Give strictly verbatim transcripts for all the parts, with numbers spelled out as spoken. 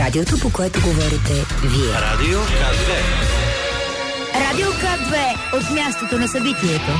Радиото, по което говорите вие. Радио К две. Радио К две от мястото на събитието.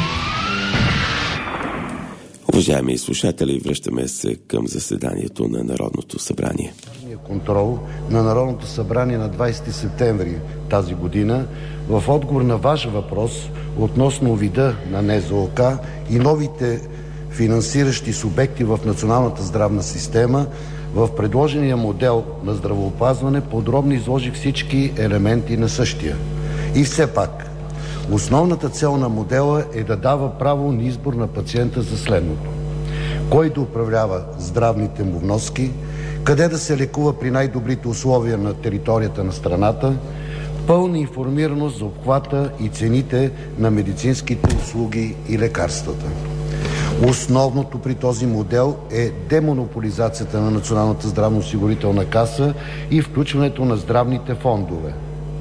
Уважаеми слушатели, връщаме се към заседанието на Народното събрание. Контрол на Народното събрание на двадесети септември тази година в отговор на ваш въпрос относно вида на Н З О К и новите финансиращи субекти в националната здравна система, в предложения модел на здравеопазване подробно изложих всички елементи на същия. И все пак, основната цел на модела е да дава право на избор на пациента за следното: кой да управлява здравните му вноски, къде да се лекува при най-добрите условия на територията на страната, пълна информираност за обхвата и цените на медицинските услуги и лекарствата. Основното при този модел е демонополизацията на Националната здравноосигурителна каса и включването на здравните фондове,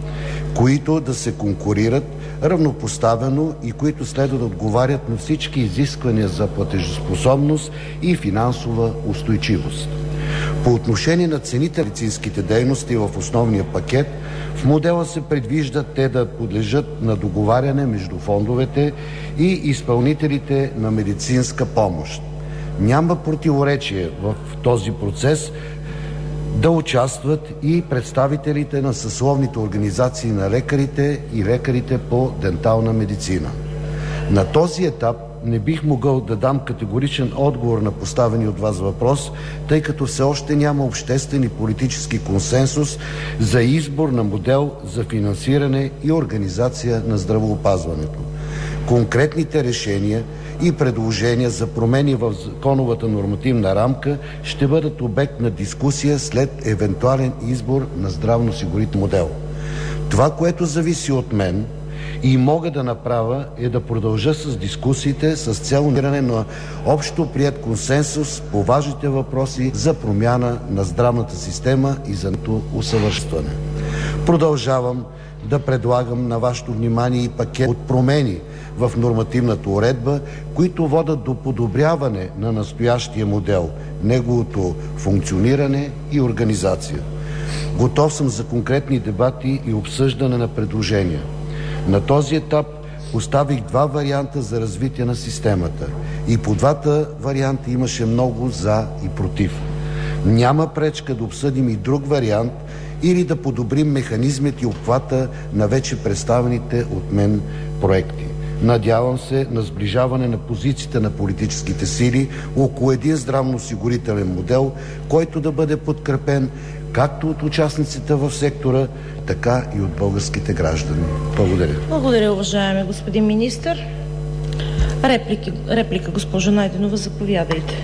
които да се конкурират равнопоставено и които следва да отговарят на всички изисквания за платежоспособност и финансова устойчивост. По отношение на цените на медицинските дейности в основния пакет, в модела се предвижда те да подлежат на договаряне между фондовете и изпълнителите на медицинска помощ. Няма противоречие в този процес да участват и представителите на съсловните организации на лекарите и лекарите по дентална медицина. На този етап не бих могъл да дам категоричен отговор на поставения от вас въпрос, тъй като все още няма обществен и политически консенсус за избор на модел за финансиране и организация на здравеопазването. Конкретните решения и предложения за промени в законовата нормативна рамка ще бъдат обект на дискусия след евентуален избор на здравноосигурителен модел. Това, което зависи от мен и мога да направя, е да продължа с дискусиите с цел намиране на общо приет консенсус по важните въпроси за промяна на здравната система и за нейното усъвършенстване. Продължавам да предлагам на вашето внимание и пакет от промени в нормативната уредба, които водят до подобряване на настоящия модел, неговото функциониране и организация. Готов съм за конкретни дебати и обсъждане на предложения. На този етап поставих два варианта за развитие на системата и по двата варианта имаше много за и против. Няма пречка да обсъдим и друг вариант или да подобрим механизмите и обхвата на вече представените от мен проекти. Надявам се на сближаване на позициите на политическите сили около един здравноосигурителен модел, който да бъде подкрепен както от участниците в сектора, така и от българските граждани. Благодаря. Благодаря, уважаеми господин министър. Реплики, реплика, госпожо Найденова, заповядайте.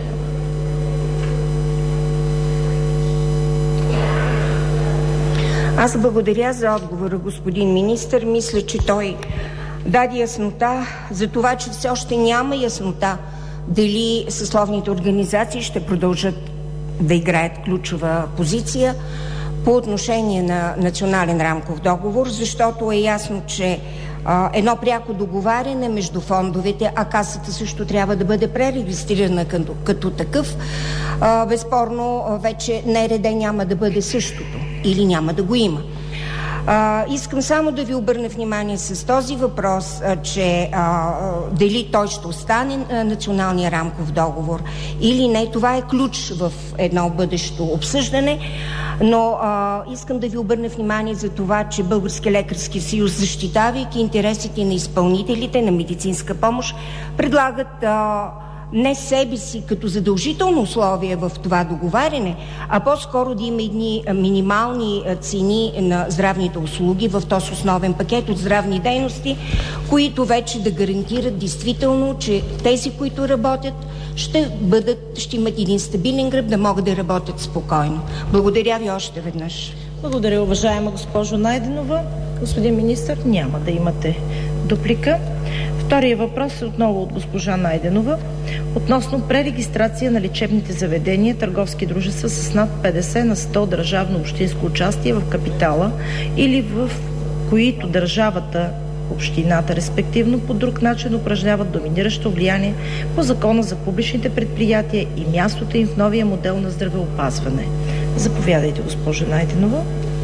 Аз благодаря за отговора, господин министър. Мисля, че той даде яснота за това, че все още няма яснота дали съсловните организации ще продължат да играят ключова позиция по отношение на национален рамков договор, защото е ясно, че а, едно пряко договаряне между фондовете, а касата също трябва да бъде пререгистрирана като, като такъв, а, безспорно вече Н Р Д няма да бъде същото или няма да го има. А, искам само да ви обърна внимание с този въпрос, а, че а, дали той ще остане а, националния рамков договор или не, това е ключ в едно бъдещо обсъждане, но а, искам да ви обърна внимание за това, че Български лекарски съюз, защитавайки интересите на изпълнителите на медицинска помощ, предлагат а, не себе си като задължително условие в това договаряне, а по-скоро да има едни минимални цени на здравните услуги в този основен пакет от здравни дейности, които вече да гарантират действително, че тези, които работят, ще бъдат, ще имат един стабилен гръб, да могат да работят спокойно. Благодаря ви още веднъж. Благодаря, уважаема госпожо Найденова. Господин министър, няма да имате дуплика. Втория въпрос е отново от госпожа Найденова относно пререгистрация на лечебните заведения, търговски дружества с над петдесет на сто държавно общинско участие в капитала или в които държавата, общината, респективно по друг начин упражняват доминиращо влияние по Закона за публичните предприятия и мястото им в новия модел на здравеопазване. Заповядайте, госпожо Найденова.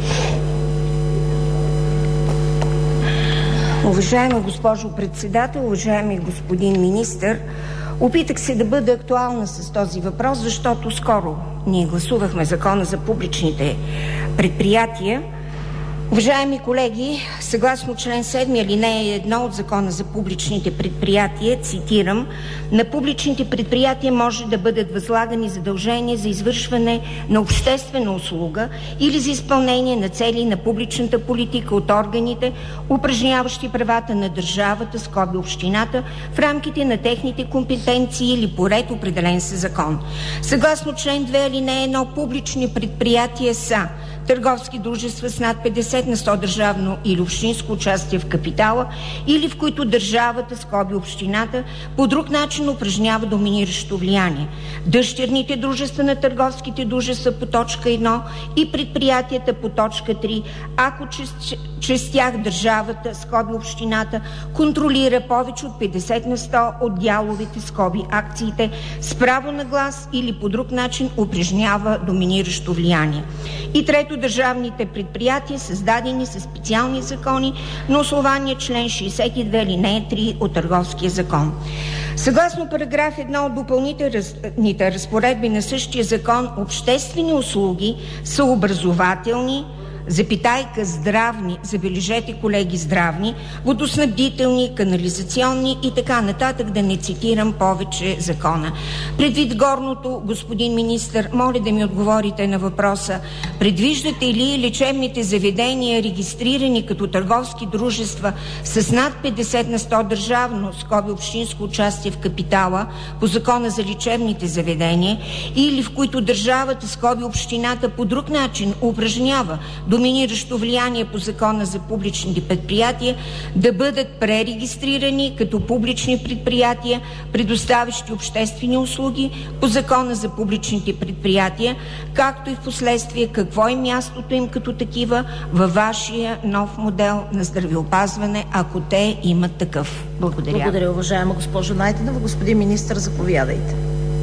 Уважаема госпожо председател, уважаеми господин министър, опитах се да бъда актуална с този въпрос, защото скоро ние гласувахме Закона за публичните предприятия. Уважаеми колеги, съгласно член седми, алинея едно от Закона за публичните предприятия, цитирам: на публичните предприятия може да бъдат възлагани задължения за извършване на обществена услуга или за изпълнение на цели на публичната политика от органите, упражняващи правата на държавата, скоби общината, в рамките на техните компетенции или по ред, определен със закон. Съгласно член две, алинея едно, публични предприятия са търговски дружества с над петдесет на сто държавно или общинско участие в капитала или в които държавата, скоби общината, по друг начин упражнява доминиращо влияние. Дъщерните дружества на търговските дружества по точка едно и предприятията по точка три, ако чрез, чрез тях държавата, скоби общината, контролира повече от петдесет на сто от дяловете, скоби акциите, с право на глас или по друг начин упражнява доминиращо влияние. И трето, държавните предприятия, създадени със специални закони на основание член шейсет и две, алинея три от Търговския закон. Съгласно параграф едно от допълнителните разпоредби на същия закон, обществени услуги са образователни, запитайка здравни, забележете колеги, здравни, водоснабдителни, канализационни и така нататък, да не цитирам повече закона. Предвид горното, господин министър, моля да ми отговорите на въпроса: предвиждате ли лечебните заведения, регистрирани като търговски дружества с над петдесет на сто държавно, скоби общинско участие в капитала по Закона за лечебните заведения, или в които държавата, скоби общината, по друг начин упражнява доминиращо влияние по Закона за публичните предприятия, да бъдат пререгистрирани като публични предприятия, предоставящи обществени услуги по Закона за публичните предприятия, както и в последствие какво е мястото им като такива във вашия нов модел на здравеопазване, ако те имат такъв? Благодаря. Благодаря, уважаема госпожо Найденова. Господин министър, заповядайте.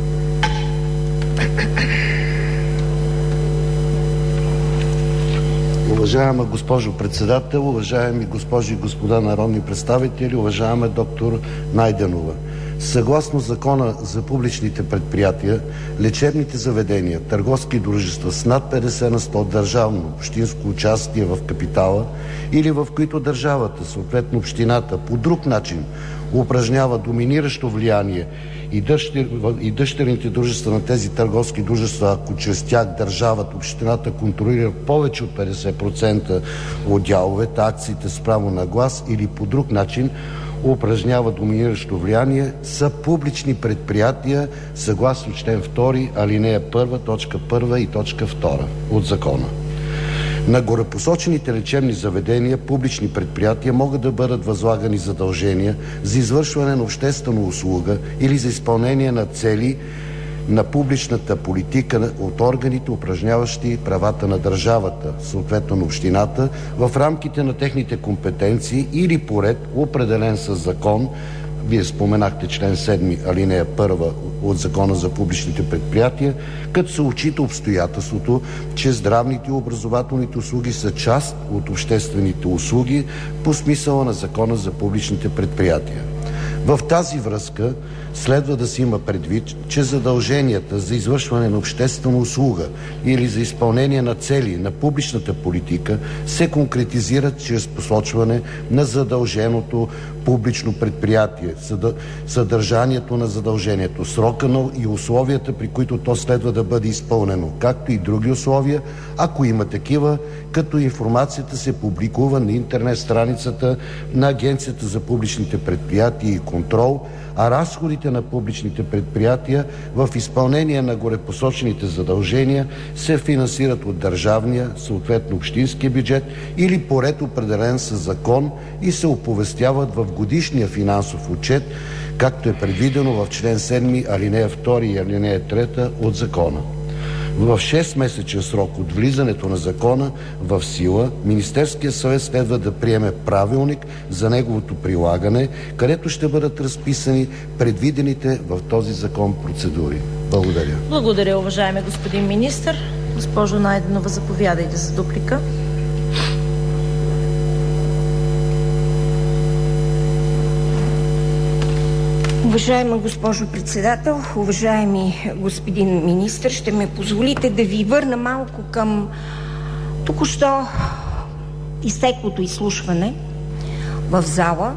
Уважаема госпожо председател, уважаеми госпожи и господа народни представители, уважаема доктор Найденова! Съгласно Закона за публичните предприятия, лечебните заведения, търговски дружества с над петдесет на сто държавно общинско участие в капитала или в които държавата, съответно общината, по друг начин упражнява доминиращо влияние, и, дъщер, и дъщерните дружества на тези търговски дружества, ако чрез тях държавата, общината контролира повече от петдесет процента от дяловете, акциите с право на глас или по друг начин упражнява доминиращо влияние, са публични предприятия съгласно член втори, алинея първа, точка първа и точка втора от закона. На горепосочените лечебни заведения, публични предприятия, могат да бъдат възлагани задължения за извършване на обществена услуга или за изпълнение на цели на публичната политика от органите, упражняващи правата на държавата, съответно на общината, в рамките на техните компетенции или по ред, определен със закон. Вие споменахте член седми, алинея първа от Закона за публичните предприятия, като се отчита обстоятелството, че здравните и образователните услуги са част от обществените услуги по смисъла на Закона за публичните предприятия. В тази връзка следва да се има предвид, че задълженията за извършване на обществена услуга или за изпълнение на цели на публичната политика се конкретизират чрез посочване на задълженото публично предприятие, съдържанието на задължението, срока и условията, при които то следва да бъде изпълнено, както и други условия, ако има такива, като информацията се публикува на интернет страницата на Агенцията за публичните предприятия и контрол, а разходите на публичните предприятия в изпълнение на горепосочените задължения се финансират от държавния, съответно общинския бюджет или по ред, определен със закон, и се оповестяват в годишния финансов отчет, както е предвидено в член седми, алинея втора и алинея трета от закона. В шестмесечен срок от влизането на закона в сила, Министерският съвет следва да приеме правилник за неговото прилагане, където ще бъдат разписани предвидените в този закон процедури. Благодаря. Благодаря, уважаеми господин министър. Госпожо Найденова, заповядайте за дуплика. Уважаема госпожо председател, уважаеми господин министър, ще ме позволите да ви върна малко към току-що изтеклото изслушване в зала.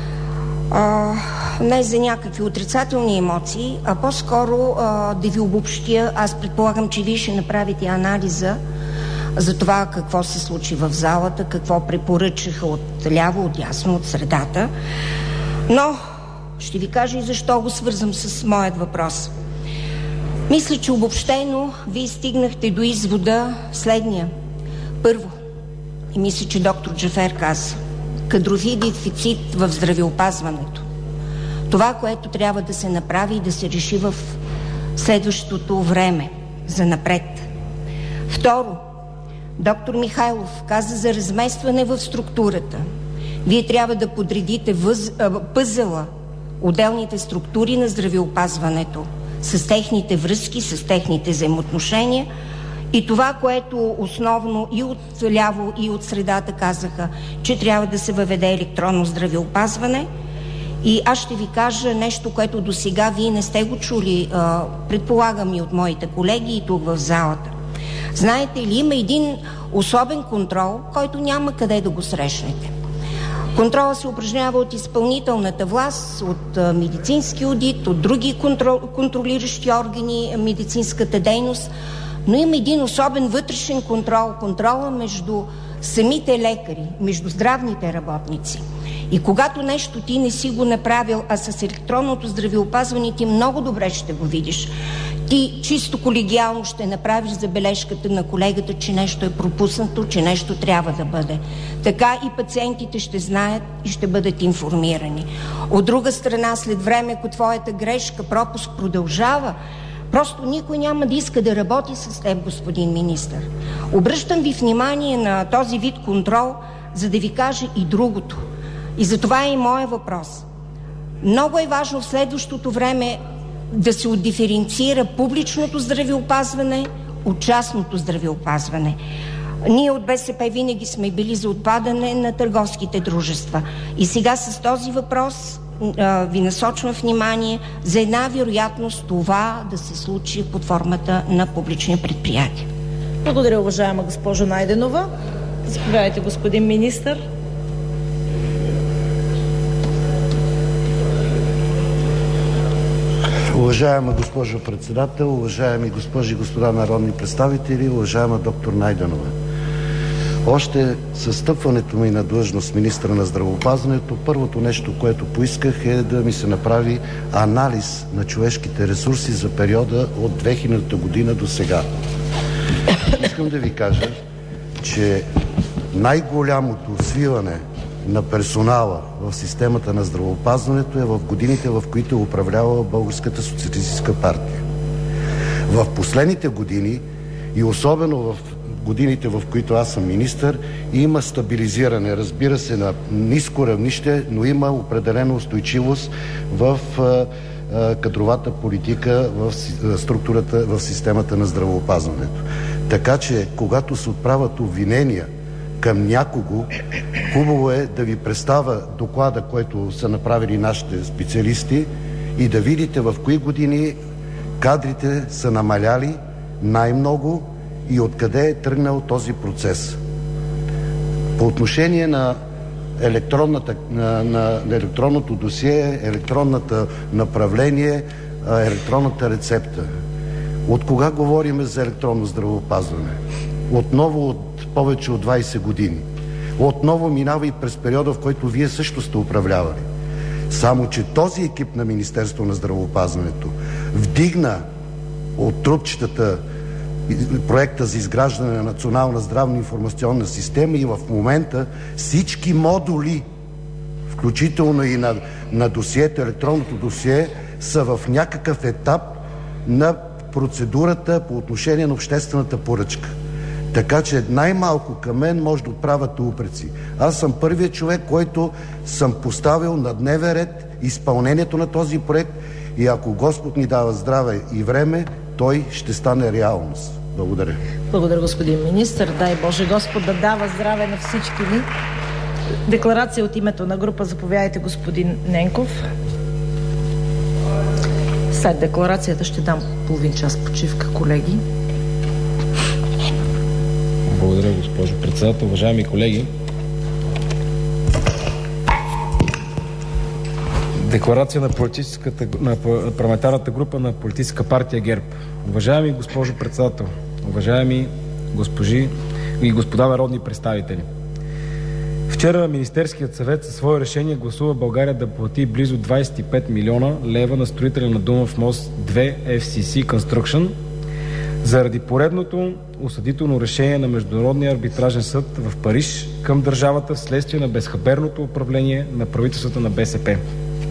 А, не за някакви отрицателни емоции, а по-скоро а, да ви обобщя. Аз предполагам, че вие ще направите анализа за това какво се случи в залата, какво препоръчаха от ляво, от ясно, от средата. Но ще ви кажа и защо го свързвам с моят въпрос. Мисля, че обобщено вие стигнахте до извода следния. Първо, и мисля, че доктор Джафер каза, кадрови дефицит в здравеопазването. Това, което трябва да се направи и да се реши в следващото време, за напред. Второ, доктор Михайлов каза за разместване в структурата. Вие трябва да подредите въз... пъзела, отделните структури на здравеопазването с техните връзки, с техните взаимоотношения и това, което основно и от ляво, и от средата казаха, че трябва да се въведе електронно здравеопазване. И аз ще ви кажа нещо, което до сега вие не сте го чули, предполагам и от моите колеги и тук в залата. Знаете ли, има един особен контрол, който няма къде да го срещнете. Контрола се упражнява от изпълнителната власт, от а, медицински одит, от други контрол, контролиращи органи, медицинската дейност, но има един особен вътрешен контрол, контрола между самите лекари, между здравните работници. И когато нещо ти не си го направил, а с електронното здравеопазване ти много добре ще го видиш, ти чисто колегиално ще направиш забележката на колегата, че нещо е пропуснато, че нещо трябва да бъде. Така и пациентите ще знаят и ще бъдат информирани. От друга страна, след време, ако твоята грешка, пропуск продължава, просто никой няма да иска да работи с теб, господин министър. Обръщам ви внимание на този вид контрол, за да ви кажа и другото. И за това е и моя въпрос. Много е важно в следващото време да се отдиференцира публичното здравеопазване от частното здравеопазване. Ние от БСП винаги сме били за отпадане на търговските дружества. И сега с този въпрос а, ви насочвам внимание за една вероятност това да се случи под формата на публични предприятия. Благодаря, уважаема госпожо Найденова. Заповядайте, господин министър. Уважаема госпожо председател, уважаеми госпожи и господа народни представители, уважаема доктор Найденова. Още със стъпването ми на длъжност министър на здравеопазването, първото нещо, което поисках е да ми се направи анализ на човешките ресурси за периода от две хилядната година до сега. Искам да ви кажа, че най-голямото свиване на персонала в системата на здравеопазването е в годините, в които е управлявала Българската социалистическа партия. В последните години и особено в годините, в които аз съм министър, има стабилизиране, разбира се, на ниско равнище, но има определена устойчивост в кадровата политика, в структурата, в системата на здравеопазването. Така че, когато се отправят обвинения към някого, хубаво е да ви представя доклада, който са направили нашите специалисти и да видите в кои години кадрите са намаляли най-много и откъде е тръгнал този процес. По отношение на, електронната, на, на електронното досие, електронното направление, електронната рецепта. От кога говорим за електронно здравеопазване? Отново от повече от двайсет години. Отново минава и през периода, в който вие също сте управлявали. Само че този екип на Министерство на здравеопазването вдигна от трупчетата проекта за изграждане на Национална здравна информационна система и в момента всички модули, включително и на, на досието, електронното досие, са в някакъв етап на процедурата по отношение на обществената поръчка. Така че най-малко към мен може да отправяте упреци. Аз съм първият човек, който съм поставил на дневен ред изпълнението на този проект и ако Господ ни дава здраве и време, той ще стане реалност. Благодаря. Благодаря, господин министър. Дай Боже Господ да дава здраве на всички ни. Декларация от името на група. Заповядайте, господин Ненков. След декларацията ще дам половин час почивка, колеги. Благодаря, госпожо председател. Уважаеми колеги, декларация на, политическата, на парламентарната група на политическа партия ГЕРБ. Уважаеми госпожо председател, уважаеми госпожи и господа народни представители, вчера Министерският съвет със свое решение гласува България да плати близо двадесет и пет милиона лева на строителя на Дунав мост две Еф Си Си Construction заради поредното осъдително решение на Международния арбитражен съд в Париж към държавата вследствие на безхаберното управление на правителството на Бе Ес Пе.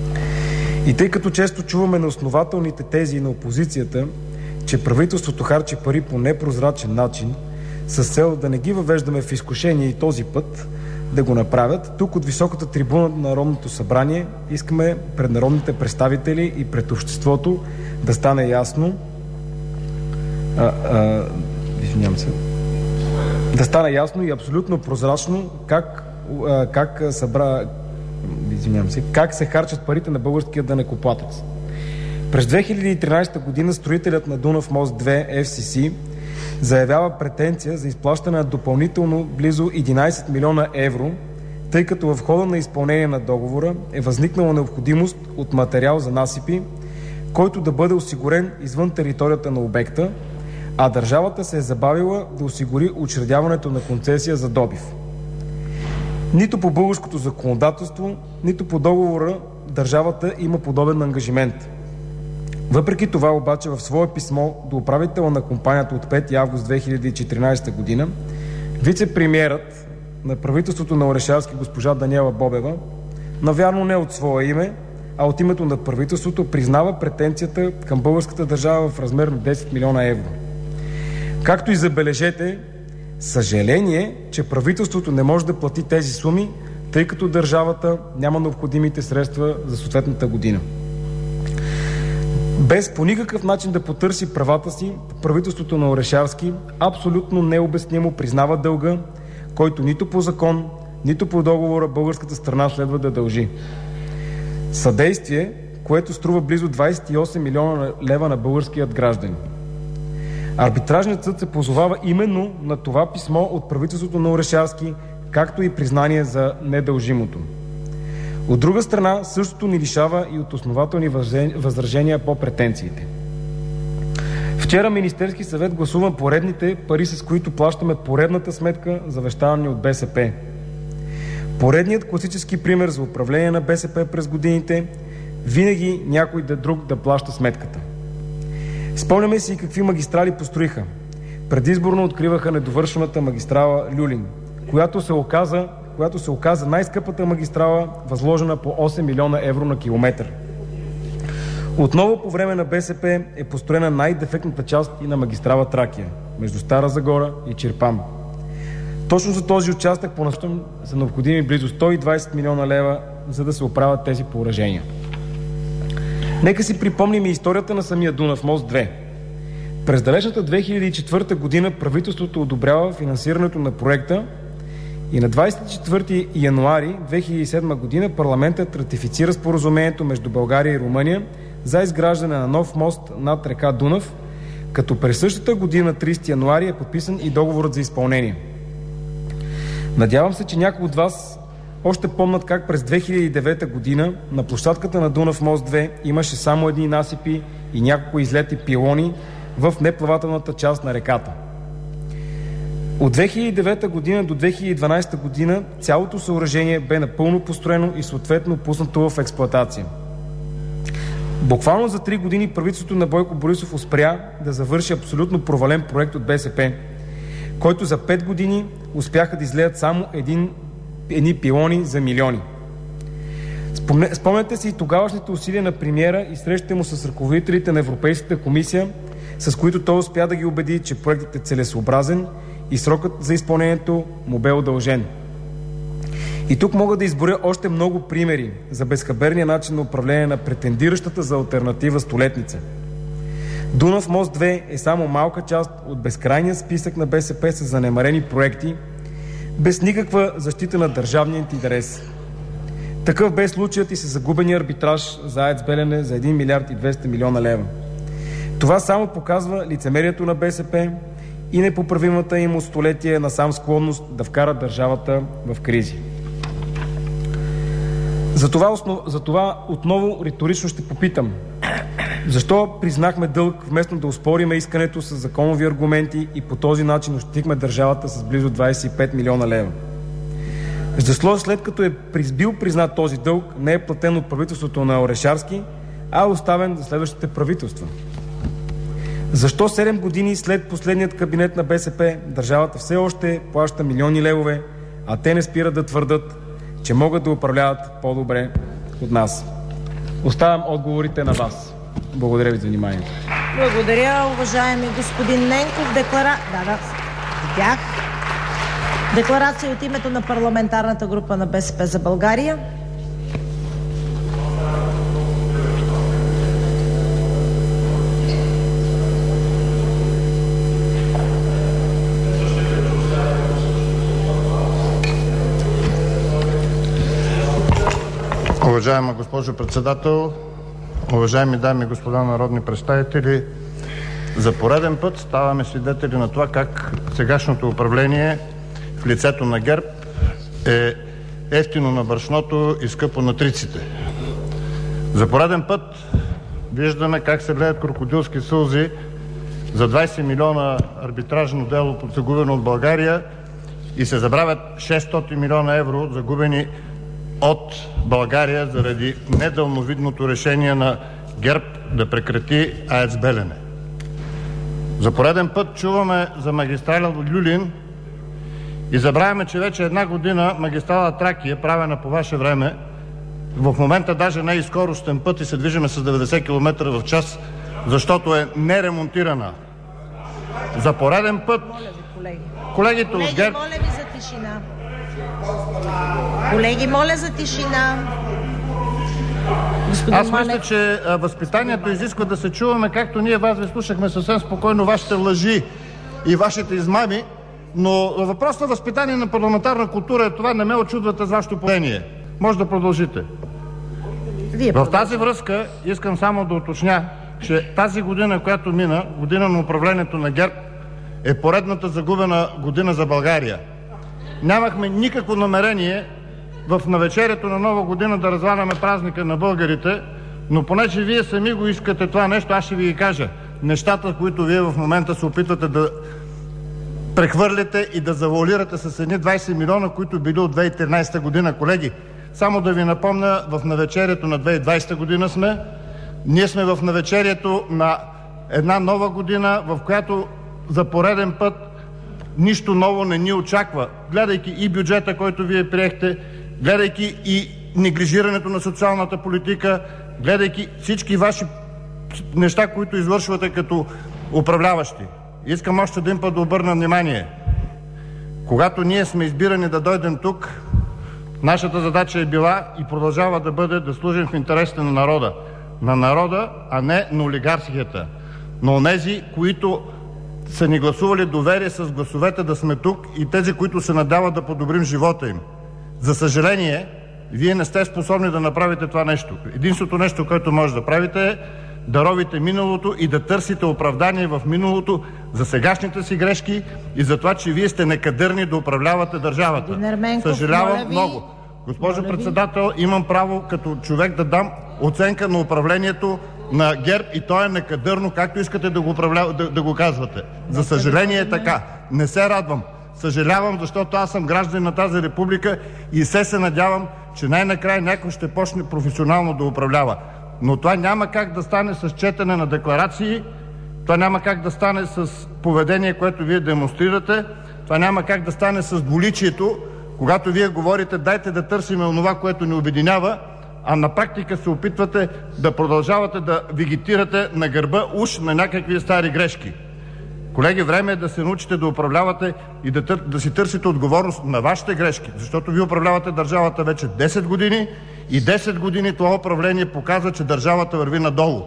И тъй като често чуваме на основателните тези на опозицията, че правителството харчи пари по непрозрачен начин, с цел да не ги въвеждаме в изкушение и този път да го направят, тук от високата трибуна на Народното събрание искаме пред народните представители и пред обществото да стане ясно а, а, извинявам се, да стане ясно и абсолютно прозрачно как, а, как събра извинявам се, как се харчат парите на българския данъкоплатец. През две хиляди и тринадесета година строителят на Дунав мост две Еф Си Си заявява претенция за изплащане на допълнително близо единадесет милиона евро, тъй като в хода на изпълнение на договора е възникнала необходимост от материал за насипи, който да бъде осигурен извън територията на обекта, а държавата се е забавила да осигури учредяването на концесия за добив. Нито по българското законодателство, нито по договора държавата има подобен ангажимент. Въпреки това обаче в свое писмо до управителя на компанията от пети август две хиляди и четиринадесета година вице-премиерът на правителството на Орешарски госпожа Даниела Бобева, навярно не от свое име, а от името на правителството, признава претенцията към българската държава в размер на десет милиона евро. Както и забележете, съжаление, че правителството не може да плати тези суми, тъй като държавата няма необходимите средства за съответната година. Без по никакъв начин да потърси правата си, правителството на Орешарски абсолютно необяснимо признава дълга, който нито по закон, нито по договора българската страна следва да дължи. Съдействие, което струва близо двадесет и осем милиона лева на българският граждани. Арбитражният съд се позовава именно на това писмо от правителството на Орешарски, както и признание за недължимото. От друга страна, същото ни лишава и от основателни възражения по претенциите. Вчера Министерски съвет гласува поредните пари, с които плащаме поредната сметка, завещана от Бе Ес Пе. Поредният класически пример за управление на Бе Ес Пе през годините, винаги някой да друг да плаща сметката. Спомняме си какви магистрали построиха. Предизборно откриваха недовършената магистрала Люлин, която се оказа, която се оказа най-скъпата магистрала, възложена по осем милиона евро на километър. Отново по време на Бе Ес Пе е построена най-дефектната част и на магистрала Тракия, между Стара Загора и Чирпан. Точно за този участък по-настоящем са необходими близо сто и двадесет милиона лева, за да се оправят тези поражения. Нека си припомним и историята на самия Дунав мост две. През далечната две хиляди и четвърта година правителството одобрява финансирането на проекта и на двадесет и четвърти януари две хиляди и седма година парламентът ратифицира споразумението между България и Румъния за изграждане на нов мост над река Дунав, като през същата година, тридесети януари, е подписан и договорът за изпълнение. Надявам се, че някои от вас още помнят как през две хиляди и девета година на площадката на Дунав мост две имаше само едни насипи и няколко излети пилони в неплавателната част на реката. От две хиляди и девета година до две хиляди и дванадесета година цялото съоръжение бе напълно построено и съответно пуснато в експлоатация. Буквално за три години правителството на Бойко Борисов успя да завърши абсолютно провален проект от Бе Ес Пе, който за пет години успяха да излеят само един, едни пилони за милиони. Спомняте си и тогавашните усилия на премиера и срещите му с ръководителите на Европейската комисия, с които той успя да ги убеди, че проектът е целесообразен и срокът за изпълнението му бе удължен. И тук мога да изборя още много примери за безхаберния начин на управление на претендиращата за алтернатива столетница. Дунав мост две е само малка част от безкрайния списък на БСП с занемарени проекти, без никаква защита на държавния интерес. Такъв бе случаят и с загубения арбитраж за АЕЦ Белене за един милиард и двеста милиона лева. Това само показва лицемерието на БСП и непоправимата им от столетие насам склонност да вкарат държавата в кризи. Затова, основ... Затова отново риторично ще попитам: защо признахме дълг, вместо да оспориме искането с законови аргументи и по този начин ощетихме държавата с близо двадесет и пет милиона лева? Защо след като е бил признат този дълг, не е платен от правителството на Орешарски, а е оставен за следващите правителства? Защо седем години след последният кабинет на БСП държавата все още плаща милиони левове, а те не спират да твърдат, че могат да управляват по-добре от нас? Оставям отговорите на вас. Благодаря ви за вниманието. Благодаря, уважаеми господин Ненков. Деклара... Да, да, видях. Декларация от името на парламентарната група на БСП за България. Уважаема госпожо председател, уважаеми дами и господа народни представители, за пореден път ставаме свидетели на това как сегашното управление в лицето на ГЕРБ е евтино на брашното и скъпо на триците. За пореден път виждаме как се леят крокодилски сълзи за двадесет милиона арбитражно дело, загубено от България, и се забравят шестстотин милиона евро, загубени от България заради недалновидното решение на ГЕРБ да прекрати АЕЦ Белене. За пореден път чуваме за магистрала Люлин и забравяме, че вече една година магистрала Тракия, правена по ваше време, в момента даже не е и скоростен път и се движиме с деветдесет километра в час, защото е неремонтирана. За пореден път колеги. колегите Колеги, от ГЕРБ... моля ви за тишина. Колеги, моля за тишина. Господин Аз Манев. мисля, че а, възпитанието изисква да се чуваме, както ние вас ви слушахме съвсем спокойно, вашите лъжи и вашите измами, но въпрос на възпитание на парламентарна култура е това. Не ме очудвате с вашето поведение. Може да продължите. Вие В тази връзка искам само да уточня, че тази година, която мина, година на управлението на ГЕРБ, е поредната загубена година за България. Нямахме никакво намерение в навечерието на Нова година да разваляме празника на българите, но понеже вие сами го искате това нещо, аз ще ви ги кажа. Нещата, които вие в момента се опитвате да прехвърляте и да завуалирате с едни двадесет милиона, които били от две хиляди и тринадесета година, колеги. Само да ви напомня, в навечерието на две хиляди и двадесета година сме. Ние сме в навечерието на една нова година, в която за пореден път нищо ново не ни очаква. Гледайки и бюджета, който вие приехте, гледайки и неглижирането на социалната политика, гледайки всички ваши неща, които извършвате като управляващи. Искам още един път да обърна внимание. Когато ние сме избирани да дойдем тук, нашата задача е била и продължава да бъде да служим в интересите на народа. На народа, а не на олигархията. На онези, които са ни гласували доверие с гласовете да сме тук, и тези, които се надяват да подобрим живота им. За съжаление, вие не сте способни да направите това нещо. Единственото нещо, което може да правите, е да ровите миналото и да търсите оправдание в миналото за сегашните си грешки и за това, че вие сте некадърни да управлявате държавата. Ерменков, Съжалявам ви, много. Госпожо председател, имам право като човек да дам оценка на управлението на ГЕРБ и то е некадърно, както искате да го, управля... да, да го казвате. За съжаление е така. Не се радвам. Съжалявам, защото аз съм гражданин на тази република и се се надявам, че най-накрая някой ще почне професионално да управлява. Но това няма как да стане с четене на декларации, това няма как да стане с поведение, което вие демонстрирате, това няма как да стане с двуличието, когато вие говорите дайте да търсим онова, което ни обединява, а на практика се опитвате да продължавате да вегетирате на гърба уж на някакви стари грешки. Колеги, време е да се научите да управлявате и да, тър... да си търсите отговорност на вашите грешки, защото вие управлявате държавата вече десет години и десет години това управление показва, че държавата върви надолу.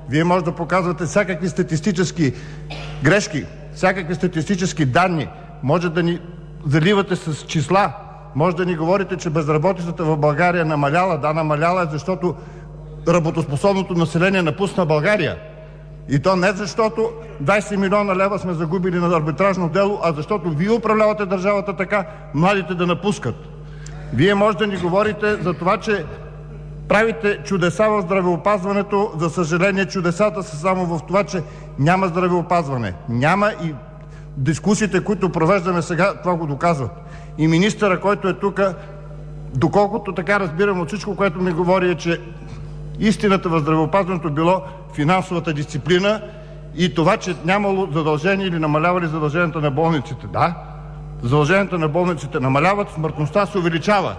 Вие може да показвате всякакви статистически грешки, всякакви статистически данни, може да ни заливате с числа, може да ни говорите, че безработицата в България намаляла. Да, намаляла е, защото работоспособното население напусна България. И то не защото двайсет милиона лева сме загубили на арбитражно дело, а защото вие управлявате държавата така, младите да напускат. Вие може да ни говорите за това, че правите чудеса в здравеопазването. За съжаление, чудесата са само в това, че няма здравеопазване. Няма и дискусиите, които провеждаме сега, това го доказват. И министъра, който е тук, доколкото така разбирам от всичко, което ми говори, е, че истината в здравеопазването било финансовата дисциплина и това, че нямало задължение или намалявали задълженията на болниците. Да, задълженията на болниците намаляват, смъртността се увеличава.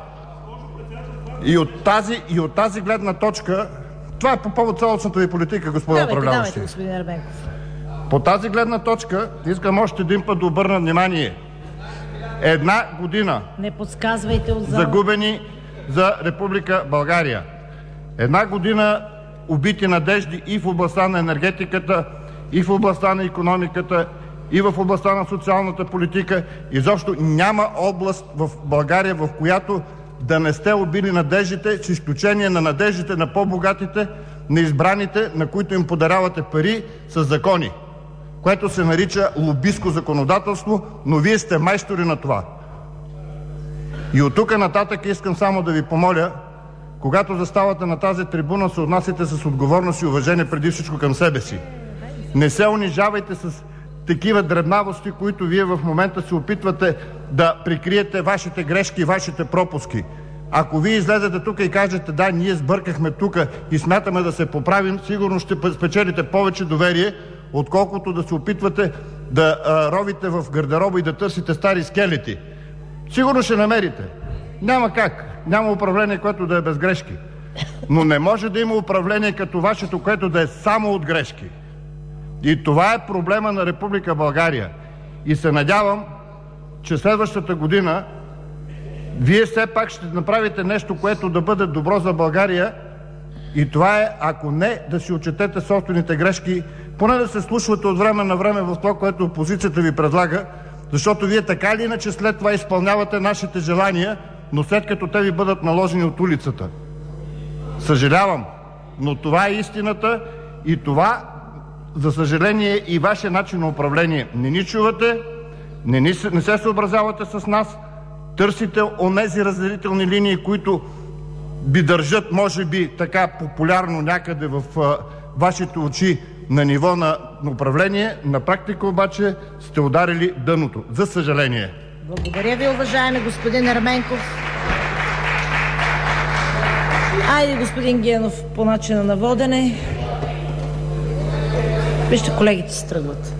И от тази, и от тази гледна точка, това е по повод цялостната ви политика, господа управляващи. Давайте, господин Ерменков. По тази гледна точка искам още един път да обърна внимание. Една година Не подсказвайте от зала. загубени за Република България. Една година убити надежди и в областта на енергетиката, и в областта на икономиката, и в областта на социалната политика. Изобщо няма област в България, в която да не сте убили надеждите, с изключение на надеждите на по-богатите, на избраните, на които им подарявате пари с закони, което се нарича лобистко законодателство, но вие сте майстори на това. И от тук нататък искам само да ви помоля, когато заставате на тази трибуна, се отнасяте с отговорност и уважение преди всичко към себе си. Не се унижавайте с такива дребнавости, които вие в момента се опитвате да прикриете вашите грешки и вашите пропуски. Ако вие излезете тук и кажете: да, ние сбъркахме тук и смятаме да се поправим, сигурно ще спечелите повече доверие, отколкото да се опитвате да а, ровите в гардероба и да търсите стари скелети. Сигурно ще намерите. Няма как. Няма управление, което да е без грешки. Но не може да има управление като вашето, което да е само от грешки. И това е проблема на Република България. И се надявам, че следващата година вие все пак ще направите нещо, което да бъде добро за България. И това е, ако не да си отчетете собствените грешки, поне да се слушвате от време на време в това, което опозицията ви предлага, защото вие така или иначе след това изпълнявате нашите желания, но след като те ви бъдат наложени от улицата. Съжалявам, но това е истината и това, за съжаление, и вашия начин на управление. Не ни чувате, не, ни, не се съобразявате с нас, търсите онези разделителни линии, които би държат, може би, така популярно някъде в а, вашите очи на ниво на, на управление. На практика обаче сте ударили дъното, за съжаление. Благодаря ви, уважаеми господин Ерменков. Айде, господин Генов, по начина на водене. Вижте, колегите се тръгват.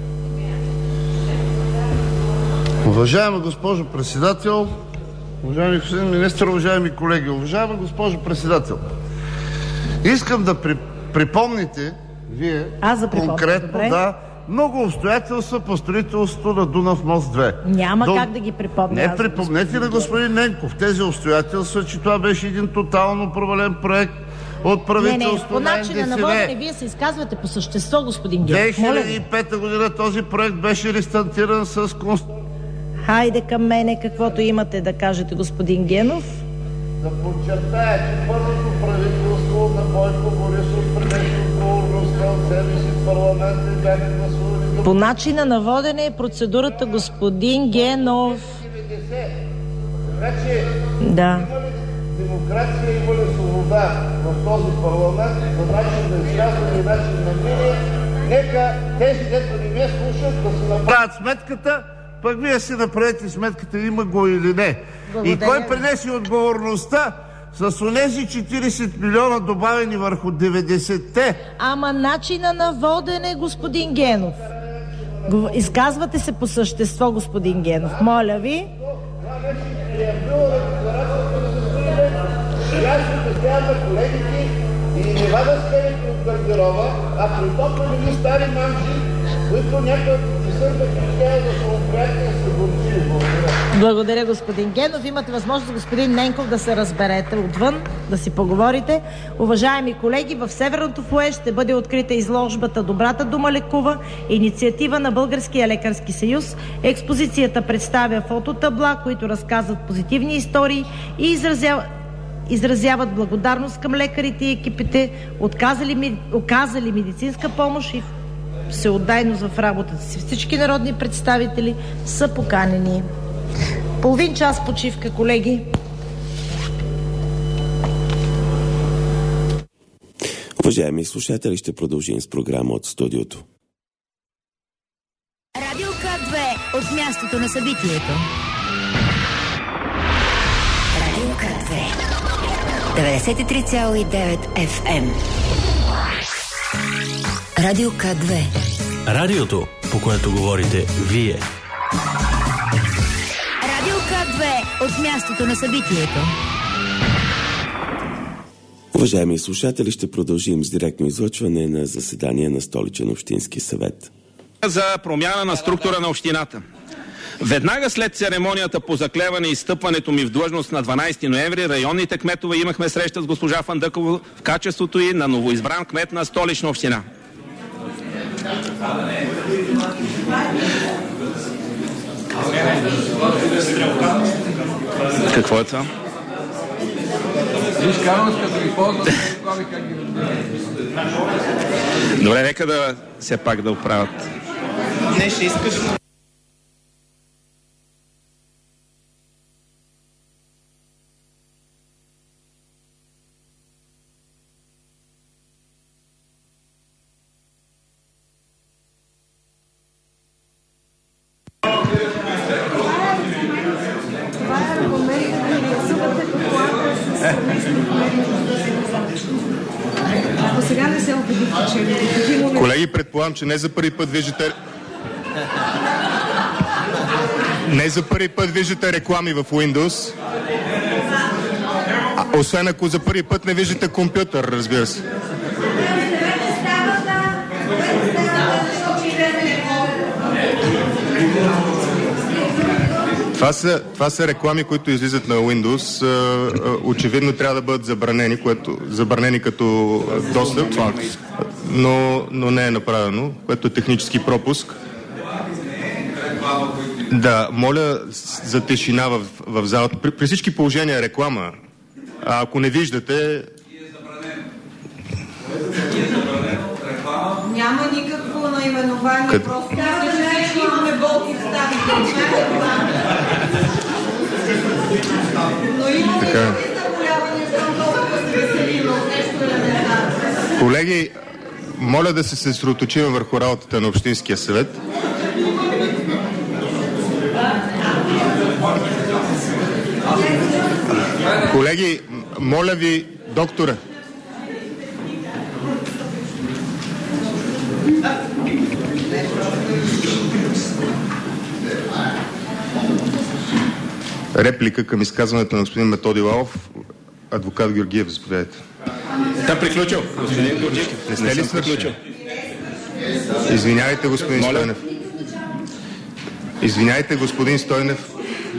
Уважаема госпожо председател, уважаеми господин министър, уважаеми колеги, уважаема госпожо председател, искам да при, припомните вие Аз да конкретно добре. да, много обстоятелства по строителството на Дунав мост две. Няма До... как да ги припомня. Не припомнете на господин Ненков тези обстоятелства, че това беше един тотално провален проект от правителството. Не, не, по начина на водене вие се изказвате по същество, господин Генов. две хиляди и пета година този проект беше рестартиран с конструкция. Хайде към мене, каквото имате да кажете, господин Генов. Да подчертая, че първото правителство на Бойко Борисов пренесе отговорността от себе си в парламента и бяха гласували. По начина на водене е процедурата, господин Генов. Така че Да. има ли демокрация, има ли свобода в този парламент за начин да изказване и начин на мнение? Нека тези, дето не ме слушат, да си направят сметката, пък вие си направете сметката, има го или не. Благодаря. И кой пренесе отговорността с онези четирийсет милиона добавени върху деветдесетте? Ама начина на водене, господин Генов. Изказвате се по същество, господин Генов. Моля ви. Аз обяснявам на колегите и не вада скелете от гардероба, а притопвали ни стари манджи, които някакъв часър да кричава за самоприятие и се горчили. Благодаря. Благодаря, господин Генов. Имате възможност, господин Ненков, да се разберете отвън, да си поговорите. Уважаеми колеги, в Северното фоайе ще бъде открита изложбата "Добрата дума лекува", инициатива на Българския лекарски съюз. Експозицията представя фототабла, които разказват позитивни истории и изразяват изразяват благодарност към лекарите и екипите, отказали, оказали медицинска помощ и всеотдайност в работата си. Всички народни представители са поканени. Половин час почивка, колеги. Уважаеми слушатели, ще продължим с програма от студиото. Радио К две от мястото на събитието. Радио К две деветдесет и три цяло и девет Еф Ем. Радио К две. Радиото, по което говорите вие. Радио К две от мястото на събитието. Уважаеми слушатели, ще продължим с директно излъчване на заседание на Столичен общински съвет. За промяна на структура на общината. Веднага след церемонията по заклеване и стъпването ми в длъжност на дванадесети ноември, районните кметове имахме среща с госпожа Фандъкова в качеството й на новоизбран кмет на Столична община. Какво е това? Добре, нека да все пак да оправят. Не, ще искаш. Колеги, предполагам, че не за първи път виждате не за първи път виждате реклами в Windows. А, освен ако за първи път не виждате компютър, разбира се. Това са, това са реклами, които излизат на Windows. Очевидно трябва да бъдат забранени, което, забранени като достъп, но, но не е направено, което е технически пропуск. Да, моля за тишина в, в залата. При, при всички положения реклама. А ако не виждате... Няма никакво наименование, Къд... просто всички имаме болки в ставите. Но имаме и заболявания, съм толкова се веселила от нещо елементарно. Колеги, моля да се съсредоточим върху работата на Общинския съвет. Колеги, моля ви, доктора. Реплика към изказването на господин Методи Лалов. Адвокат Георгиев, заповядайте. Да, приключил, господин Георгиев. Не сте ли свършил? Извинявайте, господин Моля? Стойнев. Извинявайте, господин Стойнев.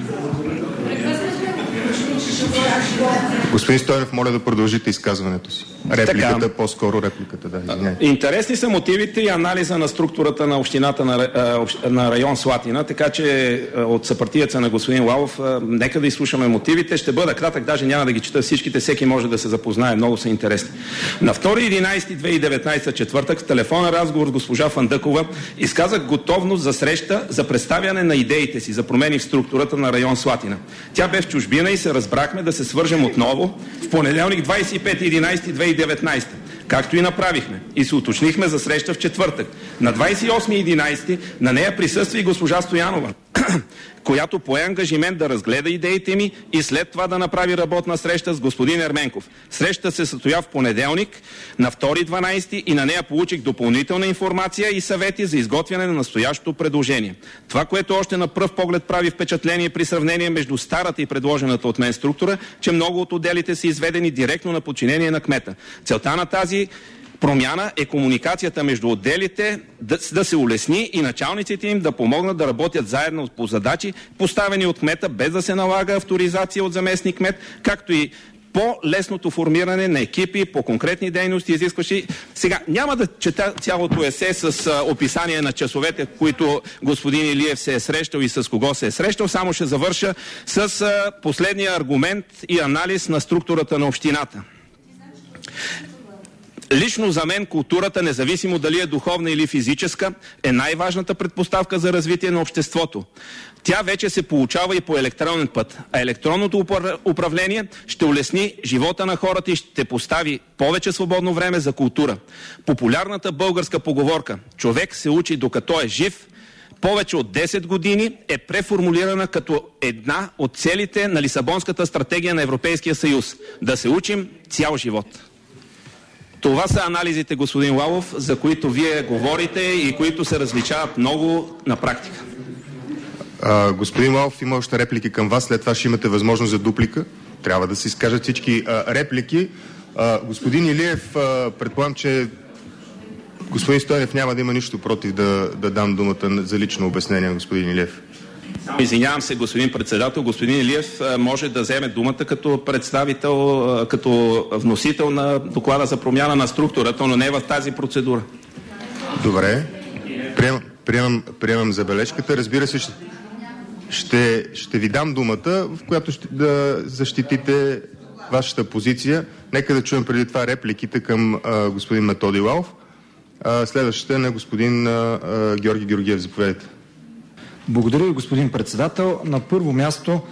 Господин Стойнев, моля да продължите изказването си. Репликата, така. По-скоро репликата, да, извиняйте. Интересни са мотивите и анализа на структурата на общината на, на район Слатина, така че от съпартиеца на господин Лалов, нека да изслушаме мотивите. Ще бъда кратък, даже няма да ги чета всичките, всеки може да се запознае, много са интересни. На втори единадесети две хиляди и деветнадесета четвъртък в телефонен разговор с госпожа Фандъкова изказах готовност за среща за представяне на идеите си за промени в структурата на район Слатина. Тя бе в чужбина и се разбрахме да се свържем отново в понеделник двадесет и пети единадесети две хиляди и деветнадесета, както и направихме. И се уточнихме за среща в четвъртък. На двадесет и осми единадесети на нея присъства и госпожа Стоянова, която пое ангажимент да разгледа идеите ми и след това да направи работна среща с господин Ерменков. Среща се състоя в понеделник на втори дванадесети и на нея получих допълнителна информация и съвети за изготвяне на настоящото предложение. Това, което още на пръв поглед прави впечатление при сравнение между старата и предложената от мен структура, че много от отделите са изведени директно на подчинение на кмета. Целта на тази промяна е комуникацията между отделите да, да се улесни и началниците им да помогнат да работят заедно по задачи, поставени от кмета, без да се налага авторизация от заместник кмет, както и по-лесното формиране на екипи по конкретни дейности, изискващи. Сега, няма да чета цялото есе с а, описание на часовете, които господин Илиев се е срещал и с кого се е срещал, само ще завърша с а, последния аргумент и анализ на структурата на общината. Лично за мен културата, независимо дали е духовна или физическа, е най-важната предпоставка за развитие на обществото. Тя вече се получава и по електронен път, а електронното управление ще улесни живота на хората и ще постави повече свободно време за култура. Популярната българска поговорка "човек се учи докато е жив" повече от десет години е преформулирана като една от целите на Лисабонската стратегия на Европейския съюз – да се учим цял живот. Това са анализите, господин Лалов, за които вие говорите и които се различават много на практика. А, господин Лалов, има още реплики към вас, след това ще имате възможност за дуплика. Трябва да се изкажат всички а, реплики. А, господин Илиев, а, предполагам, че господин Стойнев няма да има нищо против да, да дам думата за лично обяснение на господин Илиев. Извинявам се, господин председател. Господин Илиев може да вземе думата като представител, като вносител на доклада за промяна на структурата, но не в тази процедура. Добре. Приемам, приемам, приемам забележката. Разбира се, ще, ще, ще ви дам думата, в която ще да защитите вашата позиция. Нека да чуем преди това репликите към а, господин Методи Лалов. А, следващата е на господин а, а, Георги Георгиев. Заповядайте. Благодаря ви, господин председател. На първо място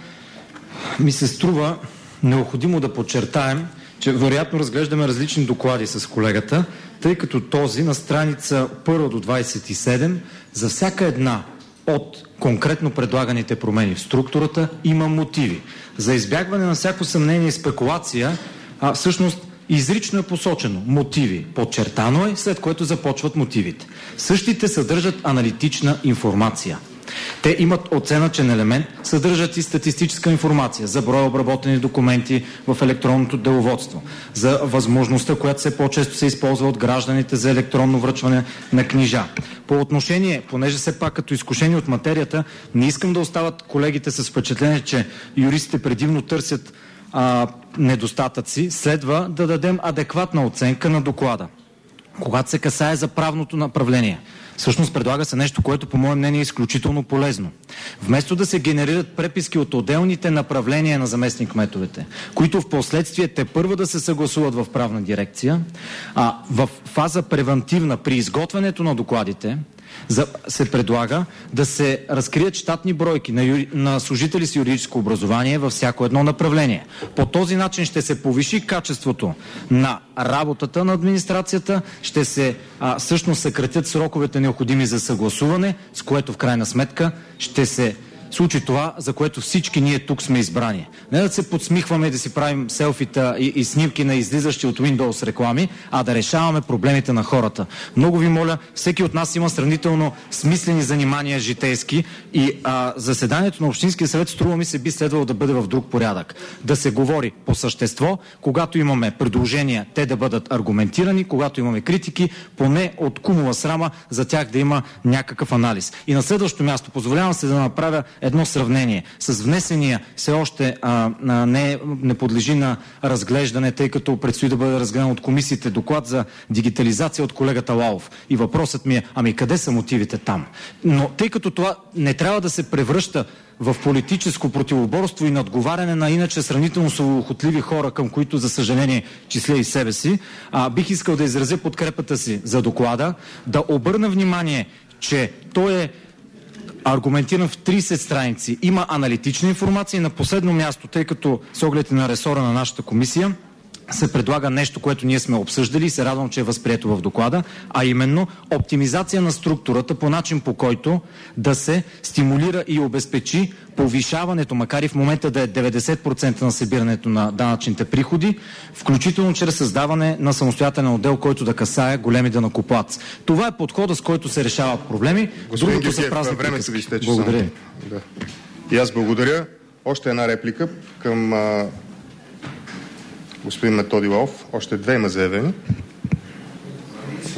ми се струва необходимо да подчертаем, че вероятно разглеждаме различни доклади с колегата, тъй като този на страница първа до двадесет и седем за всяка една от конкретно предлаганите промени в структурата има мотиви. За избягване на всяко съмнение и спекулация, а, всъщност изрично е посочено мотиви. Подчертано е, след което започват мотивите. Същите съдържат аналитична информация. Те имат оценъчен елемент, съдържат и статистическа информация за броя обработени документи в електронното деловодство, за възможността, която все по-често се използва от гражданите за електронно връчване на книжа. По отношение, понеже все пак като изкушение от материята, не искам да остават колегите с впечатление, че юристите предимно търсят а, недостатъци, следва да дадем адекватна оценка на доклада. Когато се касае за правното направление, всъщност предлага се нещо, което по мое мнение е изключително полезно. Вместо да се генерират преписки от отделните направления на заместник-кметовете, които в последствие те първо да се съгласуват в правна дирекция, а в фаза превентивна при изготвянето на докладите, за, се предлага да се разкрият щатни бройки на, юри, на служители с юридическо образование във всяко едно направление. По този начин ще се повиши качеството на работата на администрацията, ще се а, всъщност съкратят сроковете необходими за съгласуване, с което в крайна сметка ще се случи това, за което всички ние тук сме избрани. Не да се подсмихваме и да си правим селфита и, и снимки на излизащи от Windows реклами, а да решаваме проблемите на хората. Много ви моля, всеки от нас има сравнително смислени занимания житейски и а, заседанието на Общинския съвет, струва ми се, би следвало да бъде в друг порядък. Да се говори по същество, когато имаме предложения, те да бъдат аргументирани, когато имаме критики, поне от кумова срама за тях да има някакъв анализ. И на следващо място, позволявам се да направя едно сравнение с внесения, все още а, а, не, не подлежи на разглеждане, тъй като предстои да бъде разгледан от комисиите доклад за дигитализация от колегата Лалов. И въпросът ми е, ами къде са мотивите там? Но тъй като това не трябва да се превръща в политическо противоборство и надговаряне на иначе сравнително свободолюбиви хора, към които, за съжаление, числя и себе си, а, бих искал да изразя подкрепата си за доклада, да обърна внимание, че той е аргументиран в тридесет страници. Има аналитична информация и на последно място, тъй като с оглед на ресора на нашата комисия, се предлага нещо, което ние сме обсъждали и се радвам, че е възприето в доклада, а именно оптимизация на структурата по начин, по който да се стимулира и обезпечи повишаването, макар и в момента да е деветдесет процента на събирането на данъчните приходи, включително чрез създаване на самостоятелен отдел, който да касае големи данъкоплатци. Това е подходът, с който се решават проблеми. Господин Георгиев, времето ви изтече. Благодаря. Да. И аз благодаря. Още една реплика към а, господин Методи Лалов. Още две има заявени.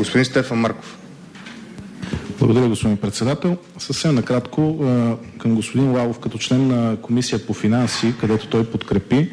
Господин Стефан Марков. Благодаря, господин председател. Съвсем накратко към господин Лалов, като член на Комисия по финанси, където той подкрепи.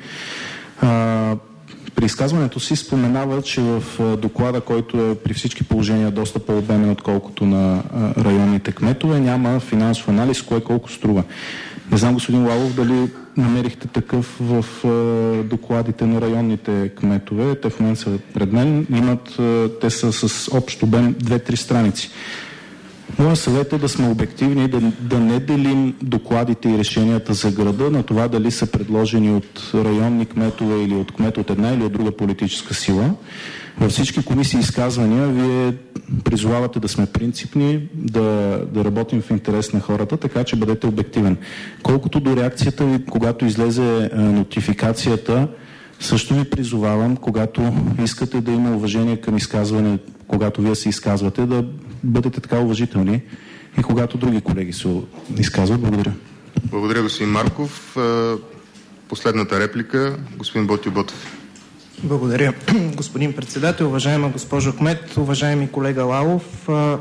При изказването си споменава, че в доклада, който е при всички положения доста по-обемен, отколкото на районните кметове, няма финансов анализ, кое колко струва. Не знам, господин Лалов, дали намерихте такъв в докладите на районните кметове. Те в момента са пред мен. Имат, те са с общ обем две-три страници. Моят съвет е да сме обективни, да, да не делим докладите и решенията за града на това дали са предложени от районни кметове или от кмет от една или от друга политическа сила. Във всички комисии изказвания вие призовавате да сме принципни, да, да работим в интерес на хората, така че бъдете обективен. Колкото до реакцията ви, когато излезе а, нотификацията, също ви призовавам, когато искате да има уважение към изказване, когато вие се изказвате, да бъдете така уважителни и когато други колеги се изказват. Благодаря. Благодаря, господин Марков. Последната реплика, господин Ботьо Ботев. Благодаря, господин председател. Уважаема госпожо кмет, уважаеми колега Лалов, а,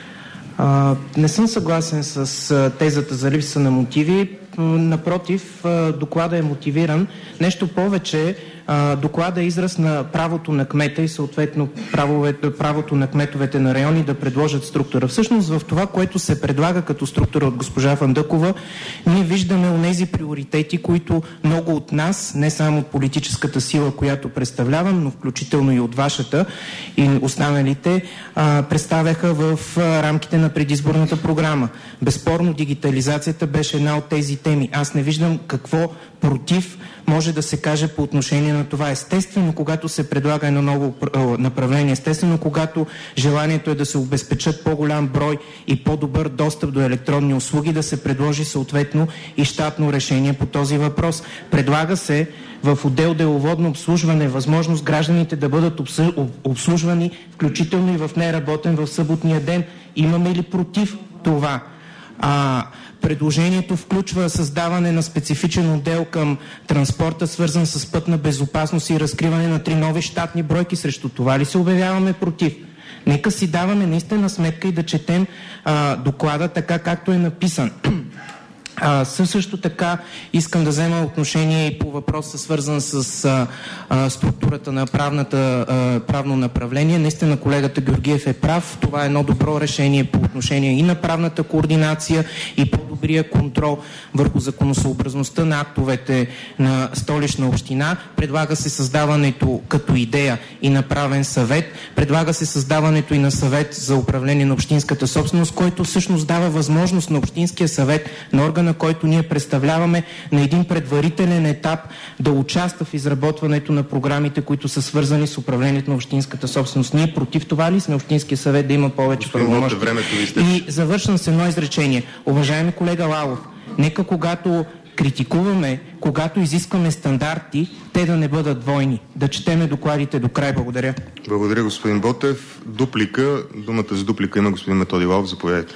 а, не съм съгласен с а, тезата за липса на мотиви. Напротив, доклада е мотивиран. Нещо повече, доклада е израз на правото на кмета и съответно правото на кметовете на райони да предложат структура. Всъщност в това, което се предлага като структура от госпожа Фандъкова, ние виждаме онези приоритети, които много от нас, не само от политическата сила, която представлявам, но включително и от вашата и останалите, представяха в рамките на предизборната програма. Безспорно дигитализацията беше една от тези теми. Аз не виждам какво против може да се каже по отношение на това. Естествено, когато се предлага едно ново направление, естествено, когато желанието е да се обезпечат по-голям брой и по-добър достъп до електронни услуги, да се предложи съответно и щатно решение по този въпрос. Предлага се в отдел деловодно обслужване възможност гражданите да бъдат обслужвани, включително и в неработен в съботния ден. Имаме ли против това? А, предложението включва създаване на специфичен отдел към транспорта, свързан с пътна безопасност и разкриване на три нови щатни бройки. Срещу това ли се обявяваме против? Нека си даваме наистина сметка и да четем а, доклада така, както е написан. А, също така искам да взема отношение и по въпроса, свързан с а, а, структурата на правната, а, правно направление. Наистина колегата Георгиев е прав. Това е едно добро решение по отношение и на правната координация и по-добрия контрол върху законосъобразността на актовете на Столична община. Предлага се създаването като идея и на правен съвет. Предлага се създаването и на съвет за управление на общинската собственост, който всъщност дава възможност на общинския съвет, на орган, на който ние представляваме, на един предварителен етап да участва в изработването на програмите, които са свързани с управлението на общинската собственост. Ние против това ли сме общинския съвет да има повече правомощия? И завършвам с едно изречение. Уважаеми колега Лалов, нека когато критикуваме, когато изискваме стандарти, те да не бъдат двойни. Да четеме докладите до край. Благодаря. Благодаря, господин Ботев. Дуплика. Думата за дуплика има господин Методи Лалов. Заповядайте.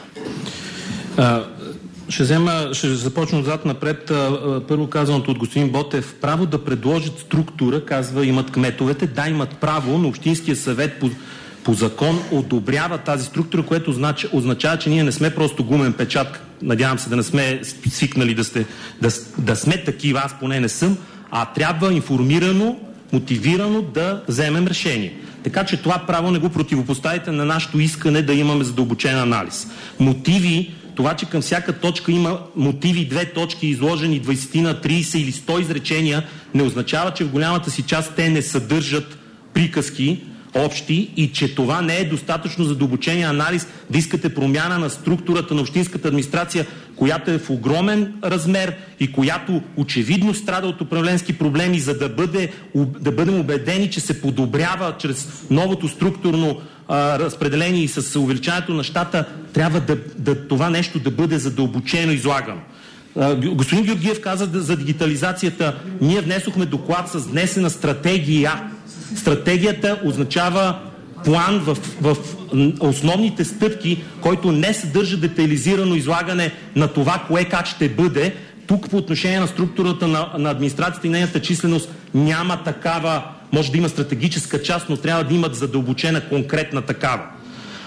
Ще, взема, ще започна отзад напред. Първо казаното от господин Ботев. Право да предложат структура, казва, имат кметовете. Да, имат право, но Общинския съвет по, по закон одобрява тази структура, което означава, означава, че ние не сме просто гумен печат. Надявам се да не сме свикнали да, сте, да, да сме такива, аз поне не съм, а трябва информирано, мотивирано да вземем решение. Така че това право не го противопоставите на нашето искане да имаме задълбочен анализ. Мотиви, това, че към всяка точка има мотиви, две точки изложени двайсет, трийсет или сто изречения, не означава, че в голямата си част те не съдържат приказки общи и че това не е достатъчно задълбочен анализ да искате промяна на структурата на общинската администрация, която е в огромен размер и която очевидно страда от управленски проблеми, за да, бъде, да бъдем убедени, че се подобрява чрез новото структурно а, разпределение и с увеличаването на щата, трябва да, да, това нещо да бъде задълбочено излагано. А, господин Георгиев каза за дигитализацията. Ние внесохме доклад с внесена стратегия. Стратегията означава план в, в основните стъпки, който не съдържа детайлизирано излагане на това, кое как ще бъде. Тук по отношение на структурата на, на администрацията и нейната численост няма такава, може да има стратегическа част, но трябва да имат задълбочена конкретна такава.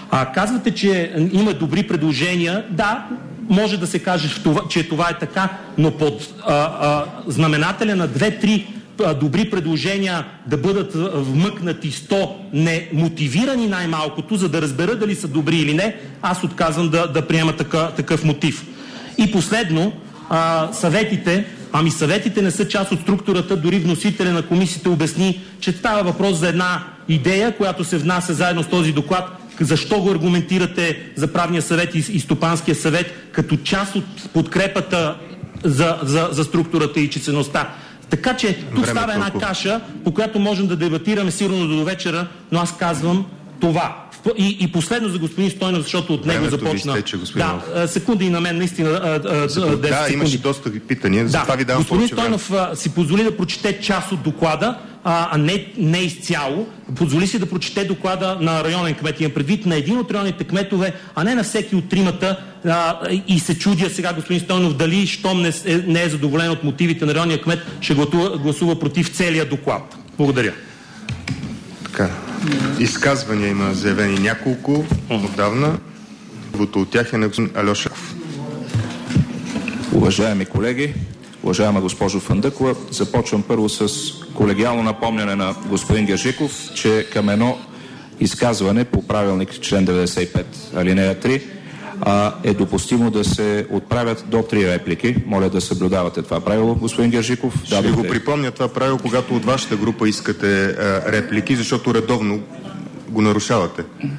А, казвате, че има добри предложения. Да, може да се каже, че това е така, но под а, а, знаменателя на две-три добри предложения да бъдат вмъкнати сто немотивирани най-малкото, за да разбера дали са добри или не, аз отказвам да, да приема така, такъв мотив. И последно, а, съветите, ами съветите не са част от структурата, дори вносителя на комисията обясни, че става въпрос за една идея, която се внася заедно с този доклад. Защо го аргументирате за правния съвет и, и стопанския съвет като част от подкрепата за, за, за структурата и числеността? Така че тук става една каша, по която можем да дебатираме сигурно до вечера, но аз казвам това. И, и последно за господин Стойнев, защото от него времето започна... Изтече, да, секунди и на мен, наистина. Секунд, да, секунди. Имаше доста питания, за това ви давам господин Стойнев време. Си позволи да прочете част от доклада, а не, не изцяло. Позволи си да прочете доклада на районен кмет. Имам предвид на един от районните кметове, а не на всеки от тримата. А, и се чудя сега господин Стойнев дали, щом не е, не е задоволен от мотивите на районния кмет, ще гласува, гласува против целия доклад. Благодаря. Така. Изказвания има заявени няколко отдавна. Първото от тях е на господин Алешев. Уважаеми колеги, уважаема госпожо Фандъкова, започвам първо с колегиално напомняне на господин Герджиков, че към едно изказване по правилник член деветдесет и пет алинея три а, е допустимо да се отправят до три реплики. Моля да съблюдавате това правило, господин Герджиков. Ще да, го да припомня това правило, когато от вашата група искате а, реплики, защото редовно го нарушавате.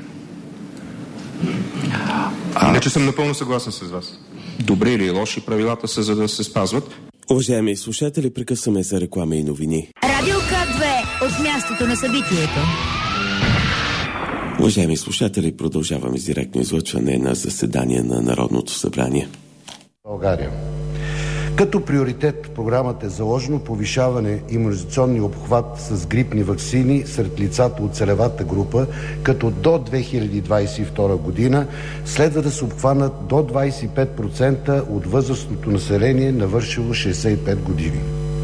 А... Не, че съм напълно съгласен с вас. Добри или лоши правилата са, за да се спазват. Уважаеми слушатели, прекъсваме за реклама и новини. Радио К две от мястото на събитието. Уважаеми слушатели, продължаваме с директно излъчване на заседание на Народното събрание. България. Като приоритет в програмата е заложено повишаване имунизационния обхват с грипни ваксини сред лицата от целевата група, като до две хиляди двадесет и втора година следва да се обхванат до двадесет и пет процента от възрастното население, навършило шейсет и пет години.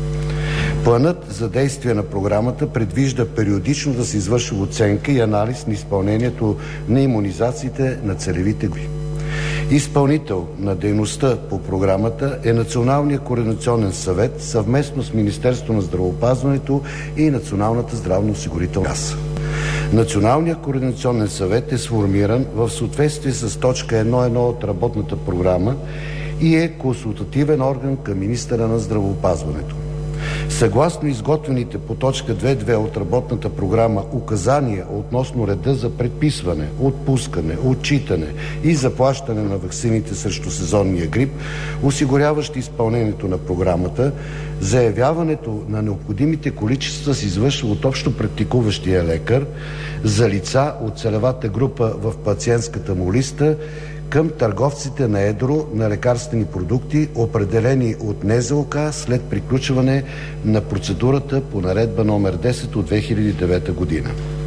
Планът за действие на програмата предвижда периодично да се извършва оценка и анализ на изпълнението на имунизациите на целевите групи. Изпълнител на дейността по програмата е Националният координационен съвет съвместно с Министерството на здравеопазването и Националната здравноосигурителна каса. Националният координационен съвет е сформиран в съответствие с точка едно точка едно от работната програма и е консултативен орган към министъра на здравеопазването. Съгласно изготвените по точка две точка две от работната програма указания относно реда за предписване, отпускане, отчитане и заплащане на ваксините срещу сезонния грип, осигуряващи изпълнението на програмата, заявяването на необходимите количества се извършва от общо практикуващия лекар за лица от целевата група в пациентската му листа към търговците на едро на лекарствени продукти, определени от Н З О К след приключване на процедурата по наредба номер десет от две хиляди и девета година.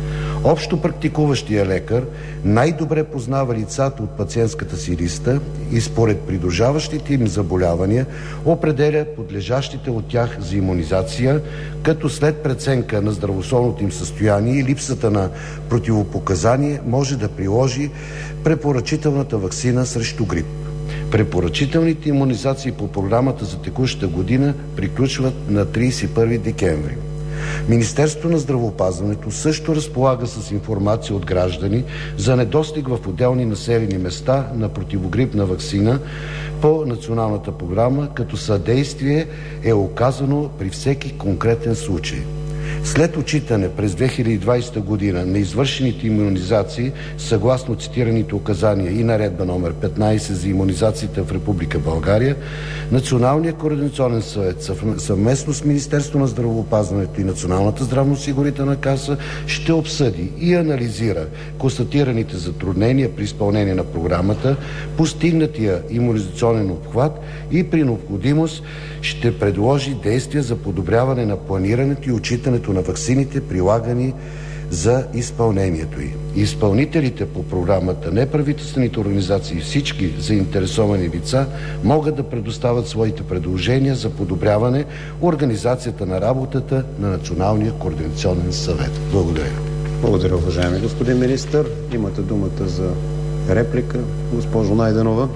Общо практикуващия лекар най-добре познава лицата от пациентската си листа и според придружаващите им заболявания определя подлежащите от тях за имунизация, като след преценка на здравословното им състояние и липсата на противопоказание може да приложи препоръчителната ваксина срещу грип. Препоръчителните имунизации по програмата за текущата година приключват на тридесет и първи декември. Министерството на здравеопазването също разполага с информация от граждани за недостиг в отделни населени места на противогрипна ваксина по националната програма, като съдействие е оказано при всеки конкретен случай. След отчитане през две хиляди и двадесета година на извършените имунизации съгласно цитираните указания и наредба номер петнадесет за имунизациите в Република България, Националният координационен съвет съвместно с Министерството на здравеопазването и Националната здравноосигурителна каса ще обсъди и анализира констатираните затруднения при изпълнение на програмата, постигнатия имунизационен обхват и при необходимост ще предложи действия за подобряване на планирането и отчитането на ваксините, прилагани за изпълнението й. Изпълнителите по програмата, неправителствените организации и всички заинтересовани лица могат да предоставят своите предложения за подобряване организацията на работата на Националния координационен съвет. Благодаря. Благодаря, уважаеми господин министър. Имате думата за реплика, госпожо Найденова.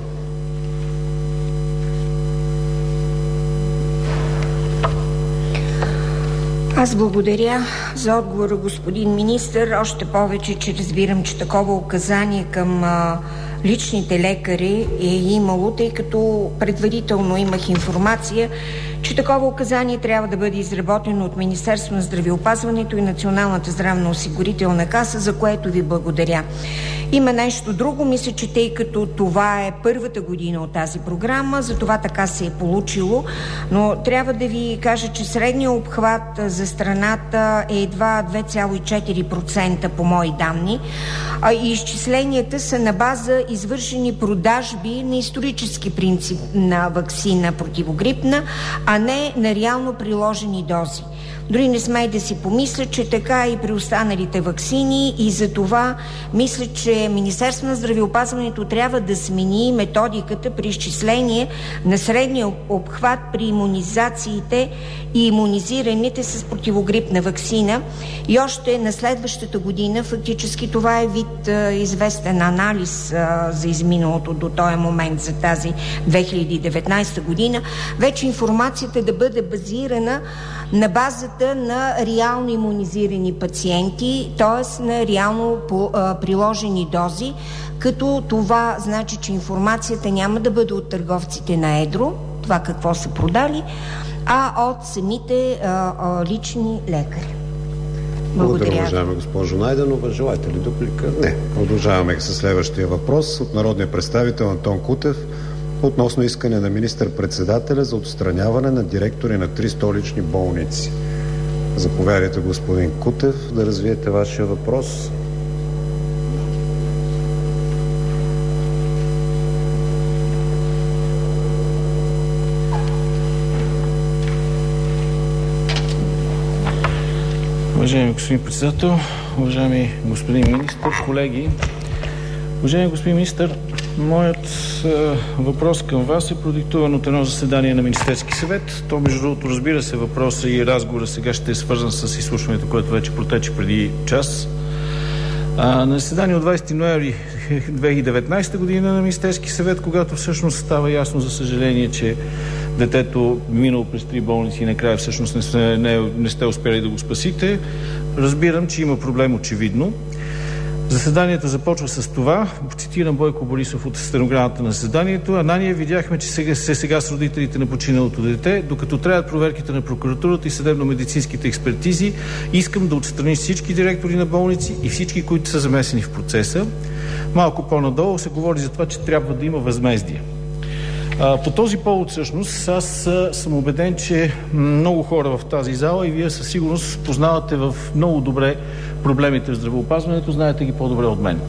Аз благодаря за отговора, господин министър. Още повече, че разбирам, че такова указание към а, личните лекари е имало, тъй като предварително имах информация, че такова указание трябва да бъде изработено от Министерството на здравеопазването и Националната здравноосигурителна каса, за което ви благодаря. Има нещо друго. Мисля, че тъй като това е първата година от тази програма, за това така се е получило, но трябва да ви кажа, че средният обхват за страната е едва две цяло и четири процента по мои данни, а и изчисленията са на база извършени продажби на исторически принцип на ваксина противогрипна, а не на реално приложени дози. Дори не смей да си помисля, че така и при останалите ваксини, и за това мисля, че Министерството на здравеопазването трябва да смени методиката при изчисление на средния обхват при имунизациите и имунизираните с противогрипна ваксина. И още на следващата година, фактически това е вид а, известен анализ а, за изминалото до този момент за тази две хиляди и деветнадесета година, вече информацията да бъде базирана на базата на реално имунизирани пациенти, т.е. на реално по, а, приложени дози, като това значи, че информацията няма да бъде от търговците на едро, това какво са продали, а от самите а, а, лични лекари. Благодаря. Благодаря, уважаема госпожо Найденова. Желаете ли дуплика? Не. Продължаваме с следващия въпрос от народния представител Антон Кутев относно искане на министър-председателя за отстраняване на директори на три столични болници. Заповядайте, господин Кутев, да развиете вашия въпрос. Уважаеми господин председател, уважаеми господин министър, колеги! Уважаеми господин министър, моят е, въпрос към вас е продиктуван от едно заседание на Министерски съвет. То, между другото, разбира се, въпроса и разговора сега ще е свързан с изслушването, което вече протече преди час. А, на заседание от двадесети ноември две хиляди и деветнадесета година на Министерски съвет, когато всъщност става ясно, за съжаление, че детето минало през три болници и накрая всъщност не сте, не, не сте успели да го спасите, разбирам, че има проблем очевидно. Заседанието започва с това, цитирам Бойко Борисов от стенограмата на заседанието: а ние видяхме, че сега, се сега с родителите на починалото дете, докато трябват проверките на прокуратурата и съдебно-медицинските експертизи, искам да отстраниш всички директори на болници и всички, които са замесени в процеса. Малко по-надолу се говори за това, че трябва да има възмездие. По този повод всъщност аз съм убеден, че много хора в тази зала и вие със сигурност познавате в много добре проблемите в здравеопазването, знаете ги по-добре от мен.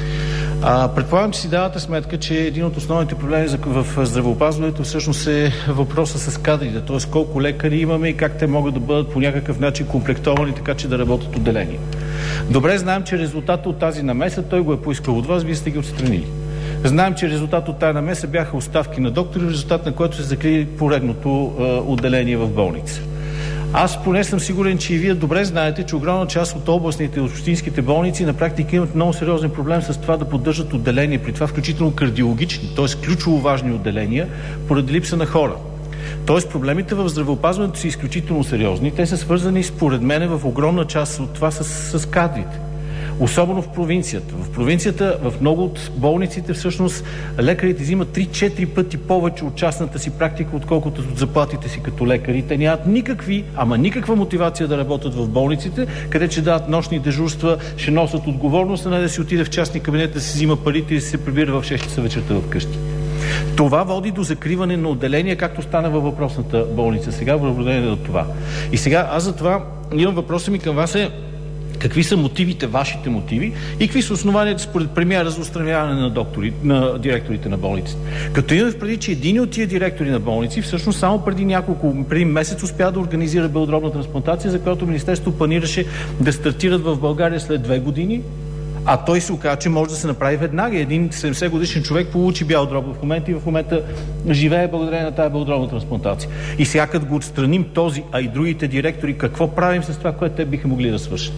А, предполагам, че си давате сметка, че един от основните проблеми в здравеопазването всъщност е въпроса с кадрите, т.е. колко лекари имаме и как те могат да бъдат по някакъв начин комплектовани, така че да работят отделения. Добре знаем, че резултатът от тази намеса, той го е поискал от вас, вие сте ги отстранили. Знаем, че резултат от тази намеса бяха оставки на доктори, в резултат на което се закри поредното е, отделение в болница. Аз поне съм сигурен, че и вие добре знаете, че огромна част от областните и общинските болници на практика имат много сериозен проблем с това да поддържат отделения, при това включително кардиологични, т.е. ключово важни отделения, поради липса на хора. Тоест проблемите в здравеопазването са изключително сериозни. Те са свързани, според мен, в огромна част от това с, с кадрите. Особено в провинцията. В провинцията, в много от болниците, всъщност, лекарите взимат три-четири пъти повече от частната си практика, отколкото от заплатите си като лекари. Те нямат никакви, ама никаква мотивация да работят в болниците, къде ще дадат нощни дежурства, ще носят отговорност, а не да си отиде в частни кабинет, да си взима парите и да се прибира в шест часа вечерта вкъщи. Това води до закриване на отделения, както стана във въпросната болница сега, в наблюдение на това. И сега аз за това имам въпроса ми към вас е: какви са мотивите, вашите мотиви и какви са основанията според премиера за отстраняване на доктори, на директорите на болниците? Като имаме преди, че един от тия директори на болници всъщност само преди няколко, преди месец успя да организира белодробна трансплантация, за която Министерството планираше да стартират в България след две години, а той се оказа, че може да се направи веднага. Един седемдесет годишен човек получи бял дроб в момента и в момента живее благодарение на тази белодробна трансплантация. И сега като го отстраним този, а и другите директори, какво правим с това, което те биха могли да свършат?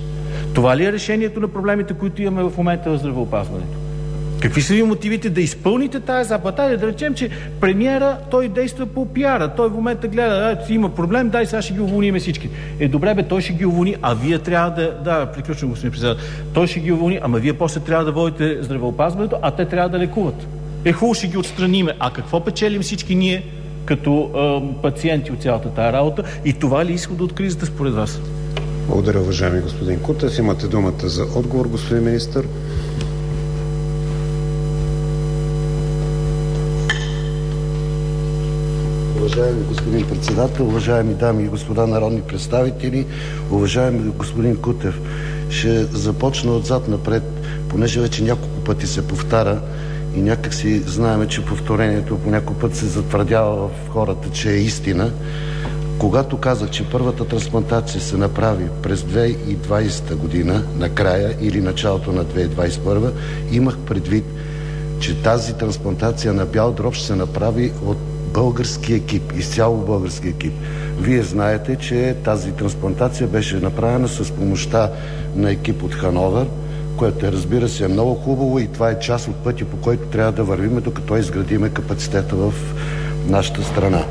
Това ли е решението на проблемите, които имаме в момента в здравеопазването? Какви са ви мотивите да изпълните тая заповед? Айде да речем, че премиера, той действа по пиара. Той в момента гледа, а, има проблем, дай сега ще ги уволним всички. Е, добре бе, той ще ги уволни, а вие трябва да... Да, приключвам, господин председател. Той ще ги уволни, ама вие после трябва да водите здравеопазването, а те трябва да лекуват. Е, хубаво ще ги отстраниме. А какво печелим всички ние като е, пациенти от цялата тая работа? И това ли е изхода от кризата според вас? Благодаря, уважаеми господин Кутев. Имате думата за отговор, господин министър. Уважаеми господин председател, уважаеми дами и господа народни представители, уважаеми господин Кутев, ще започна отзад напред, понеже вече няколко пъти се повтаря и някак си знаем, че повторението по някой път се затвърдява в хората, че е истина. Когато казах, че първата трансплантация се направи през две хиляди и двадесета година, накрая или началото на две хиляди двадесет и първа, имах предвид, че тази трансплантация на бял дроб ще се направи от български екип, изцяло български екип. Вие знаете, че тази трансплантация беше направена с помощта на екип от Хановер, което е, разбира се, е много хубаво и това е част от пътя, по който трябва да вървим, докато изградиме капацитета в нашата страна.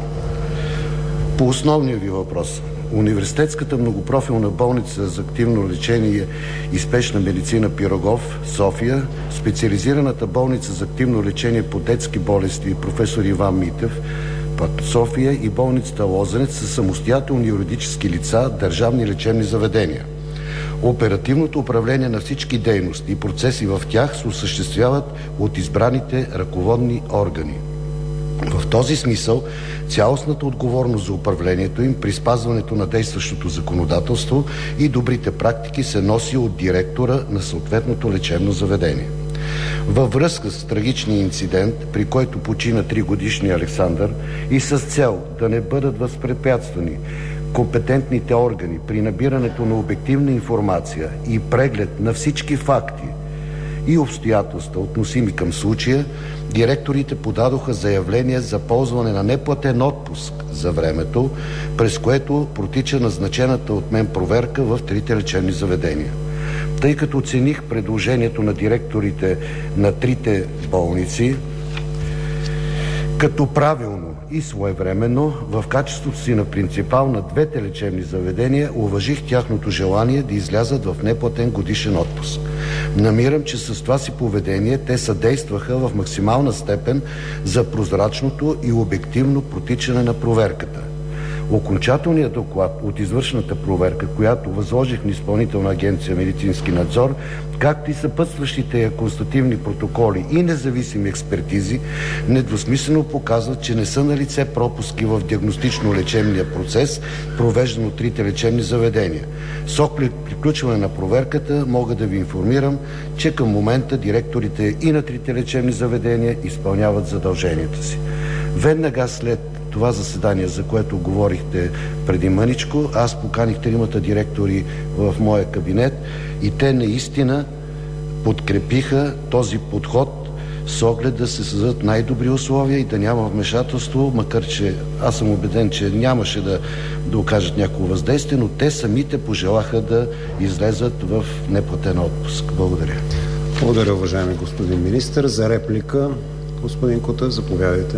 По основния ви въпрос. Университетската многопрофилна болница за активно лечение и спешна медицина Пирогов, София, специализираната болница за активно лечение по детски болести професор Иван Митев, София и болницата Лозенец са самостоятелни юридически лица, държавни лечебни заведения. Оперативното управление на всички дейности и процеси в тях се осъществяват от избраните ръководни органи. В този смисъл цялостната отговорност за управлението им при спазването на действащото законодателство и добрите практики се носи от директора на съответното лечебно заведение. Във връзка с трагичния инцидент, при който почина тригодишния Александър, и с цел да не бъдат възпрепятствани компетентните органи при набирането на обективна информация и преглед на всички факти и обстоятелства, относими към случая, директорите подадоха заявление за ползване на неплатен отпуск за времето, през което протича назначената от мен проверка в трите лечебни заведения. Тъй като оцених предложението на директорите на трите болници като правилно и своевременно, в качеството си на принципал на двете лечебни заведения, уважих тяхното желание да излязат в неплатен годишен отпуск. Намирам, че с това си поведение те съдействаха в максимална степен за прозрачното и обективно протичане на проверката. Окончателният доклад от извършената проверка, която възложих на Изпълнителна агенция „Медицински надзор“, както и съпътстващите я констативни протоколи и независими експертизи, недвусмислено показват, че не са налице пропуски в диагностично-лечебния процес, провеждан от трите лечебни заведения. С оглед приключване на проверката мога да ви информирам, че към момента директорите и на трите лечебни заведения изпълняват задълженията си. Веднага след това заседание, за което говорихте преди мъничко, аз поканих тримата директори в моя кабинет и те наистина подкрепиха този подход с оглед да се създадат най-добри условия и да няма вмешателство, макар че аз съм убеден, че нямаше да, да окажат някакво въздействие, но те самите пожелаха да излезат в неплатен отпуск. Благодаря. Благодаря, уважаеми господин министър. За реплика, господин Кутев, заповядайте.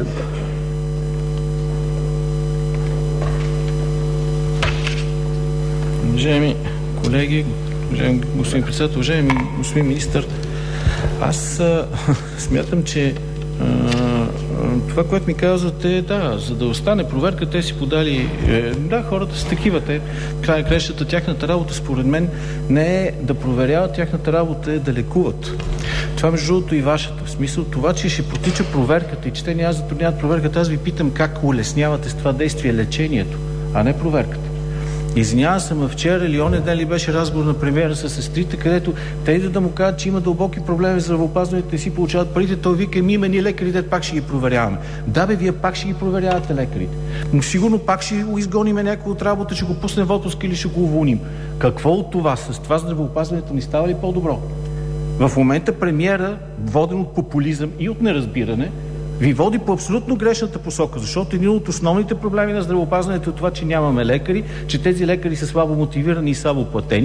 Уважаеми колеги, уважаеми господин председател, уважаеми господин министър, аз а, смятам, че а, това, което ми казвате, да, за да остане проверка, те си подали, е, да, хората са такива, те, край крещата, тяхната работа, според мен, не е да проверяват, тяхната работа е да лекуват. Това, между другото, и вашата. В смисъл, това, че ще протича проверката и че те няма затрудняват проверката, аз ви питам как улеснявате с това действие лечението, а не проверката. Извинявам се, ма вчера или оня ден ли беше разговор на премиера с сестрите, където те идват да му кажат, че има дълбоки проблеми в здравеопазването, не си получават парите, той вика, ми има ни лекари, дет пак ще ги проверяваме. Да бе, вие пак ще ги проверявате лекарите. Но сигурно пак ще го изгоним някой от работа, ще го пуснем в отпуск или ще го уволним. Какво от това? С това здравеопазването ни става ли по-добро? В момента премиера, воден от популизъм и от неразбиране, ви води по абсолютно грешната посока, защото един от основните проблеми на здравеопазването е това, че нямаме лекари, че тези лекари са слабо мотивирани и слабо платени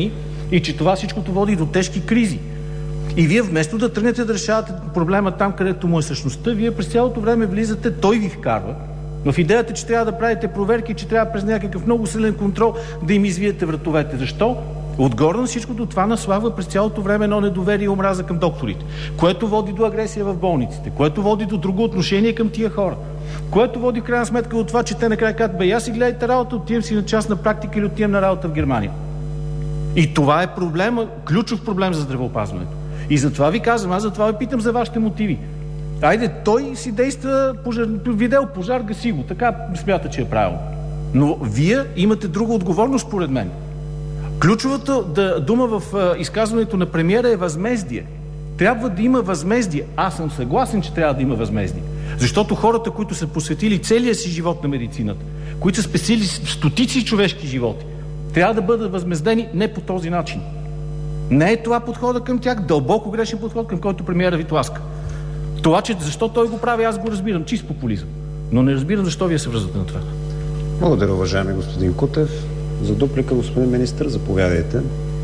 И че това всичкото води до тежки кризи. И вие вместо да тръгнете да решавате проблема там, където му е същността, вие през цялото време влизате, той ви вкарва в идеята, че трябва да правите проверки, че трябва през някакъв много силен контрол да им извиете вратовете. Защо? Отгоре на всичкото това наслага през цялото време едно недоверие и омраза към докторите, което води до агресия в болниците, което води до друго отношение към тия хора, което води в крайна сметка до това, че те накрая казват: бе, я си гледайте работа, отивам си на частна практика или отивам на работа в Германия. И това е проблема, ключов проблем за здравеопазването. И затова ви казвам, аз затова ви питам за вашите мотиви. Айде, той си действа, пожар, видел пожар, гаси го, така смята, че е правилно. Но вие имате друга отговорност, според мен. Ключовата да, дума в а, изказването на премиера е възмездие. Трябва да има възмездие. Аз съм съгласен, че трябва да има възмездие. Защото хората, които са посветили целия си живот на медицината, които са спасили стотици човешки животи, трябва да бъдат възмездени не по този начин. Не е това подхода към тях, дълбоко грешен подход, към който премиера ви тласка. Това, че защо той го прави, аз го разбирам, чист популизъм. Но не разбирам защо вие се връзвате на това. Благодаря, уважаеми господин Кутев. За дуплика, господин министър, заповядайте.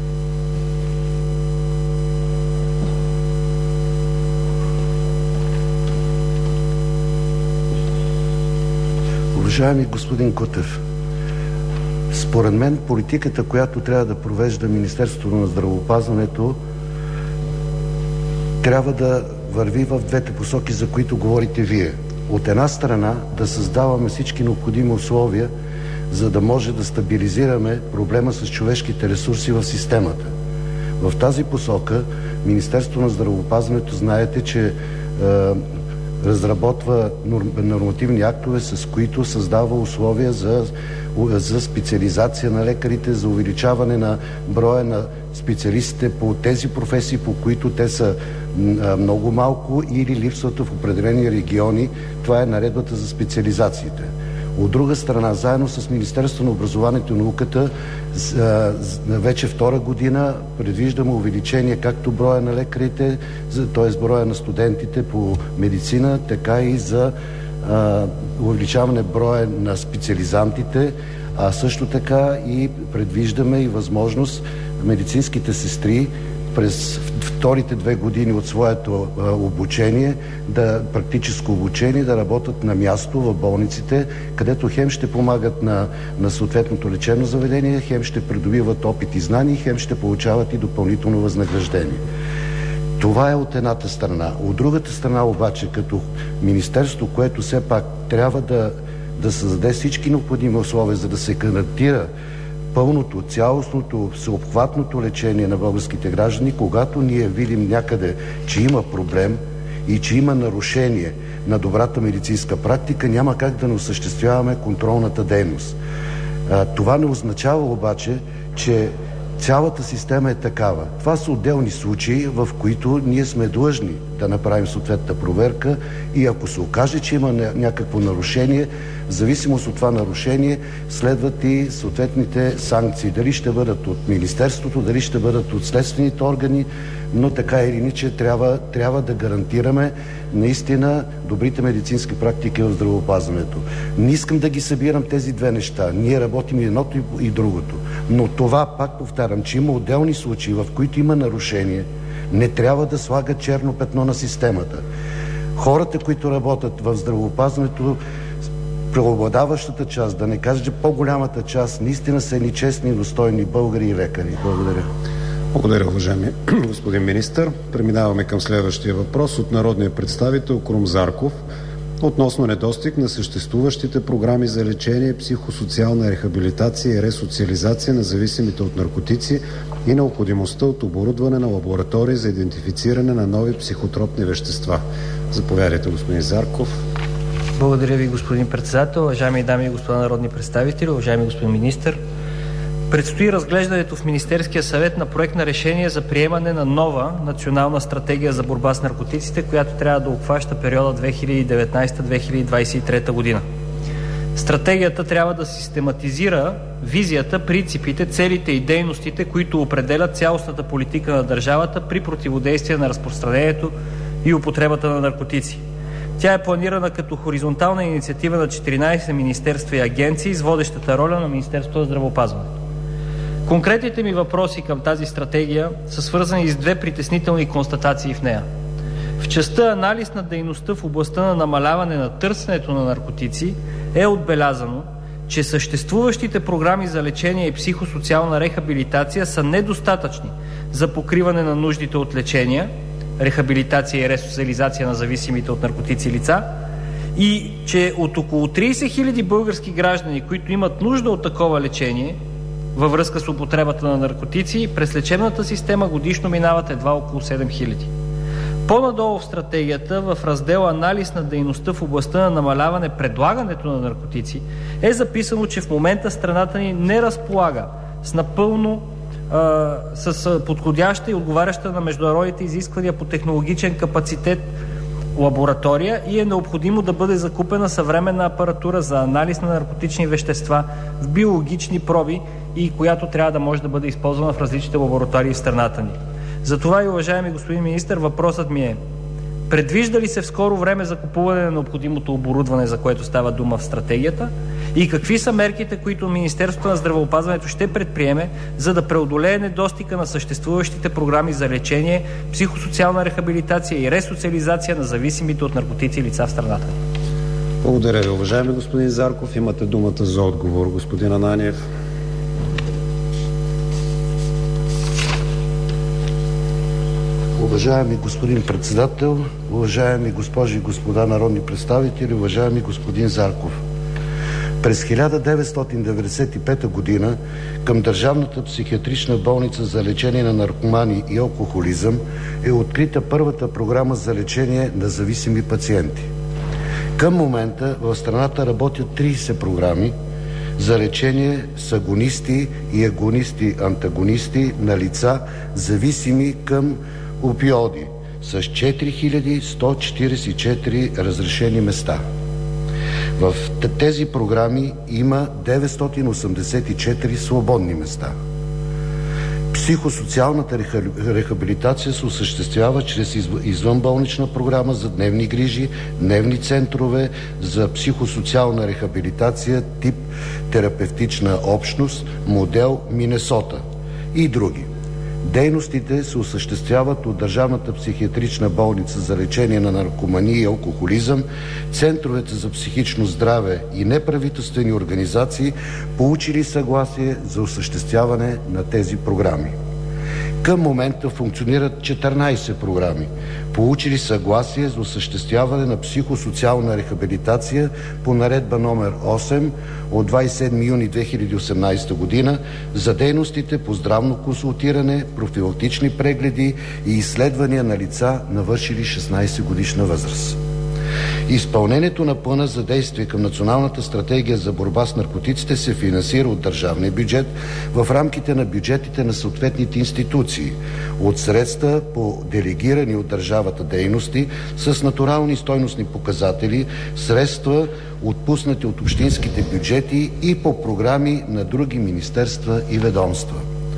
Уважаеми господин Кутев, според мен политиката, която трябва да провежда Министерството на здравеопазването, трябва да върви в двете посоки, за които говорите вие. От една страна да създаваме всички необходими условия, за да може да стабилизираме проблема с човешките ресурси в системата. В тази посока Министерството на здравеопазването, знаете, че е, разработва нормативни актове, с които създава условия за, за специализация на лекарите, за увеличаване на броя на специалистите по тези професии, по които те са много малко или липсват в определени региони. Това е наредбата за специализациите. От друга страна, заедно с Министерството на образованието и науката, вече втора година предвиждаме увеличение както броя на лекарите, т.е. броя на студентите по медицина, така и за увеличаване броя на специализантите, а също така и предвиждаме и възможност медицинските сестри през вторите две години от своето а, обучение, да, практическо обучение, да работят на място в болниците, където хем ще помагат на, на съответното лечебно заведение, хем ще придобиват опит и знания, хем ще получават и допълнително възнаграждение. Това е от едната страна. От другата страна обаче, като министерство, което все пак трябва да, да създаде всички необходими условия, за да се гарантира пълното, цялостното, всеобхватното лечение на българските граждани, когато ние видим някъде, че има проблем и че има нарушение на добрата медицинска практика, няма как да не осъществяваме контролната дейност. Това не означава обаче, че цялата система е такава. Това са отделни случаи, в които ние сме длъжни да направим съответната проверка и ако се окаже, че има някакво нарушение, в зависимост от това нарушение следват и съответните санкции. Дали ще бъдат от Министерството, дали ще бъдат от следствените органи, но така или иначе трябва, трябва да гарантираме наистина добрите медицински практики в здравеопазването. Не искам да ги събирам тези две неща. Ние работим и едното и другото. Но това, пак повтарям, че има отделни случаи, в които има нарушение, не трябва да слага черно петно на системата. Хората, които работят в здравеопазването, преобладаващата част, да не кажа, че по-голямата част, наистина са едни честни и достойни българи и лекари. Благодаря. Благодаря, уважаеми господин министър. Преминаваме към следващия въпрос от народния представител Крум Зарков относно недостиг на съществуващите програми за лечение, психосоциална рехабилитация и ресоциализация на зависимите от наркотици и необходимостта от оборудване на лаборатории за идентифициране на нови психотропни вещества. Заповядайте, господин Зарков. Благодаря ви, господин председател. Уважаеми дами и господа народни представители, уважаеми господин министър, предстои разглеждането в Министерския съвет на проект на решение за приемане на нова национална стратегия за борба с наркотиците, която трябва да обхваща периода две хиляди и деветнадесета - две хиляди двадесет и трета година. Стратегията трябва да систематизира визията, принципите, целите и дейностите, които определят цялостната политика на държавата при противодействие на разпространението и употребата на наркотици. Тя е планирана като хоризонтална инициатива на четиринадесет министерства и агенции с водещата роля на Министерството на здравеопазването. Конкретните ми въпроси към тази стратегия са свързани с две притеснителни констатации в нея. В частта анализ на дейността в областта на намаляване на търсенето на наркотици е отбелязано, че съществуващите програми за лечение и психосоциална рехабилитация са недостатъчни за покриване на нуждите от лечение, рехабилитация и ресоциализация на зависимите от наркотици лица и че от около трийсет хиляди български граждани, които имат нужда от такова лечение във връзка с употребата на наркотици, през лечебната система годишно минават едва около седем хиляди. По-надолу в стратегията, в раздел анализ на дейността в областта на намаляване предлагането на наркотици, е записано, че в момента страната ни не разполага с напълно а, с подходяща и отговаряща на международните изисквания по технологичен капацитет лаборатория и е необходимо да бъде закупена съвременна апаратура за анализ на наркотични вещества в биологични проби и която трябва да може да бъде използвана в различните лаборатории в страната ни. Затова и, уважаеми господин министър, въпросът ми е: предвижда ли се в скоро време закупуване на необходимото оборудване, за което става дума в стратегията, и какви са мерките, които Министерството на здравеопазването ще предприеме, за да преодолее недостига на съществуващите програми за лечение, психосоциална рехабилитация и ресоциализация на зависимите от наркотици лица в страната? Благодаря ви, уважаеми господин Зарков. Имате думата за отговор, господин Ананиев. Уважаеми господин председател, уважаеми госпожи и господа народни представители, уважаеми господин Зарков! През хиляда деветстотин деветдесет и пета година към Държавната психиатрична болница за лечение на наркомани и алкохолизъм е открита първата програма за лечение на зависими пациенти. Към момента в страната работят трийсет програми за лечение с агонисти и агонисти-антагонисти на лица, зависими към опиоди, с четири хиляди сто четиридесет и четири разрешени места. В тези програми има деветстотин осемдесет и четири свободни места. Психосоциалната рехабилитация се осъществява чрез извънболнична програма за дневни грижи, дневни центрове за психосоциална рехабилитация тип терапевтична общност, модел Минесота и други. Дейностите се осъществяват от Държавната психиатрична болница за лечение на наркомания и алкохолизъм, центровете за психично здраве и неправителствени организации, получили съгласие за осъществяване на тези програми. Към момента функционират четиринайсет програми, получили съгласие за осъществяване на психосоциална рехабилитация по наредба номер осем от двадесет и седми юни две хиляди и осемнадесета година за дейностите по здравно консултиране, профилактични прегледи и изследвания на лица, навършили шестнадесет годишна възраст. Изпълнението на плана за действие към Националната стратегия за борба с наркотиците се финансира от държавния бюджет в рамките на бюджетите на съответните институции, от средства по делегирани от държавата дейности с натурални стойностни показатели, средства отпуснати от общинските бюджети и по програми на други министерства и ведомства.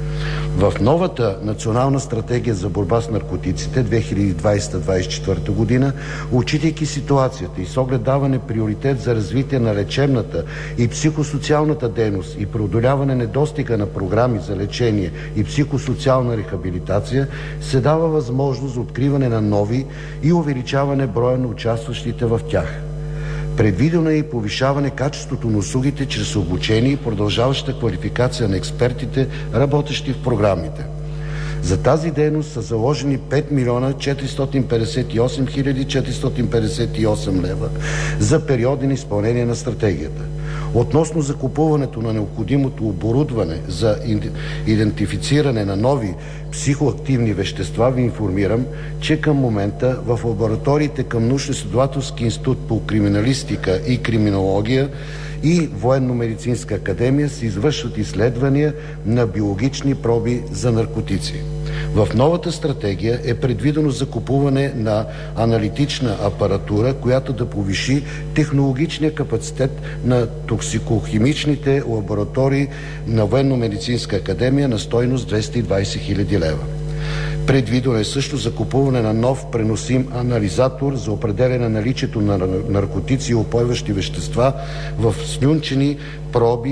В новата Национална стратегия за борба с наркотиците две хиляди и двадесета до двадесет и четвърта година, отчитайки ситуацията и с оглед даване приоритет за развитие на лечебната и психосоциалната дейност и преодоляване недостига на програми за лечение и психосоциална рехабилитация, се дава възможност за откриване на нови и увеличаване броя на участващите в тях. Предвидено е и повишаване качеството на услугите чрез обучение и продължаваща квалификация на експертите, работещи в програмите. За тази дейност са заложени пет милиона четиристотин петдесет и осем хиляди четиристотин петдесет и осем лева за периоди на изпълнение на стратегията. Относно закупуването на необходимото оборудване за идентифициране на нови психоактивни вещества, ви информирам, че към момента в лабораториите към Научно-изследователски институт по криминалистика и криминология и Военно-медицинска академия се извършват изследвания на биологични проби за наркотици. В новата стратегия е предвидено закупуване на аналитична апаратура, която да повиши технологичния капацитет на токсикохимичните лаборатории на Военно-медицинска академия на стойност двеста и двадесет хиляди лева. Предвидено е също закупуване на нов преносим анализатор за определяне на наличието на наркотици и упойващи вещества в слюнчени проби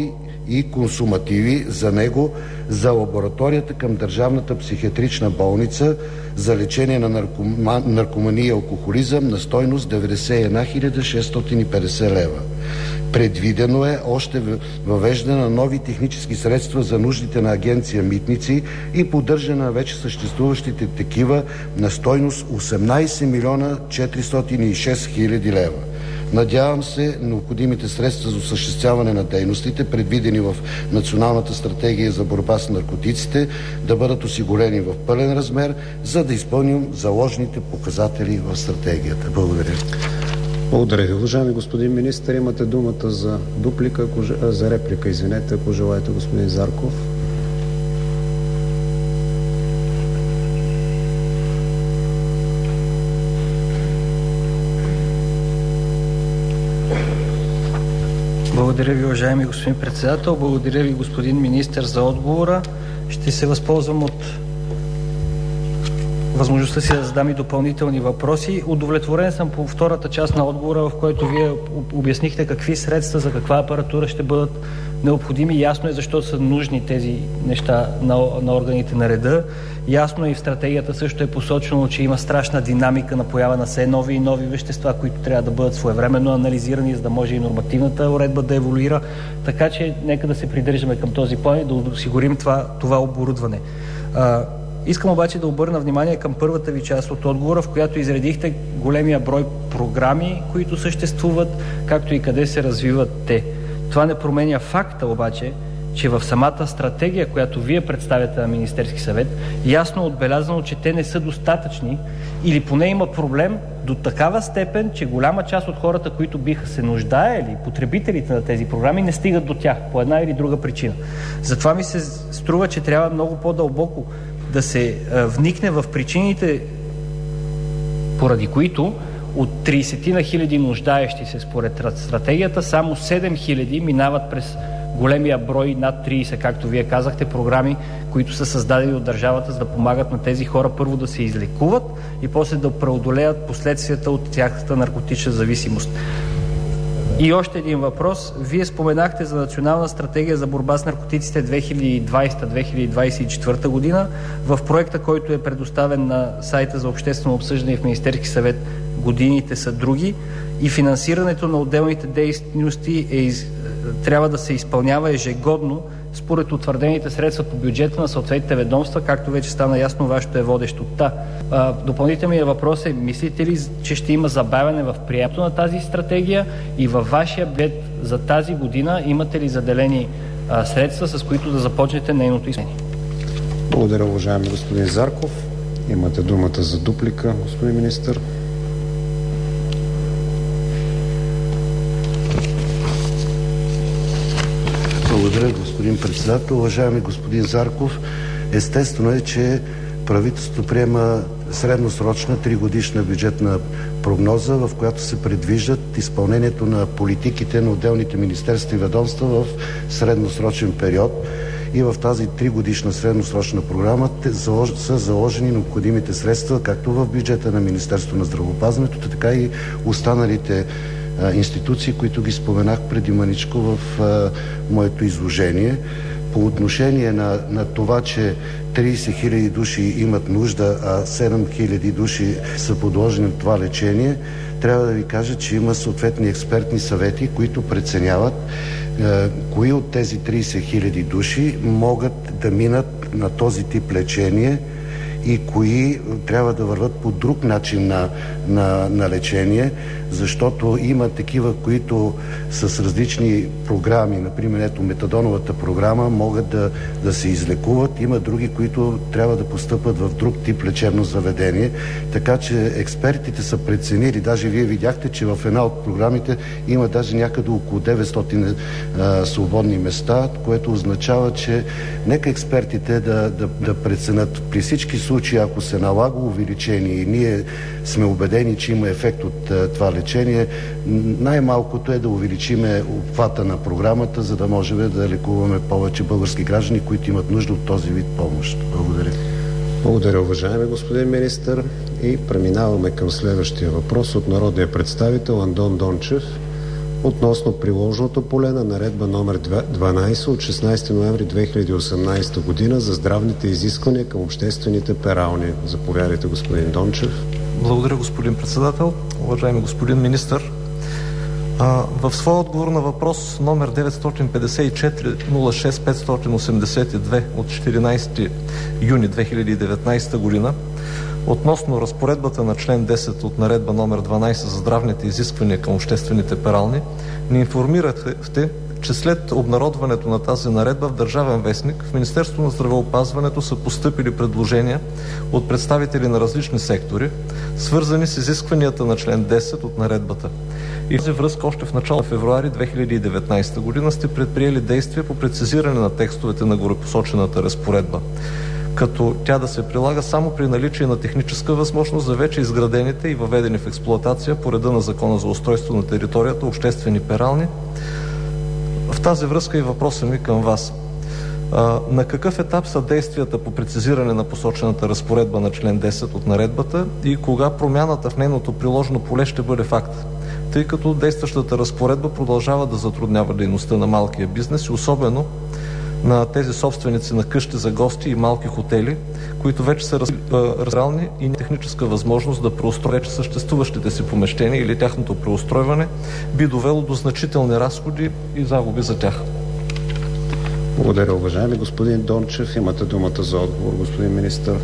и консумативи за него за лабораторията към Държавната психиатрична болница за лечение на наркома... наркомания и алкохолизъм на стойност деветдесет и една хиляди шестстотин и петдесет лева. Предвидено е още въвеждане на нови технически средства за нуждите на Агенция „Митници“ и поддържане на вече съществуващите такива на стойност осемнадесет милиона четиристотин и шест хиляди лева. Надявам се необходимите средства за осъществяване на дейностите, предвидени в Националната стратегия за борба с наркотиците, да бъдат осигурени в пълен размер, за да изпълним заложените показатели в стратегията. Благодаря. Благодаря ви, уважаеми господин министър. Имате думата за дуплика, ако, за реплика, извинете, ако желаете, господин Зарков. Благодаря ви, уважаеми господин председател. Благодаря ви, господин министър, за отговора. Ще се възползвам от възможността си да задам и допълнителни въпроси. Удовлетворен съм по втората част на отговора, в който Вие обяснихте какви средства за каква апаратура ще бъдат необходими. Ясно е защо са нужни тези неща на, на органите на реда. Ясно е и в стратегията също е посочено, че има страшна динамика на поява на все нови и нови вещества, които трябва да бъдат своевременно анализирани, за да може и нормативната уредба да еволюира. Така че нека да се придържаме към този план и да осигурим това, това оборудване. А, Искам обаче да обърна внимание към първата ви част от отговора, в която изредихте големия брой програми, които съществуват, както и къде се развиват те. Това не променя факта обаче, че в самата стратегия, която вие представяте на Министерски съвет, ясно е отбелязано, че те не са достатъчни или поне има проблем до такава степен, че голяма част от хората, които биха се нуждаели, потребителите на тези програми, не стигат до тях по една или друга причина. Затова ми се струва, че трябва много по-дълбоко да се вникне в причините, поради които от тридесет на хиляди нуждаещи се според стратегията, само седем хиляди минават през големия брой над тридесет, както вие казахте, програми, които са създадени от държавата, за да помагат на тези хора първо да се излекуват и после да преодолеят последствията от тяхната наркотична зависимост. И още един въпрос. Вие споменахте за Национална стратегия за борба с наркотиците две хиляди и двадесета - две хиляди двадесет и четвърта година. В проекта, който е предоставен на сайта за обществено обсъждане в Министерски съвет, годините са други и финансирането на отделните дейности е из... трябва да се изпълнява ежегодно според утвърдените средства по бюджета на съответните ведомства, както вече стана ясно, вашето е водещо. Та, допълнителният въпрос е, мислите ли, че ще има забавяне в приемането на тази стратегия и във вашия бюджет за тази година имате ли заделени а, средства, с които да започнете нейното изпълнение? Благодаря, уважаеми господин Зарков. Имате думата за дуплика, господин министър. Благодаря, господин председател. Уважаеми господин Зарков, естествено е, че правителството приема средносрочна тригодишна бюджетна прогноза, в която се предвиждат изпълнението на политиките на отделните министерства и ведомства в средносрочен период. И в тази тригодишна средносрочна програма са заложени необходимите средства, както в бюджета на Министерството на здравеопазването, така и останалите институции, които ги споменах преди маничко в а, моето изложение. По отношение на, на това, че тридесет хиляди души имат нужда, а седем хиляди души са подложени на това лечение, трябва да ви кажа, че има съответни експертни съвети, които преценяват е, кои от тези тридесет хиляди души могат да минат на този тип лечение и кои трябва да върват по друг начин на, на, на лечение, защото има такива, които с различни програми, например, ето метадоновата програма, могат да, да се излекуват. Има други, които трябва да постъпат в друг тип лечебно заведение. Така че експертите са преценили, даже вие видяхте, че в една от програмите има даже някъде около деветстотин а, свободни места, което означава, че нека експертите да, да, да преценят. При всички случаи, ако се налага увеличение и ние сме убедени, че има ефект от а, това лечение, най-малкото е да увеличиме обхвата на програмата, за да можем да лекуваме повече български граждани, които имат нужда от този вид помощ. Благодаря. Благодаря, уважаеми господин министър. И преминаваме към следващия въпрос от народния представител Андон Дончев относно приложното поле на наредба номер дванайсет от шестнайсети ноември две хиляди и осемнайсета година за здравните изисквания към обществените перални. Заповядайте, господин Дончев. Благодаря, господин председател. Уважаеми господин министър, в своя отговор на въпрос номер деветстотин петдесет и четири нула шест петстотин осемдесет и две от четиринайсети юни две хиляди и деветнайсета година относно разпоредбата на член десет от наредба номер дванайсет за здравните изисквания към обществените перални, ни информирахте, че след обнародването на тази наредба в Държавен вестник в Министерството на здравеопазването са постъпили предложения от представители на различни сектори, свързани с изискванията на член десет от наредбата. И в тази връзка още в начало на февруари две хиляди и деветнайсета година сте предприели действия по прецизиране на текстовете на горепосочената разпоредба, като тя да се прилага само при наличие на техническа възможност за вече изградените и въведени в експлоатация по реда на Закона за устройство на територията обществени перални. В тази връзка и въпросът ми към Вас. А, на какъв етап са действията по прецизиране на посочената разпоредба на член десет от наредбата и кога промяната в нейното приложено поле ще бъде факт? Тъй като действащата разпоредба продължава да затруднява дейността на малкия бизнес и особено на тези собственици на къщи за гости и малки хотели, които вече са разреални и не техническа възможност да преустроят вече съществуващите си помещения или тяхното преустройване би довело до значителни разходи и загуби за тях. Благодаря, уважаеми господин Дончев. Имате думата за отговор, господин министър.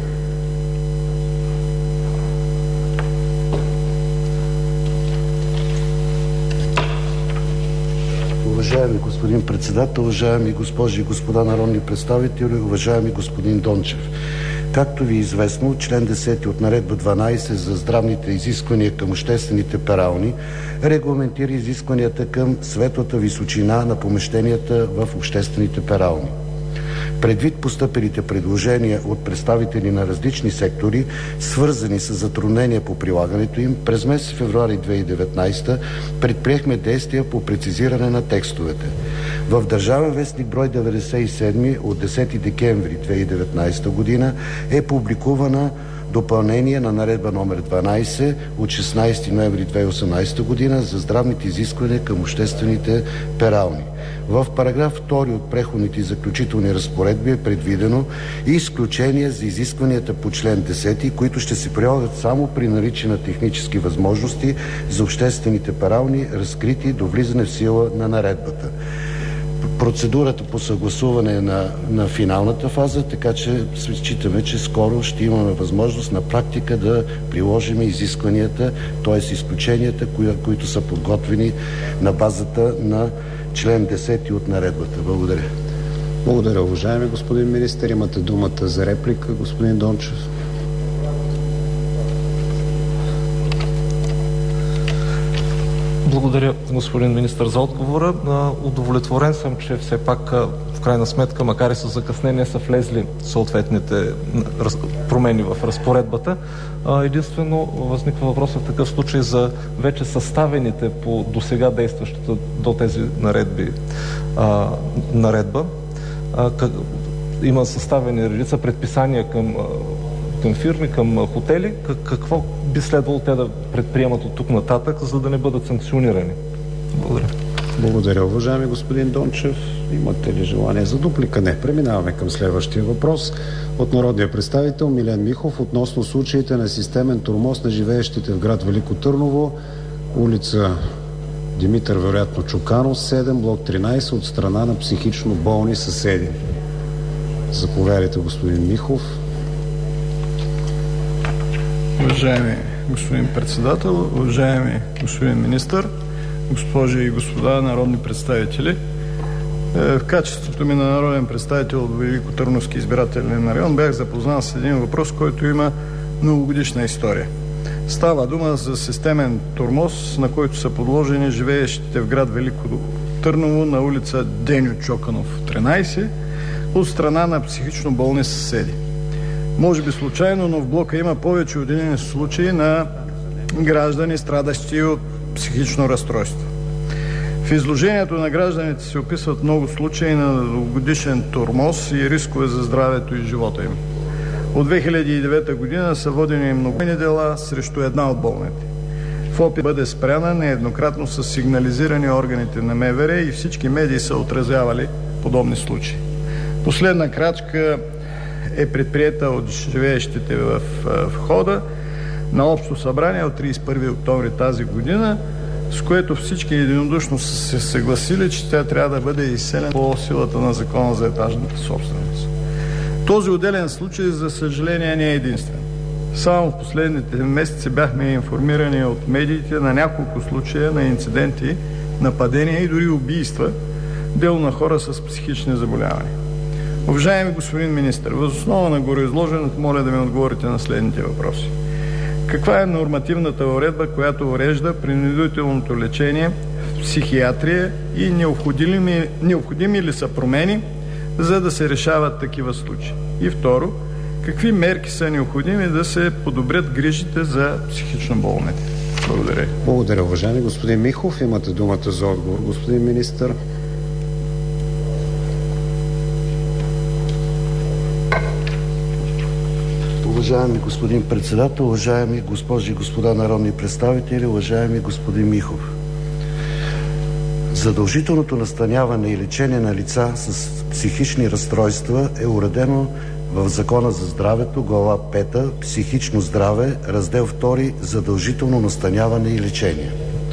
Уважаеми господин председател, уважаеми госпожи и господа народни представители, уважаеми господин Дончев. Както ви е известно, член десети от наредба дванайсет за здравните изисквания към обществените перални регламентира изискванията към светлата височина на помещенията в обществените перални. Предвид постъпилите предложения от представители на различни сектори, свързани с затруднения по прилагането им, през месец февруари две хиляди и деветнайсета предприехме действия по прецизиране на текстовете. В Държавен вестник брой деветдесет и седем от десети декември две хиляди и деветнайсета година е публикувана допълнение на наредба номер дванайсет от шестнайсети ноември две хиляди и осемнайсета година за здравните изисквания към обществените перални. В параграф втори от преходните и заключителни разпоредби е предвидено изключение за изискванията по член десети, които ще се прилагат само при наличие на технически възможности за обществените перални, разкрити до влизане в сила на наредбата. Процедурата по съгласуване е на, на финалната фаза, така че считаме, че скоро ще имаме възможност на практика да приложим изискванията, т.е. изключенията, кои, които са подготвени на базата на член десети от наредбата. Благодаря. Благодаря, уважаеми господин министър. Имате думата за реплика, господин Дончев. Благодаря, господин министър, за отговора. Удовлетворен съм, че все пак в крайна сметка, макар и с закъснение, са влезли съответните промени в разпоредбата. Единствено възниква въпроса в такъв случай за вече съставените по досега действащата до тези наредби наредба. Има съставени редица предписания към към фирми, към хотели, какво би следвало те да предприемат от тук нататък, за да не бъдат санкционирани? Благодаря. Благодаря, уважаеми господин Дончев. Имате ли желание за дуплика? Не. Преминаваме към следващия въпрос от народния представител Милен Михов относно случаите на системен тормоз на живеещите в град Велико Търново, улица Димитър вероятно Чуканов, седем, блок тринайсет, от страна на психично болни съседи. Заповядайте, господин Михов. Уважаеми господин председател, уважаеми господин министър, госпожи и господа народни представители, в качеството ми на народен представител от Велико Търновски избирателен район бях запознан с един въпрос, който има многогодишна история. Става дума за системен тормоз, на който са подложени живеещите в град Велико Търново на улица Деню Чоканов, тринайсет, от страна на психично болни съседи. Може би случайно, но в блока има повече от един случаи на граждани, страдащи от психично разстройство. В изложението на гражданите се описват много случаи на дългогодишен тормоз и рискове за здравето и живота им. От две хиляди и девета година са водени многобройни дела срещу една от болните. в опит бъде спряна, нееднократно са сигнализирани органите на МВР и всички медии са отразявали подобни случаи. Последна крачка е предприета от живеещите в входа на Общо събрание от тридесет и първи октомври тази година, с което всички единодушно са се съгласили, че тя трябва да бъде изселена по силата на Закона за етажната собственост. Този отделен случай, за съжаление, не е единствен. Само в последните месеци бяхме информирани от медиите на няколко случая на инциденти, нападения и дори убийства, дело на хора с психични заболявания. Уважаеми господин министър, въз основа на гореизложеното моля да ми отговорите на следните въпроси. Каква е нормативната уредба, която урежда принудителното лечение в психиатрия и необходими, необходими ли са промени, за да се решават такива случаи? И второ, какви мерки са необходими да се подобрят грижите за психично болните? Благодаря. Благодаря, уважаеми господин Михов. Имате думата за отговор, господин министър. Уважаеми господин председател, уважаеми госпожи и господа народни представители, уважаеми господин Михов. Задължителното настаняване и лечение на лица с психични разстройства е уредено в Закона за здравето, глава пета «Психично здраве», раздел втори «Задължително настаняване и лечение».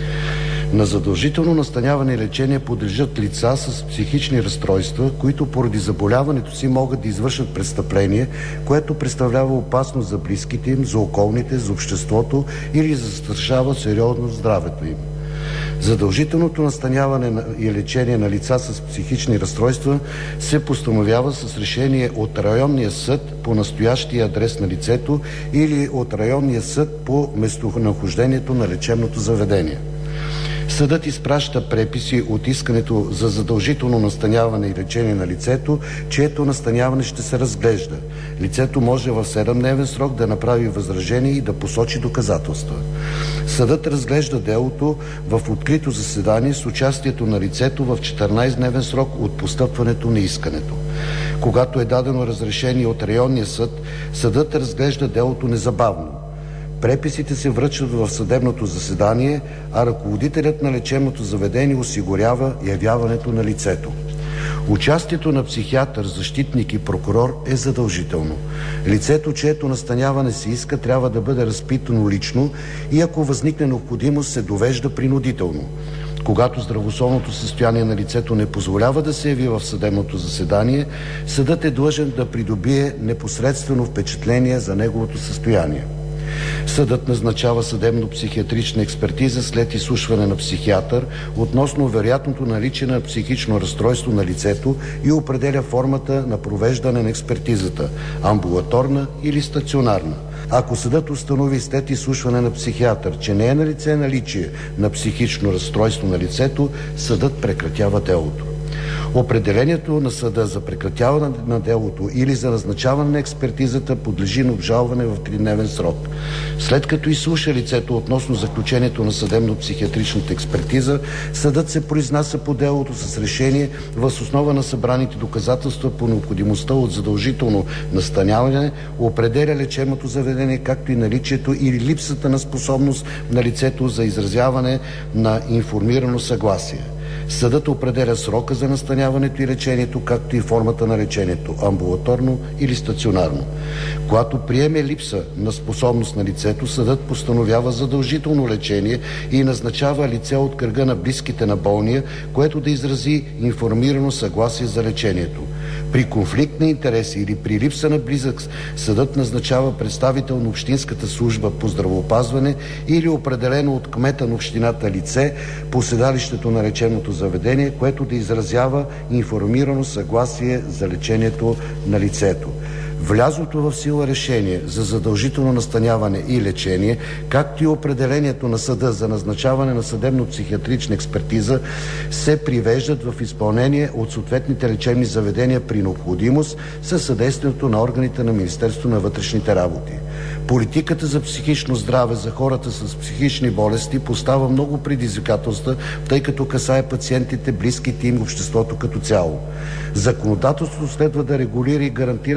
На задължително настаняване и лечение подлежат лица с психични разстройства, които поради заболяването си могат да извършат престъпление, което представлява опасност за близките им, за околните, за обществото или застрашава сериозно здравето им. Задължителното настаняване и лечение на лица с психични разстройства се постановява с решение от районния съд по настоящия адрес на лицето или от районния съд по местонахождението на лечебното заведение. Съдът изпраща преписи от искането за задължително настаняване и лечение на лицето, чието настаняване ще се разглежда. Лицето може в седемдневен срок да направи възражение и да посочи доказателства. Съдът разглежда делото в открито заседание с участието на лицето в четиринадесетдневен срок от постъпването на искането. Когато е дадено разрешение от районния съд, съдът разглежда делото незабавно. Преписите се връчват в съдебното заседание, а ръководителят на лечебното заведение осигурява явяването на лицето. Участието на психиатър, защитник и прокурор е задължително. Лицето, чието настаняване се иска, трябва да бъде разпитано лично и ако възникне необходимост, се довежда принудително. Когато здравословното състояние на лицето не позволява да се яви в съдебното заседание, съдът е длъжен да придобие непосредствено впечатление за неговото състояние. Съдът назначава съдебно-психиатрична експертиза след изслушване на психиатър относно вероятното наличие на психично разстройство на лицето и определя формата на провеждане на експертизата – амбулаторна или стационарна. Ако съдът установи след изслушване на психиатър, че не е налице наличие на психично разстройство на лицето, съдът прекратява делото. Определението на съда за прекратяване на делото или за назначаване на експертизата подлежи на обжалване в тридневен срок. След като изслуша лицето относно заключението на съдебно-психиатричната експертиза, съдът се произнася по делото с решение въз основа на събраните доказателства по необходимостта от задължително настаняване, определя лечебното заведение, както и наличието или липсата на способност на лицето за изразяване на информирано съгласие. Съдът определя срока за настаняването и лечението, както и формата на лечението – амбулаторно или стационарно. Когато приеме липса на способност на лицето, съдът постановява задължително лечение и назначава лице от кръга на близките на болния, което да изрази информирано съгласие за лечението. При конфликт на интереси или при липса на близък, съдът назначава представител на Общинската служба по здравеопазване или определено от кмета на общината лице по седалището на лечебното заведение, което да изразява информирано съгласие за лечението на лицето. Влязлото в сила решение за задължително настаняване и лечение, както и определението на съда за назначаване на съдебно-психиатрична експертиза се привеждат в изпълнение от съответните лечебни заведения при необходимост със съдействието на органите на Министерството на вътрешните работи. Политиката за психично здраве за хората с психични болести поставя много предизвикателства, тъй като касае пациентите, близките им, обществото като цяло. Законодателството следва да регулира и гарантира спазването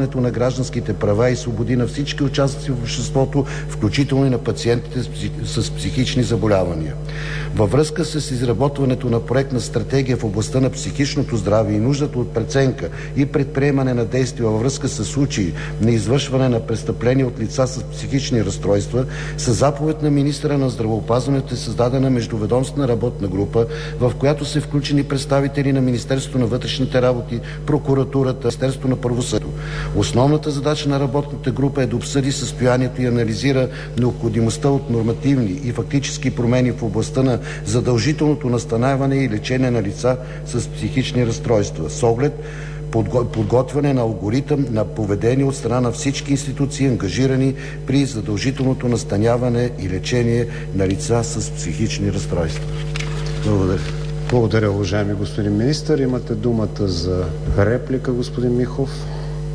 спазването на гражданските права и свободи на всички участници в обществото, включително и на пациентите с, псих... с психични заболявания. Във връзка с изработването на проектна стратегия в областта на психичното здраве и нуждата от преценка и предприемане на действия във връзка с случаи на извършване на престъпления от лица с психични разстройства, със заповед на министъра на здравеопазването е създадена междуведомствена работна група, в която са включени представители на Министерството на вътрешните работи, прокуратурата, Министерството на правосъдието. Основната задача на работната група е да обсъди състоянието и анализира необходимостта от нормативни и фактически промени в областта на задължителното настаняване и лечение на лица с психични разстройства, с оглед подготвяне на алгоритъм на поведение от страна на всички институции, ангажирани при задължителното настаняване и лечение на лица с психични разстройства. Благодаря. Благодаря, уважаеми господин министър. Имате думата за реплика, господин Михов.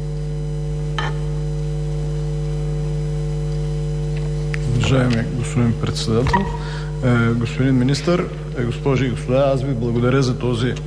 Уважаеми господин председател, е, господин министър, е, госпожи и господа, аз ви благодаря за този е,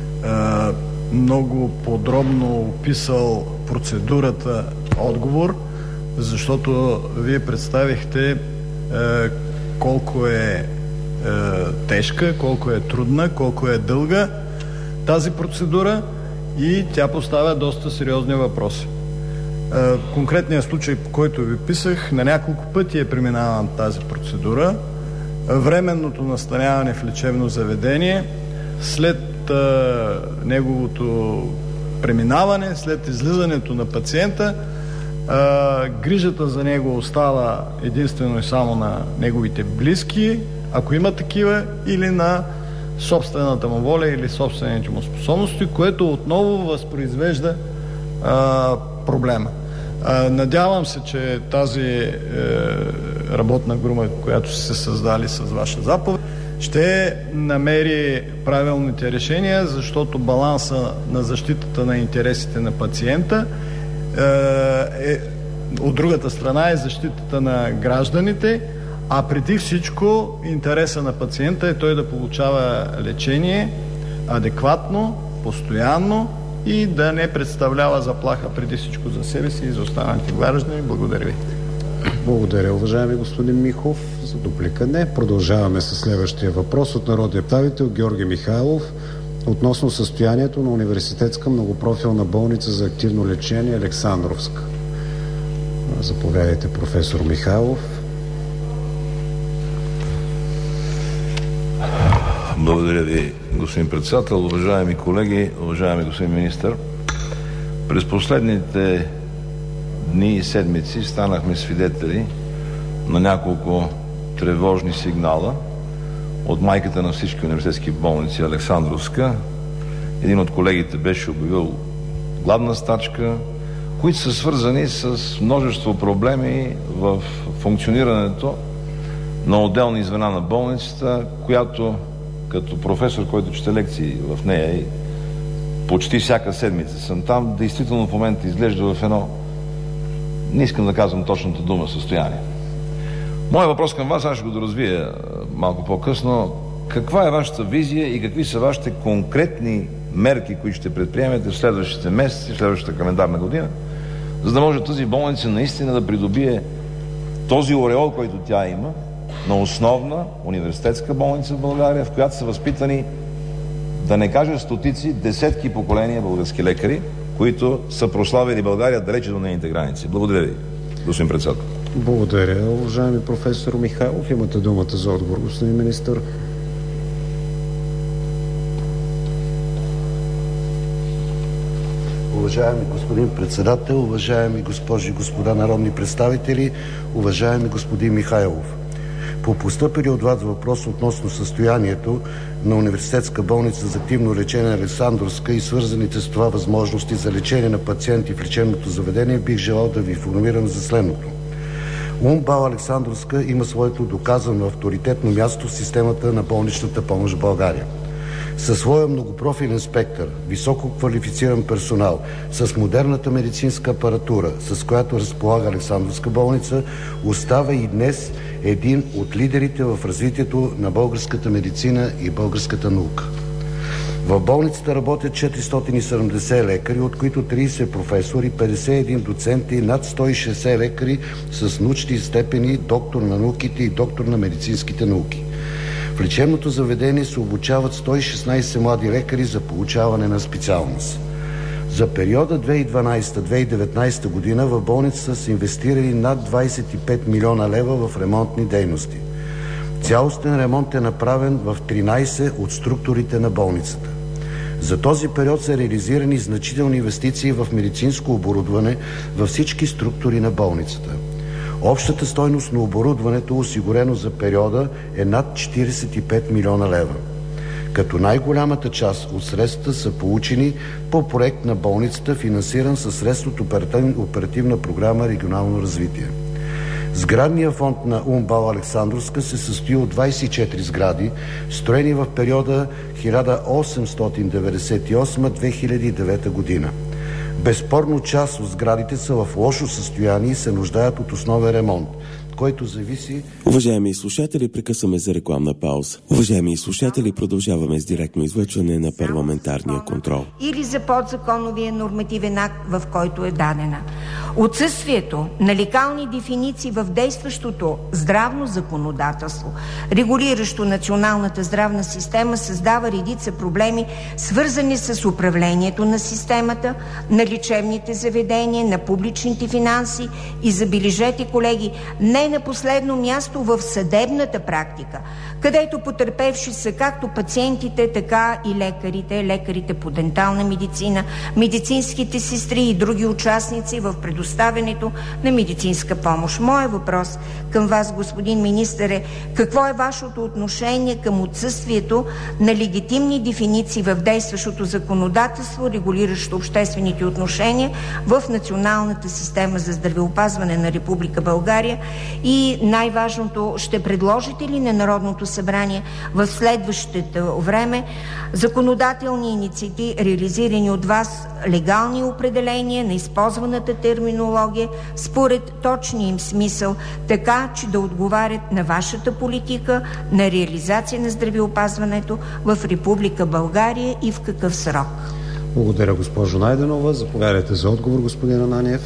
много подробно описал процедурата отговор, защото вие представихте е, колко е тежка, колко е трудна, колко е дълга тази процедура и тя поставя доста сериозни въпроси. Конкретният случай, по който ви писах, на няколко пъти е преминавана тази процедура. Временното настаняване в лечебно заведение, след а, неговото преминаване, след излизането на пациента, а, грижата за него остава единствено и само на неговите близки, ако има такива, или на собствената му воля или собствените му способности, което отново възпроизвежда а, проблема. А, надявам се, че тази е, работна група, която се създали с ваша заповед, ще намери правилните решения, защото баланса на защитата на интересите на пациента е, е, от другата страна е защитата на гражданите, а преди всичко интереса на пациента е той да получава лечение адекватно, постоянно и да не представлява заплаха преди всичко за себе си и за останалите граждани. Благодаря ви. Благодаря, уважаеми господин Михов. За дуплика не. Продължаваме с следващия въпрос от народния представител Георги Михайлов относно състоянието на Университетска многопрофилна болница за активно лечение Александровска. Заповядайте, професор Михайлов. Благодаря ви, господин председател. Уважаеми колеги, уважаеми господин министър, през последните дни и седмици станахме свидетели на няколко тревожни сигнала от майката на всички университетски болници Александровска. Един от колегите беше обявил гладна стачка, които са свързани с множество проблеми в функционирането на отделни звена на болницата, която като професор, който чете лекции в нея и почти всяка седмица съм там, действително в момента изглежда в едно, не искам да казвам точната дума, състояние. Моят въпрос към вас, аз ще го доразвия малко по-късно. Каква е вашата визия и какви са вашите конкретни мерки, които ще предприемете в следващите месеци, в следващата календарна година, за да може тази болница наистина да придобие този ореол, който тя има, на основна университетска болница в България, в която са възпитани, да не кажа стотици, десетки поколения български лекари, които са прославили България далече до нейните граници. Благодаря ви, господин председател. Благодаря, уважаеми професор Михайлов. Имате думата за отговор, господин министър. Уважаеми господин председател, уважаеми госпожи и господа народни представители, уважаеми господин Михайлов. По постъпили от вас въпрос относно състоянието на Университетска болница за активно лечение Александровска и свързаните с това възможности за лечение на пациенти в лечебното заведение, бих желал да ви информирам за следното. УМБАЛ Александровска има своето доказано авторитетно място в системата на болничната помощ в България. Със своя многопрофилен спектър, високо квалифициран персонал, с модерната медицинска апаратура, с която разполага Александровска болница, остава и днес един от лидерите в развитието на българската медицина и българската наука. В болницата работят четиристотин и седемдесет лекари, от които тридесет професори, петдесет и един доценти и над сто и шестдесет лекари с научни степени доктор на науките и доктор на медицинските науки. В лечебното заведение се обучават сто и шестнадесет млади лекари за получаване на специалност. За периода две хиляди и дванадесета - две хиляди и деветнадесета година в болницата са инвестирали над двадесет и пет милиона лева в ремонтни дейности. Цялостен ремонт е направен в тринадесет от структурите на болницата. За този период са реализирани значителни инвестиции в медицинско оборудване във всички структури на болницата. Общата стойност на оборудването, осигурено за периода, е над четиридесет и пет милиона лева, като най-голямата част от средствата са получени по проект на болницата, финансиран със средства от оперативна програма „Регионално развитие“. Сградният фонд на УМБАЛ Александровска се състои от двадесет и четири сгради, строени в периода хиляда осемстотин деветдесет и осма - две хиляди и девета година. Безспорно част от сградите са в лошо състояние и се нуждаят от основен ремонт, който зависи... Уважаеми слушатели, прекъсваме за рекламна пауза. Уважаеми слушатели, продължаваме с директно излъчване на парламентарния контрол. Или за подзаконовия нормативен акт, в който е дадена. Отсъствието на легални дефиниции в действащото здравно законодателство, регулиращо националната здравна система, създава редица проблеми, свързани с управлението на системата, на лечебните заведения, на публичните финанси и, забележете, колеги, не на последно място в съдебната практика, където потърпевши са както пациентите, така и лекарите, лекарите по дентална медицина, медицинските сестри и други участници в предоставянето на медицинска помощ. Моят въпрос към вас, господин министър, е: какво е вашето отношение към отсъствието на легитимни дефиниции в действащото законодателство, регулиращо обществените отношения в националната система за здравеопазване на Република България? И най-важното, ще предложите ли на Народното събрание в следващото време законодателни инициативи, реализирани от вас, легални определения на използваната терминология според точния им смисъл, така че да отговарят на вашата политика на реализация на здравеопазването в Република България и в какъв срок? Благодаря, госпожо Найденова. Заповядайте за отговор, господин Ананиев.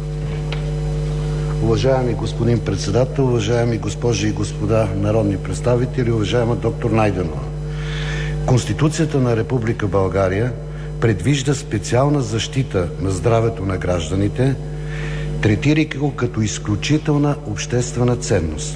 Уважаеми господин председател, уважаеми госпожи и господа народни представители, уважаема доктор Найденова! Конституцията на Република България предвижда специална защита на здравето на гражданите, третирайки го като изключителна обществена ценност.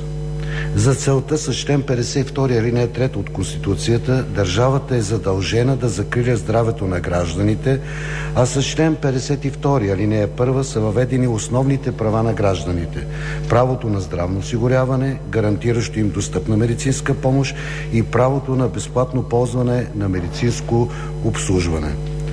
За целта с член петдесет и втори алинея трета от Конституцията държавата е задължена да закриля здравето на гражданите, а с член петдесет и втори алинея първа са въведени основните права на гражданите: правото на здравно осигуряване, гарантиращо им достъпна медицинска помощ, и правото на безплатно ползване на медицинско обслужване.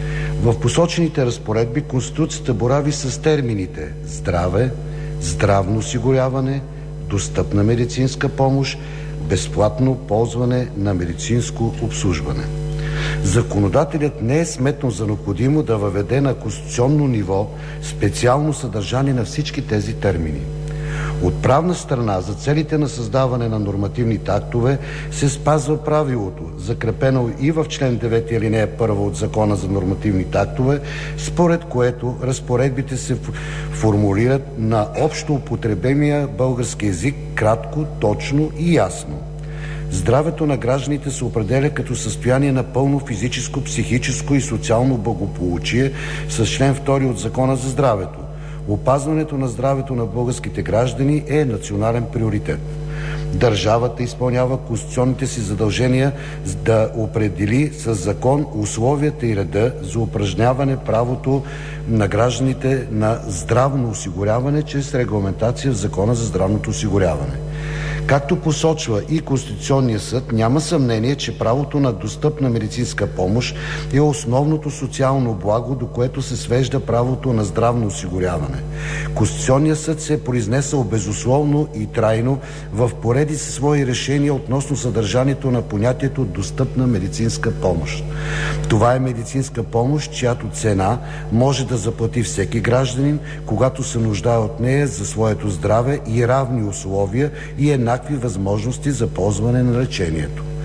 В посочените разпоредби Конституцията борави с термините здраве, здравно осигуряване, достъпна медицинска помощ, безплатно ползване на медицинско обслужване. Законодателят не е сметнал за необходимо да въведе на конституционно ниво специално съдържание на всички тези термини. От правна страна, за целите на създаване на нормативните актове се спазва правилото, закрепено и в член девети алинея първа от Закона за нормативните актове, според което разпоредбите се формулират на общо употребимия български език кратко, точно и ясно. Здравето на гражданите се определя като състояние на пълно физическо, психическо и социално благополучие с член втори от Закона за здравето. Опазването на здравето на българските граждани е национален приоритет. Държавата изпълнява конституционните си задължения да определи със закон условията и реда за упражняване правото на гражданите на здравно осигуряване чрез регламентация в Закона за здравното осигуряване. Както посочва и Конституционният съд, няма съмнение, че правото на достъпна медицинска помощ е основното социално благо, до което се свежда правото на здравно осигуряване. Конституционният съд се е произнесъл безусловно и трайно в поредица свои решения относно съдържанието на понятието достъпна медицинска помощ. Това е медицинска помощ, чиято цена може да заплати всеки гражданин, когато се нуждае от нея за своето здраве, и равни условия и еднакви възможности за ползване на лечението.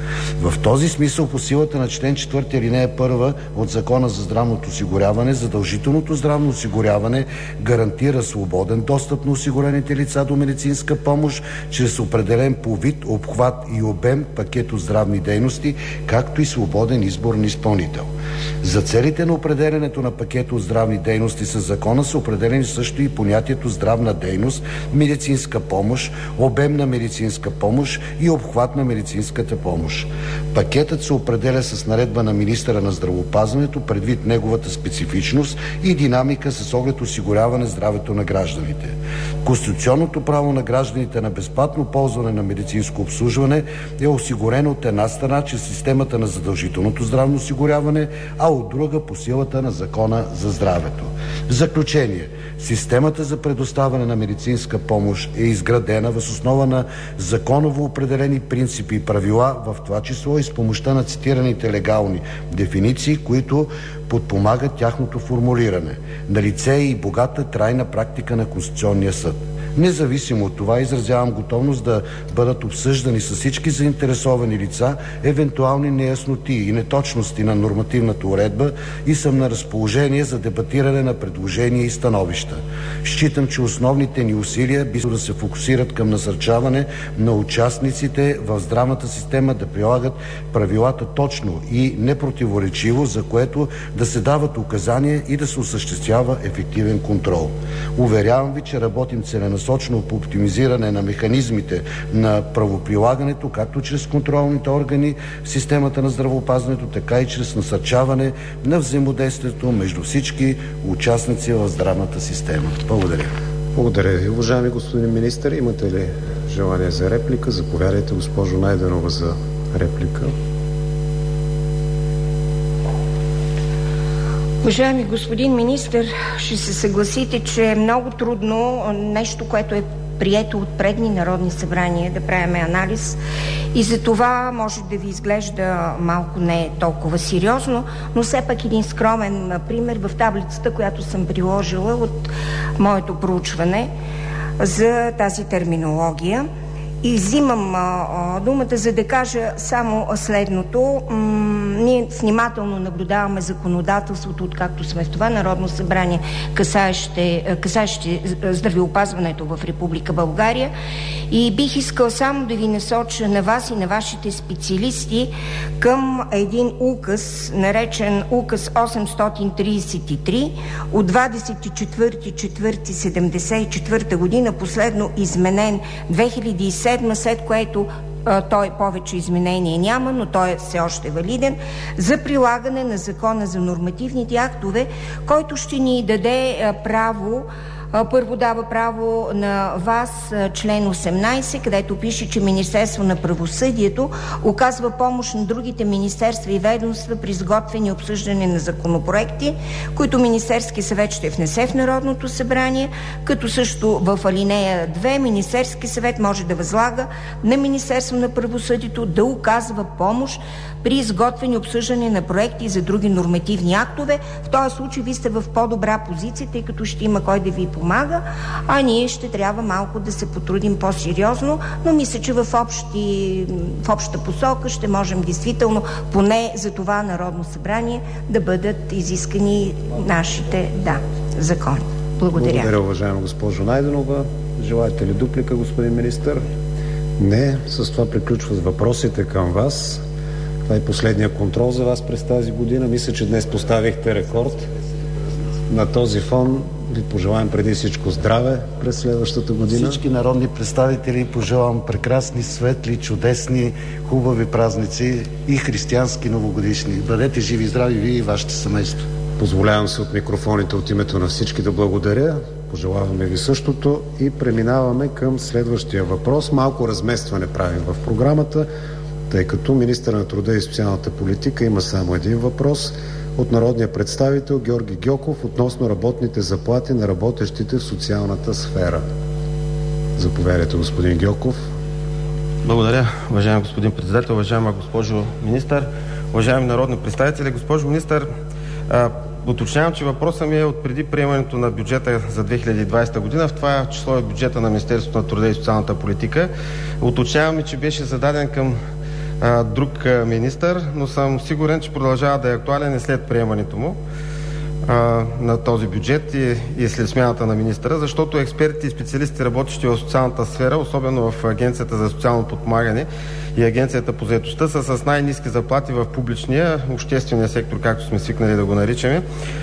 В този смисъл, по силата на член четвърти, алинея първа от Закона за здравното осигуряване, задължителното здравно осигуряване гарантира свободен достъп на осигурените лица до медицинска помощ чрез определен по вид, обхват и обем пакет от здравни дейности, както и свободен избор на изпълнител. За целите на определенето на пакет от здравни дейности със закона са определени също и понятието здравна дейност, медицинска помощ, обем на медицинска помощ и обхват на медицинската помощ. Пакетът се определя с наредба на министъра на здравеопазването предвид неговата специфичност и динамика с оглед осигуряване здравето на гражданите. Конституционното право на гражданите на безплатно ползване на медицинско обслужване е осигурено от една страна чрез системата на задължителното здравно осигуряване, а от друга по силата на Закона за здравето. В заключение, системата за предоставяне на медицинска помощ е изградена въз основа на законово определени принципи и правила, в това число и с помощта на цитираните легални дефиниции, които подпомагат тяхното формулиране. Налице е и богата трайна практика на Конституционния съд. Независимо от това, изразявам готовност да бъдат обсъждани с всички заинтересовани лица евентуални неясноти и неточности на нормативната уредба и съм на разположение за дебатиране на предложения и становища. Считам, че основните ни усилия би да се фокусират към насърчаване на участниците в здравната система да прилагат правилата точно и непротиворечиво, за което да се дават указания и да се осъществява ефективен контрол. Уверявам ви, че работим целенасочено по оптимизиране на механизмите на правоприлагането, както чрез контролните органи в системата на здравеопазването, така и чрез насърчаване на взаимодействието между всички участници в здравната система. Благодаря. Благодаря ви, уважаеми господин министър. Имате ли желание за реплика? Заповядайте, госпожо Найденова, за реплика. Уважаеми господин министър, ще се съгласите, че е много трудно нещо, което е прието от предни народни събрания, да правим анализ и за това може да ви изглежда малко не толкова сериозно, но все пак един скромен пример в таблицата, която съм приложила от моето проучване за тази терминология. И взимам а, а, думата, за да кажа само следното. М- ние внимателно наблюдаваме законодателството, откакто сме в това Народно събрание, касаеще, касаеще здравеопазването в Република България. И бих искал само да ви насоча на вас и на вашите специалисти към един указ, наречен указ осемстотин тридесет и три от двадесет и четвърти април седемдесет и четвърта година, последно изменен две хиляди и седма, след което а, той повече изменения няма, но той е все още валиден, за прилагане на Закона за нормативните актове, който ще ни даде а, право. Първо дава право на вас член осемнадесет, където пише, че Министерство на правосъдието оказва помощ на другите министерства и ведомства при изготвяне и обсъждане на законопроекти, които Министерски съвет ще внесе в Народното събрание, като също в алинея две Министерски съвет може да възлага на Министерство на правосъдието да оказва помощ при изготвяне и обсъждане на проекти за други нормативни актове. В този случай ви сте в по-добра позиция, тъй като ще има кой да ви помага, а ние ще трябва малко да се потрудим по-сериозно, но мисля, че в, общи, в обща посока ще можем действително поне за това Народно събрание да бъдат изискани нашите да, закони. Благодаря. Благодаря, уважаема госпожо Найденова. Желаете ли дуплика, господин министър? Не. С това приключват въпросите към вас. Това е последния контрол за вас през тази година. Мисля, че днес поставихте рекорд. На този фон ви пожелаем преди всичко здраве през следващата година. Всички народни представители пожелавам прекрасни, светли, чудесни, хубави празници и християнски новогодишни. Бъдете живи и здрави вие и вашите семейства. Позволявам се от микрофоните от името на всички да благодаря. Пожелаваме ви същото и преминаваме към следващия въпрос. Малко разместване правим в програмата, тъй като министър на труда и социалната политика има само един въпрос от народния представител Георги Гьоков относно работните заплати на работещите в социалната сфера. Заповядайте, господин Гьоков. Благодаря, уважаеми господин председател, уважаема госпожо министър, уважаеми народни представители. Госпожо министър, уточнявам, че въпросът ми е от преди приемането на бюджета за две хиляди и двадесета година, в това число е бюджета на Министерството на труда и социалната политика. Уточнявам, че беше зададен към а, друг а, министър, но съм сигурен, че продължава да е актуален и след приемането му а, на този бюджет и, и след смяната на министъра, защото експерти и специалисти, работещи в социалната сфера, особено в Агенцията за социално подпомагане и Агенцията по заетостта, са с най-ниски заплати в публичния, обществения сектор, както сме свикнали да го наричаме.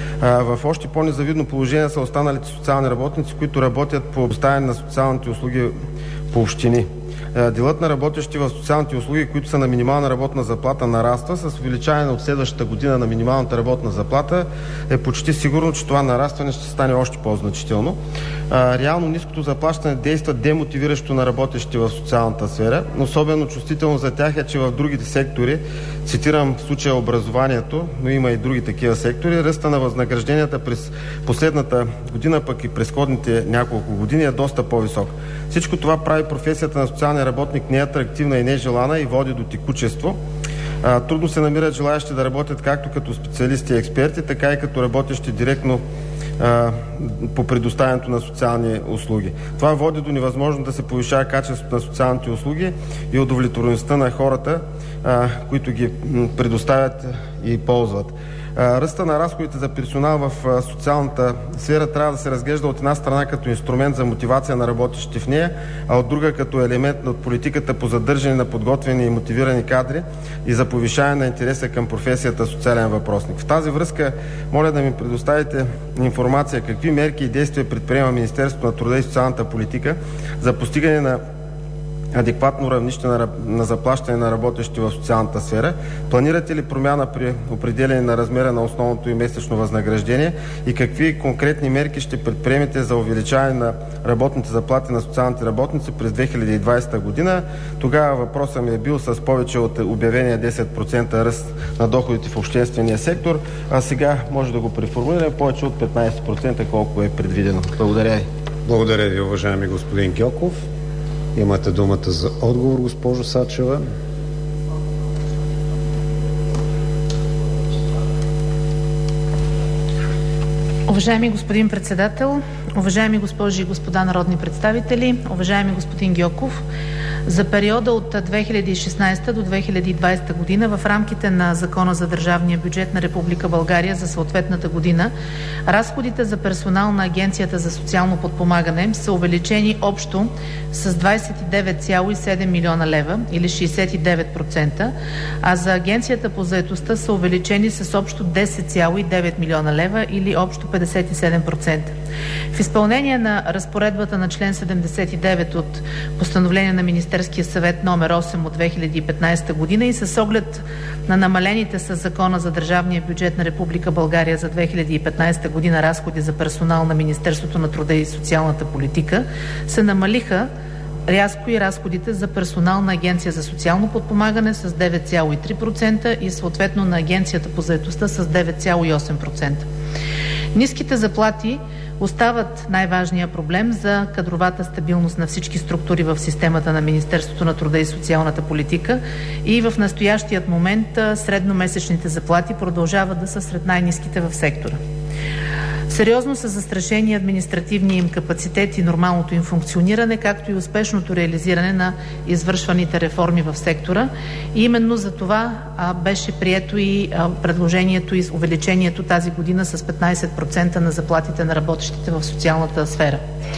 В още по-незавидно положение са останалите социални работници, които работят по доставяне на социалните услуги по общини. Делът на работещи в социалните услуги, които са на минимална работна заплата, нараства. С увеличаване от следващата година на минималната работна заплата е почти сигурно, че това нарастване ще стане още по-значително. Реално ниското заплащане действа демотивиращо на работещи в социалната сфера. Особено чувствително за тях е, че в другите сектори, цитирам в случая образованието, но има и други такива сектори, ръста на възнагражденията през последната година, пък и през предходните няколко години е доста по-висок. Всичко това прави професията на социалния работник неатрактивна и нежелана и води до текучество. А, трудно се намират желаящи да работят както като специалисти и експерти, така и като работещи директно а, по предоставянето на социални услуги. Това води до невъзможност да се повишава качеството на социалните услуги и удовлетвореността на хората, а, които ги предоставят и ползват. Ръста на разходите за персонал в социалната сфера трябва да се разглежда от една страна като инструмент за мотивация на работещите в нея, а от друга като елемент от политиката по задържане на подготвени и мотивирани кадри и за повишаване на интереса към професията социален въпросник. В тази връзка моля да ми предоставите информация какви мерки и действия предприема Министерството на труда и социалната политика за постигане на адекватно равнище на, на заплащане на работещи в социалната сфера? Планирате ли промяна при определение на размера на основното и месечно възнаграждение и какви конкретни мерки ще предприемете за увеличаване на работните заплати на социалните работници през две хиляди и двадесета година? Тогава въпросът ми е бил с повече от обявения десет процента ръст на доходите в обществения сектор, а сега може да го преформулираме повече от петнадесет процента, колко е предвидено. Благодаря ви. Благодаря ви, уважаеми господин Гьоков. Имате думата за отговор, госпожо Сачева. Уважаеми господин председател, уважаеми госпожи и господа народни представители, уважаеми господин Гьоков, за периода от две хиляди и шестнадесета до две хиляди и двадесета година в рамките на Закона за държавния бюджет на Република България за съответната година разходите за персонал на Агенцията за социално подпомагане са увеличени общо с двадесет и девет цяло и седем милиона лева или шестдесет и девет процента, а за Агенцията по заетостта са увеличени с общо десет цяло и девет милиона лева или общо петдесет и седем процента. В изпълнение на разпоредбата на член седемдесет и девет от постановление на Министерския съвет номер осем от две хиляди и петнадесета година и с оглед на намалените с Закона за държавния бюджет на Република България за две хиляди и петнадесета година разходи за персонал на Министерството на труда и социалната политика се намалиха рязко и разходите за персонал на Агенция за социално подпомагане с девет цяло и три процента и съответно на Агенцията по заетостта с девет цяло и осем процента. Ниските заплати остават най-важният проблем за кадровата стабилност на всички структури в системата на Министерството на труда и социалната политика и в настоящият момент средномесечните заплати продължават да са сред най-ниските в сектора. Сериозно са застрашени административния им капацитет и нормалното им функциониране, както и успешното реализиране на извършваните реформи в сектора. И именно за това а, беше прието и а, предложението и увеличението тази година с петнадесет процента на заплатите на работещите в социалната сфера.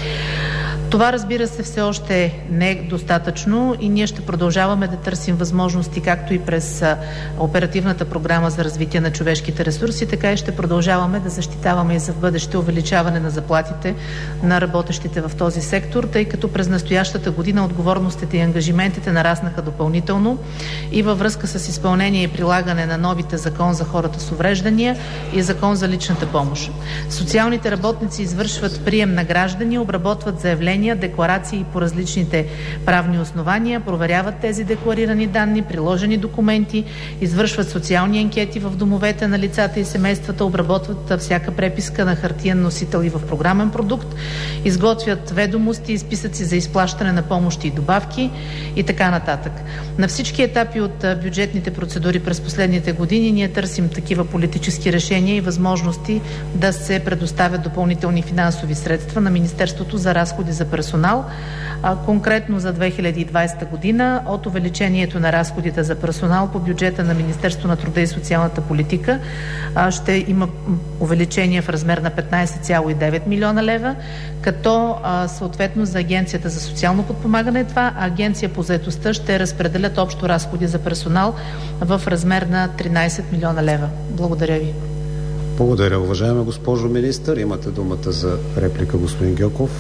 Това, разбира се, все още не е достатъчно и ние ще продължаваме да търсим възможности, както и през Оперативната програма за развитие на човешките ресурси, така и ще продължаваме да защитаваме и за в бъдеще увеличаване на заплатите на работещите в този сектор, тъй като през настоящата година отговорностите и ангажиментите нараснаха допълнително и във връзка с изпълнение и прилагане на новите Закон за хората с увреждания и Закон за личната помощ. Социалните работници извършват прием на граждани, обработват заявления, декларации по различните правни основания, проверяват тези декларирани данни, приложени документи, извършват социални анкети в домовете на лицата и семействата, обработват всяка преписка на хартиен носител и в програмен продукт, изготвят ведомости и списъци за изплащане на помощи и добавки и така нататък. На всички етапи от бюджетните процедури през последните години ние търсим такива политически решения и възможности да се предоставят допълнителни финансови средства на Министерството за разходи за за персонал. Конкретно за две хиляди и двадесета година от увеличението на разходите за персонал по бюджета на Министерството на труда и социалната политика ще има увеличение в размер на петнадесет цяло и девет милиона лева, като съответно за Агенцията за социално подпомагане това, а Агенция по заетостта ще разпределят общо разходи за персонал в размер на тринадесет милиона лева. Благодаря ви. Благодаря, уважаема госпожо министър. Имате думата за реплика, господин Гьоков.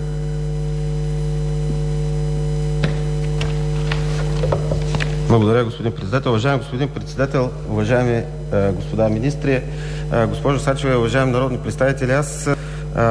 Благодаря, господин председател. Уважаеми господин председател, уважаеми е, господа министри, е, госпожо Сачева, уважаеми народни представители, аз е,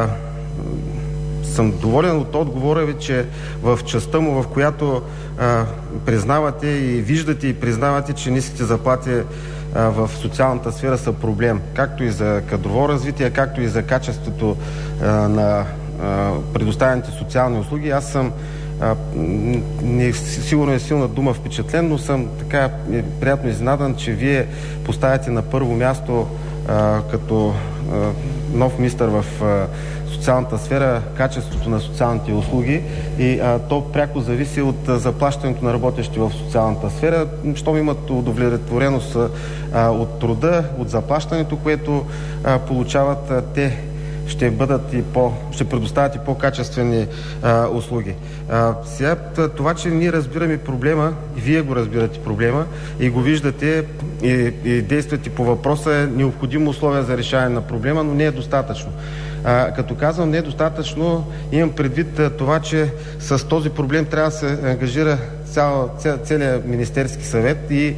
съм доволен от отговора ви, че в частта му, в която е, признавате и виждате и признавате, че ниските заплати е, в социалната сфера са проблем, както и за кадрово развитие, както и за качеството е, на е, предоставените социални услуги. Аз съм А, не, сигурно е силна дума впечатлен, но съм така приятно изненадан, че вие поставяте на първо място а, като а, нов министър в а, социалната сфера качеството на социалните услуги и а, то пряко зависи от а, заплащането на работещи в социалната сфера, щом имат удовлетвореност а, от труда, от заплащането, което а, получават а, те, ще бъдат и по, ще предоставят и по-качествени а, услуги. А, сега, това, че ние разбираме проблема, и вие го разбирате проблема, и го виждате и, и действате по въпроса, е необходимо условие за решаване на проблема, но не е достатъчно. А, като казвам не е достатъчно, имам предвид а, това, че с този проблем трябва да се ангажира цял, цял, целият Министерски съвет и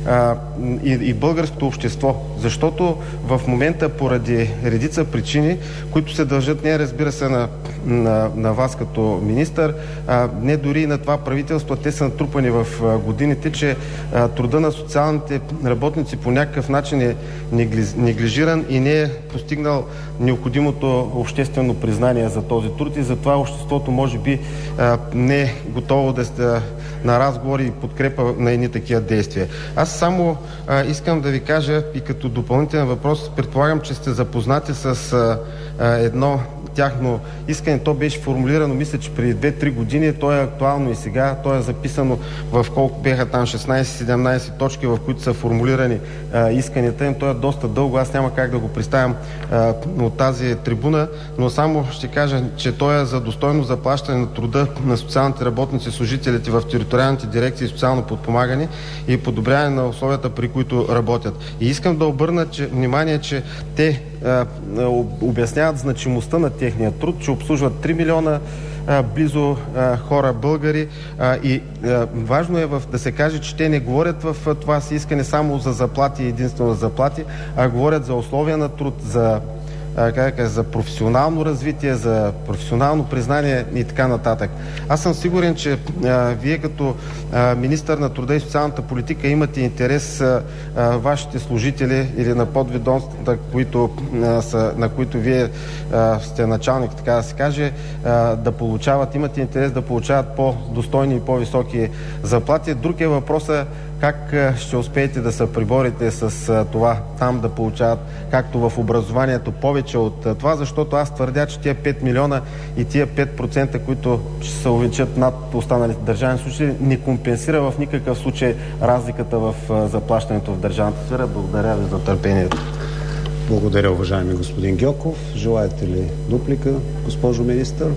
И, и българското общество, защото в момента поради редица причини, които се дължат не разбира се на, на, на вас като министър, а, не дори и на това правителство, те са натрупани в а, годините, че а, труда на социалните работници по някакъв начин е неглижиран и не е постигнал необходимото обществено признание за този труд и затова обществото може би а, не е готово да сте на разговори и подкрепа на едни такива действия. Аз само а, искам да ви кажа и като допълнителен въпрос, предполагам, че сте запознати с а, а, едно тяхно искане. То беше формулирано, мисля, че преди две-три години, то е актуално и сега, то е записано в колко беха там шестнадесет-седемнадесет точки, в които са формулирани а, исканията им. То е доста дълго, аз няма как да го представям а, от тази трибуна, но само ще кажа, че то е за достойно заплащане на труда на социалните работници и служителите в териториалните дирекции социално подпомагане и подобряване на условията, при които работят. И искам да обърна че, внимание, че те а, обясняват значимостта на техния труд, че обслужват три милиона а, близо а, хора българи а, и а, важно е в, да се каже, че те не говорят в а, това си искане само за заплати и единствено за заплати, а говорят за условия на труд, за Как е, за професионално развитие, за професионално признание и така нататък. Аз съм сигурен, че а, вие като а, министър на труда и социалната политика имате интерес а, а, вашите служители или на подведомствата, които, а, са, на които вие а, сте началник, така да се каже, а, да получават, имате интерес да получават по-достойни и по-високи заплати. Друг е въпросът как ще успеете да се приборите с а, това там да получават, както в образованието, повече от а, това, защото аз твърдя, че тия пет милиона и тия пет процента, които ще се увеличат над останалите държавни служители, не компенсира в никакъв случай разликата в а, заплащането в държавната сфера. Благодаря ви за търпението. Благодаря, уважаеми господин Гьоков. Желаете ли дуплика, госпожо министър?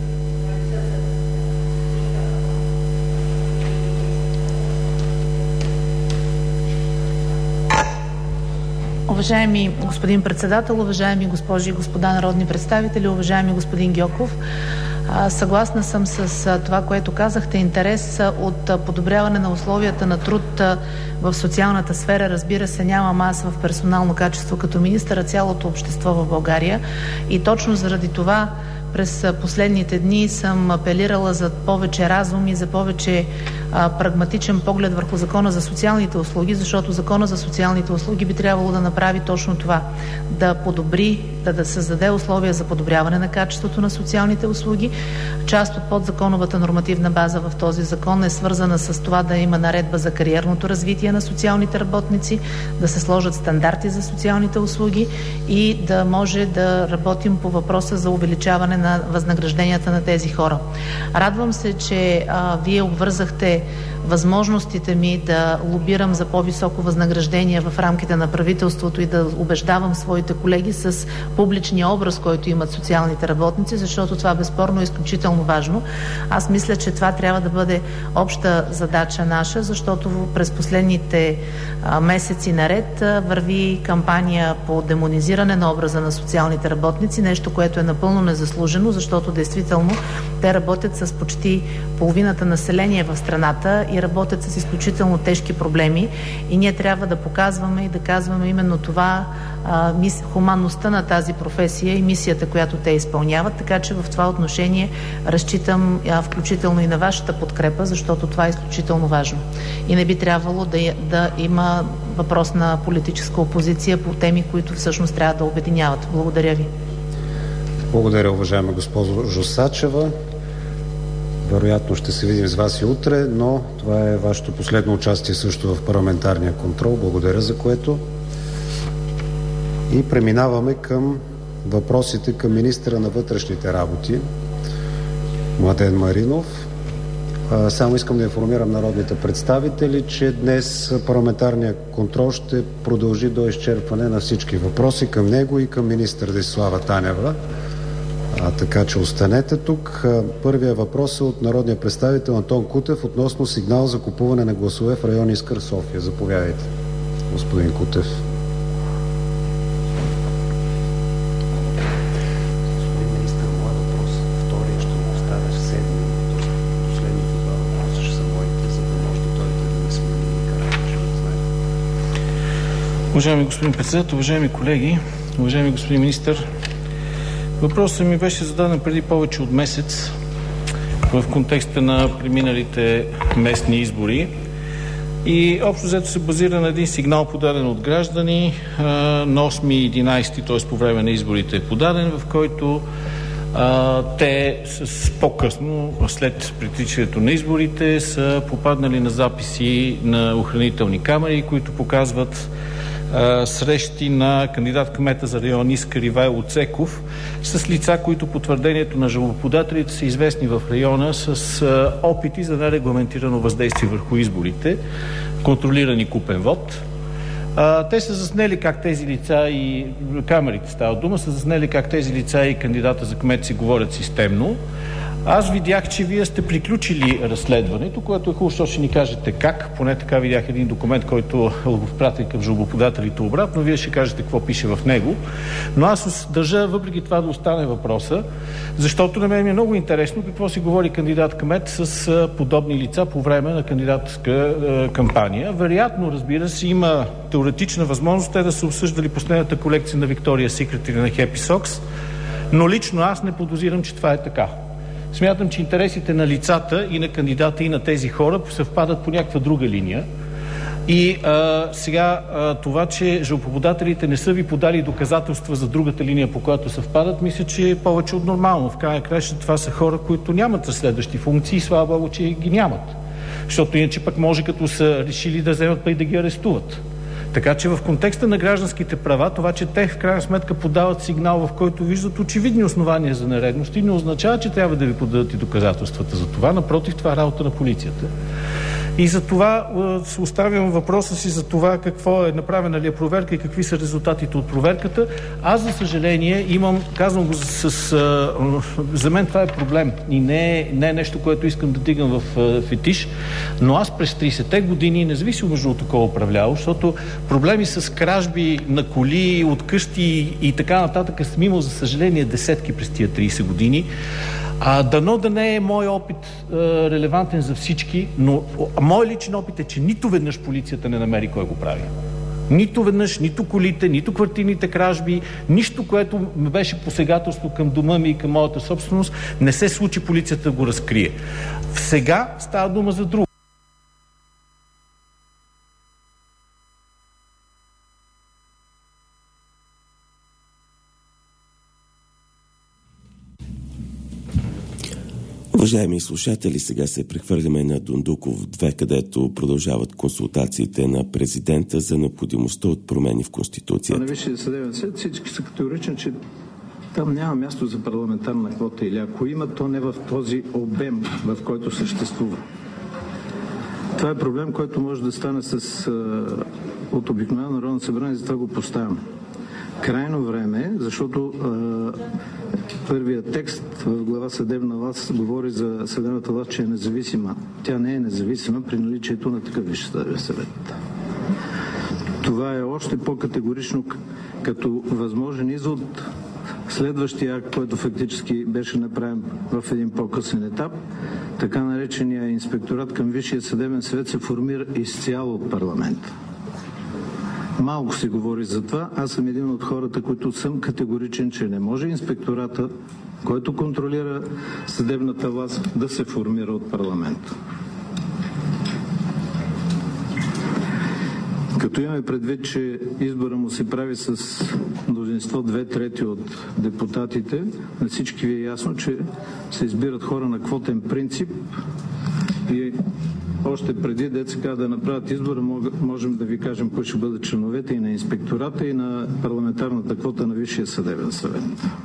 Уважаеми господин председател, уважаеми госпожи и господа народни представители, уважаеми господин Гьоков, съгласна съм с това, което казахте. Интерес от подобряване на условията на труд в социалната сфера, разбира се, нямам аз в персонално качество като министър, а цялото общество в България. И точно заради това през последните дни съм апелирала за повече разум и за повече а, прагматичен поглед върху Закона за социалните услуги, защото Закона за социалните услуги би трябвало да направи точно това. Да подобри, да, да създаде условия за подобряване на качеството на социалните услуги. Част от подзаконовата нормативна база в този закон е свързана с това да има наредба за кариерното развитие на социалните работници, да се сложат стандарти за социалните услуги и да може да работим по въпроса за увеличаване на възнагражденията на тези хора. Радвам се, че а, вие обвързахте възможностите ми да лобирам за по-високо възнаграждение в рамките на правителството и да убеждавам своите колеги с публичния образ, който имат социалните работници, защото това безспорно е изключително важно. Аз мисля, че това трябва да бъде обща задача наша, защото през последните а, месеци наред а, върви кампания по демонизиране на образа на социалните работници, нещо, което е напълно незаслужено, защото действително те работят с почти половината население в страната и работят с изключително тежки проблеми и ние трябва да показваме и да казваме именно това, а, мис... хуманността на тази професия и мисията, която те изпълняват, така че в това отношение разчитам а, включително и на вашата подкрепа, защото това е изключително важно. И не би трябвало да, да има въпрос на политическа опозиция по теми, които всъщност трябва да обединяват. Благодаря ви. Благодаря, уважаема госпожо Сачева. Вероятно ще се видим с вас и утре, но това е вашето последно участие също в парламентарния контрол. Благодаря за което. И преминаваме към въпросите към министъра на вътрешните работи Младен Маринов. Само искам да информирам народните представители, че днес парламентарният контрол ще продължи до изчерпване на всички въпроси към него и към министър Десислава Танева. А, така че останете тук. Първият въпрос е от народния представител Антон Кутев относно сигнал за купуване на гласове в район Искър, София. Заповядайте, господин Кутев. Господин министър, моят въпрос, втория ще го оставя в седми. Последните два въпроса ще са моите, за да може да дойдете да ме смени карачи, да знаете. Уважаеми господин председател, уважаеми колеги, уважаеми господин министър, въпросът ми беше зададен преди повече от месец в контекста на преминалите местни избори и общо взето се базира на един сигнал, подаден от граждани на осми и единайсети, т.е. по време на изборите е подаден, в който а, те с по-късно, след притичането на изборите, са попаднали на записи на охранителни камери, които показват срещи на кандидат-кмета за район Искър Ивайло Цеков с лица, които по твърдението на жалбоподателите са известни в района с а, опити за нерегламентирано въздействие върху изборите, контролиран и купен вод. А, те са заснели как тези лица и камерите става дума, са заснели как тези лица и кандидата за кмет си говорят системно. Аз видях, че вие сте приключили разследването, което е хубаво, защото ще ни кажете как. Поне така видях един документ, който го пратих към жалбоподателите обратно. Вие ще кажете какво пише в него. Но аз държа въпреки това да остане въпроса, защото на мен ми е много интересно какво си говори кандидат-кмет с подобни лица по време на кандидатска е, кампания. Вероятно, разбира се, има теоретична възможност те да са обсъждали последната колекция на Victoria's Secret или на Happy Socks, но лично аз не подозирам, че това е така. Смятам, че интересите на лицата и на кандидата и на тези хора съвпадат по някаква друга линия. И а, сега а, това, че жалбоподателите не са ви подали доказателства за другата линия, по която съвпадат, мисля, че е повече от нормално. В крайна краща това са хора, които нямат разследващи функции и слава Богу, че ги нямат. Защото иначе пък може като са решили да вземат па и да ги арестуват. Така че в контекста на гражданските права, това, че те в крайна сметка подават сигнал, в който виждат очевидни основания за нередности, не означава, че трябва да ви подадат и доказателствата за това. Напротив, това е работа на полицията. И за това е, оставям въпроса си за това какво е, направена ли е проверка и какви са резултатите от проверката. Аз, за съжаление, имам, казвам го с... с а, за мен това е проблем и не е, не е нещо, което искам да дигам в а, фетиш, но аз през трийсетте години, независимо между такова управлявал, защото проблеми с кражби на коли, от къщи и така нататък съм имал, за съжаление, десетки през тия трийсет години. А, дано да не е мой опит а, релевантен за всички, но мой личен опит е, че нито веднъж полицията не намери кой го прави. Нито веднъж, нито колите, нито квартирните кражби, нищо, което беше посегателство към дома ми и към моята собственост, не се случи полицията да го разкрие. Сега става дума за друго. Уважаеми слушатели, сега се прехвърляме на Дондуков две, където продължават консултациите на президента за необходимостта от промени в Конституцията. На Висшия съдебен съвет всички са категорични, че там няма място за парламентарна квота, или ако има, то не в този обем, в който съществува. Това е проблем, който може да стане с, а, от обикновено Народно събрание, затова го поставям. Крайно време, защото а, първият текст в глава съдебна власт говори за съдебната власт, че е независима. Тя не е независима при наличието на такъв Висш съдебен съвет. Това е още по-категорично като възможен извод. Следващия акт, който фактически беше направен в един по-късен етап, така наречения инспекторат към Висшия съдебен съвет се формира изцяло от парламента. Малко се говори за това. Аз съм един от хората, които съм категоричен, че не може инспектората, който контролира съдебната власт, да се формира от парламента. Като имаме предвид, че избора му се прави с мнозинство две трети от депутатите, на всички ви е ясно, че се избират хора на квотен принцип и още преди ДЦК да направят избора, можем да ви кажем кои ще бъдат членовете и на инспектората, и на парламентарната квота на Висшия съдебен съвет.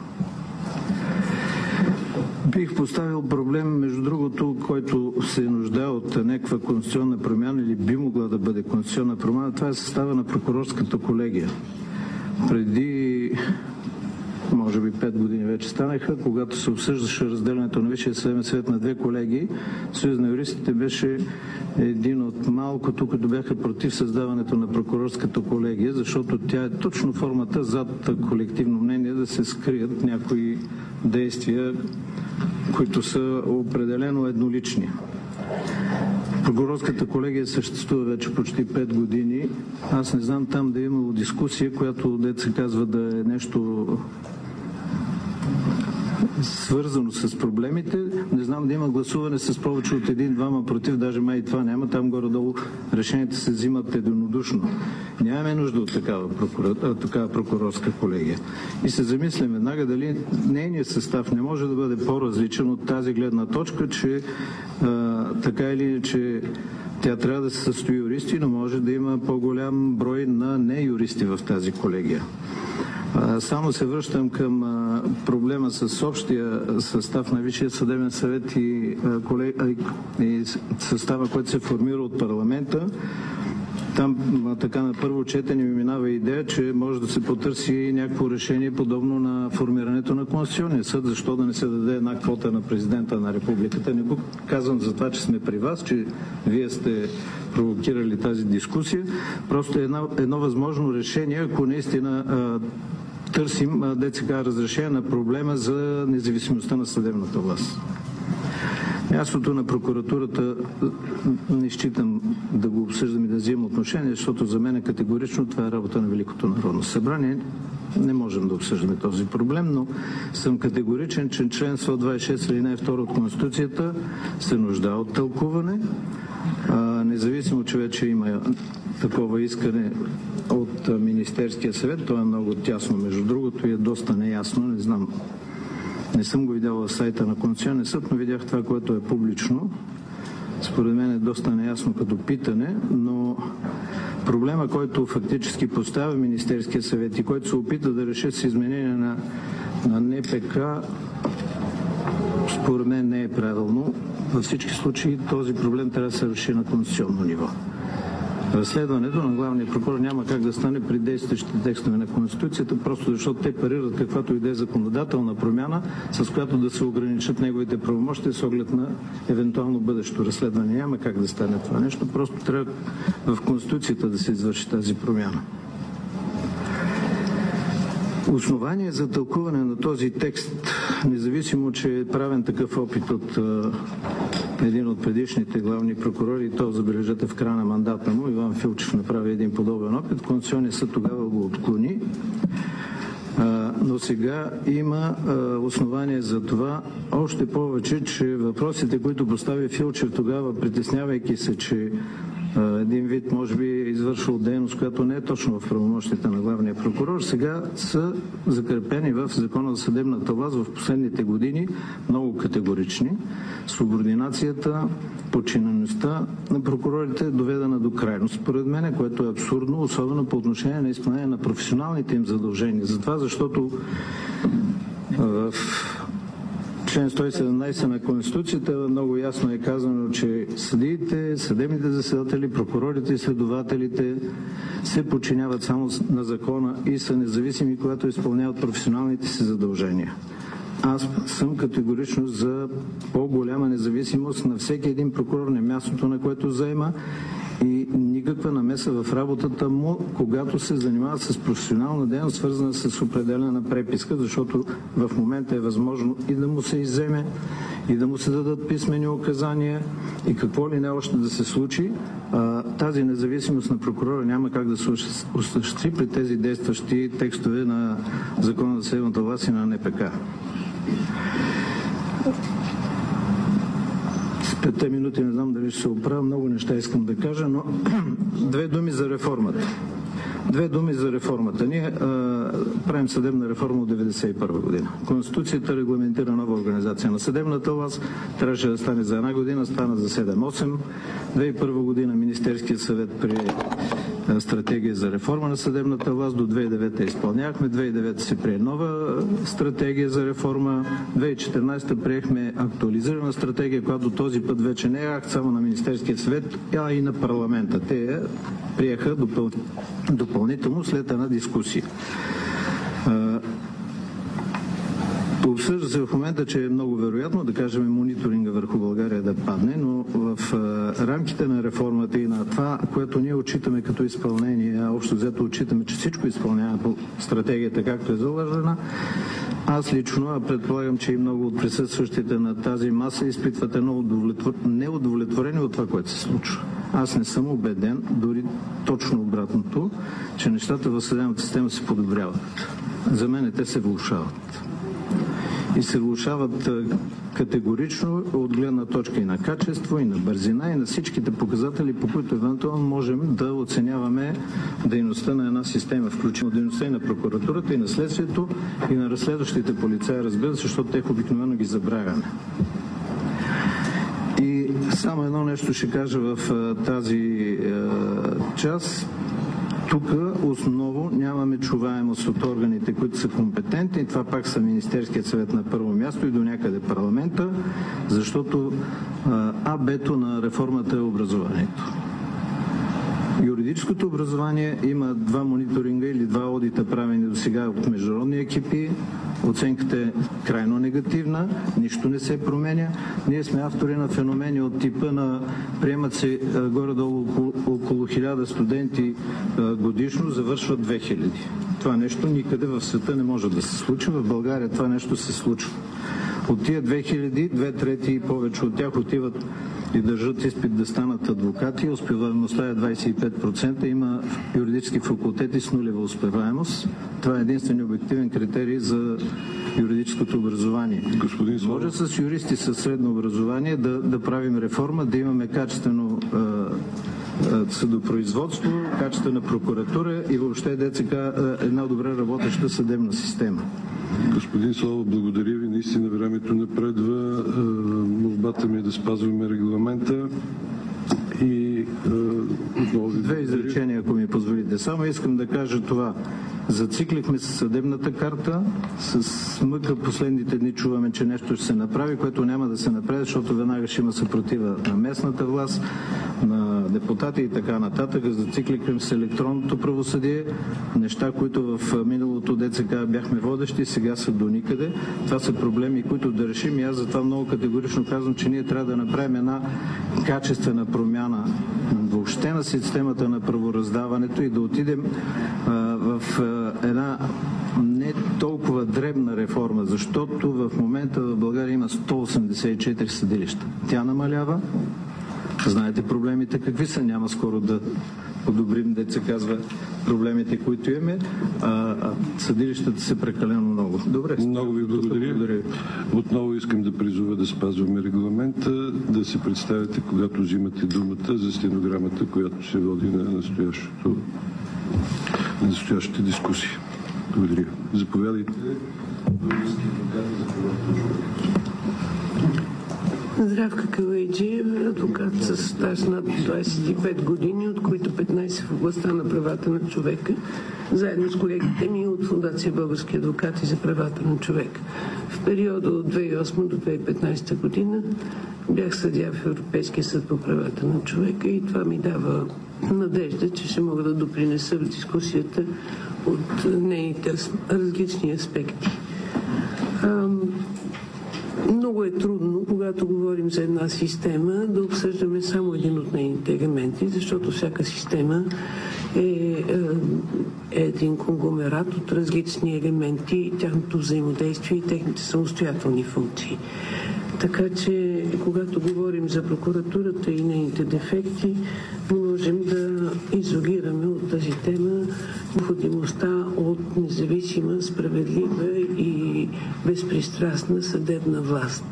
Бих поставил проблем, между другото, който се нуждае от някаква конституционна промяна или би могла да бъде конституционна промяна. Това е състава на прокурорската колегия. Преди, може би пет години вече станаха, когато се обсъждаше разделянето на Висшия съдебен съвет на две колегии, Съюз на юристите беше един от малкото, които бяха против създаването на прокурорската колегия, защото тя е точно формата зад колективно мнение да се скрият някои действия, които са определено еднолични. Прокурорската колегия съществува вече почти пет години. Аз не знам там да е имало дискусия, която дето се казва да е нещо свързано с проблемите. Не знам да има гласуване с повече от един-двама против, даже май и това няма. Там горе-долу решенията се взимат единодушно. Нямаме нужда от такава, прокурор, такава прокурорска колегия. И се замислям веднага дали нейният състав не може да бъде по-различен от тази гледна точка, че а, така или че тя трябва да се състои юристи, но може да има по-голям брой на неюристи в тази колегия. Само се връщам към проблема с общия състав на Висшия съдебен съвет и, и състава, който се формира от парламента. Там така на първо четене ми минава идея, че може да се потърси някакво решение подобно на формирането на Конституционния съд. Защо да не се даде една квота на президента на републиката? Не го казвам за това, че сме при вас, че вие сте провокирали тази дискусия. Просто едно, едно възможно решение, ако наистина а, търсим ДЦК разрешение на проблема за независимостта на съдебната власт. Мястото на прокуратурата не считам да го обсъждам и да взимам отношение, защото за мен е категорично това е работа на Великото народно събрание. Не можем да обсъждаме този проблем, но съм категоричен, че член сто двадесет и шест алинея втора от Конституцията се нуждае от тълкуване. А, независимо, че вече има такова искане от Министерския съвет, то е много тясно, между другото, и е доста неясно, не знам. Не съм го видял в сайта на Конституционния съд, но видях това, което е публично. Според мен е доста неясно като питане, но проблема, който фактически поставя Министерския съвет и който се опита да реши с изменение на, на НПК, според мен не е правилно. Във всички случаи този проблем трябва да се реши на конституционно ниво. Разследването на главния прокурор няма как да стане при действащите текстове на Конституцията, просто защото те парират каквато и да е законодателна промяна, с която да се ограничат неговите правомощия с оглед на евентуално бъдещо разследване. Няма как да стане това нещо, просто трябва в Конституцията да се извърши тази промяна. Основание за тълкуване на този текст, независимо, че е правен такъв опит от а, един от предишните главни прокурори, то забележете в края на мандата му, Иван Филчев направи един подобен опит, Конституционният съд тогава го отклони, а, но сега има а, основание за това, още повече, че въпросите, които постави Филчев тогава, притеснявайки се, че един вид може би е извършил дейност, която не е точно в правомощите на главния прокурор, сега са закрепени в Закона за съдебната власт в последните години много категорични. Субординацията, подчинеността на прокурорите е доведена до крайност, според мен, което е абсурдно, особено по отношение на изпълнение на професионалните им задължения. Затова, защото в член сто и седемнадесет на Конституцията много ясно е казано, че съдиите, съдебните заседатели, прокурорите и следователите се подчиняват само на закона и са независими, когато изпълняват професионалните си задължения. Аз съм категорично за по-голяма независимост на всеки един прокурор на мястото, на което заема, и никаква намеса в работата му, когато се занимава с професионална дейност, свързана с определена преписка, защото в момента е възможно и да му се изземе, и да му се дадат писмени указания, и какво ли не още да се случи. А, тази независимост на прокурора няма как да се осъществи при тези действащи текстове на Закона за съдебната власт и на Н П К. С петте минути не знам дали ще се оправя, много неща искам да кажа, но две думи за реформата. Две думи за реформата. Ние а, правим съдебна реформа от деветдесет и първа година. Конституцията регламентира нова организация на съдебната власт. Трябваше да стане за една година, стана за седем-осем. две хиляди и първа година Министерският съвет прие стратегия за реформа на съдебната власт. До две хиляди и девета изпълнявахме. две хиляди и девета се прие нова стратегия за реформа. две хиляди и четиринадесета приехме актуализирана стратегия, която този път вече не е акт само на Министерския съвет, а и на парламента. Те я приеха допъл... допълнително след една дискусия. Обсъжда се в момента, че е много вероятно, да кажем, мониторинга върху България да падне, но в а, рамките на реформата и на това, което ние отчитаме като изпълнение, а общо взето отчитаме, че всичко изпълнява по стратегията, както е заложена, аз лично, а предполагам, че и много от присъстващите на тази маса изпитват едно удовлетвор... неудовлетворение от това, което се случва. Аз не съм убеден, дори точно обратното, че нещата в съдебната система се подобряват. За мен те се влошават. И се влошават категорично от гледна точка и на качество, и на бързина, и на всичките показатели, по които евентуално можем да оценяваме дейността на една система, включително дейността и на прокуратурата, и на следствието, и на разследващите полицаи, разбира се, защото те обикновено ги забравяме. И само едно нещо ще кажа в тази е, част. Тук основно нямаме чуваемост от органите, които са компетентни. Това пак са Министерският съвет на първо място и до някъде парламента, защото А Б-то на реформата е образованието. Юридическото образование има два мониторинга или два одита, правени до сега от международни екипи. Оценката е крайно негативна, нищо не се променя. Ние сме автори на феномени от типа на приемат се горе-долу около, около хиляда студенти годишно, завършват две хиляди. Това нещо никъде в света не може да се случи. В България това нещо се случва. От тия две хиляди, две трети и повече от тях отиват и държат изпит да станат адвокати. Успеваемостта е двадесет и пет процента. Има юридически факултети с нулева успеваемост. Това е единствен обективен критерий за юридическото образование. Господин Може с юристи със средно образование да, да правим реформа, да имаме качествено а, а, съдопроизводство, качествена прокуратура и въобще ДЦК една добре работеща съдебна система. Господин Славов, благодаря ви. Наистина времето напредва. Молбата ми е да спазваме регламента. И отново ви Две изречения, ако ми позволите. Само искам да кажа това. Зациклихме се съдебната карта. С мъка последните дни чуваме, че нещо ще се направи, което няма да се направи, защото веднага ще има съпротива на местната власт, на депутати и така нататък. Зациклихме се електронното правосъдие. Неща, които в миналото ДЦК бяхме водещи, сега са до никъде. Това са проблеми, които да решим. И аз затова много категорично казвам, че ние трябва да направим една качествена промяна въобще на системата на правораздаването и да отидем а, в а, една не толкова дребна реформа, защото в момента в България има сто осемдесет и четири съдилища. Тя намалява, Знаете проблемите какви са, няма скоро да подобрим, дето се казва, проблемите, които имаме, а, а съдилищата са прекалено много. Добре. Много ви благодаря. благодаря. Отново искам да призова да спазваме регламента, да се представите, когато взимате думата за стенограмата, която се води на настоящото, на настоящата дискусия. Благодаря. Заповядайте. Здравка Калайджиева, адвокат с стаж над двадесет и пет години, от които петнадесет в областта на правата на човека, заедно с колегите ми от Фондация Български адвокати за правата на човека. В периода от две хиляди и осма до две хиляди и петнадесета година бях съдия в Европейския съд по правата на човека и това ми дава надежда, че ще мога да допринеса в дискусията от нейните различни аспекти. Много е трудно, когато говорим за една система, да обсъждаме само един от нейните елементи, защото всяка система е, е един конгломерат от различни елементи, тяхното взаимодействие и техните самостоятелни функции. Така че, когато говорим за прокуратурата и нейните дефекти, можем да изолираме от тази тема необходимостта от независима, справедлива и безпристрастна съдебна власт.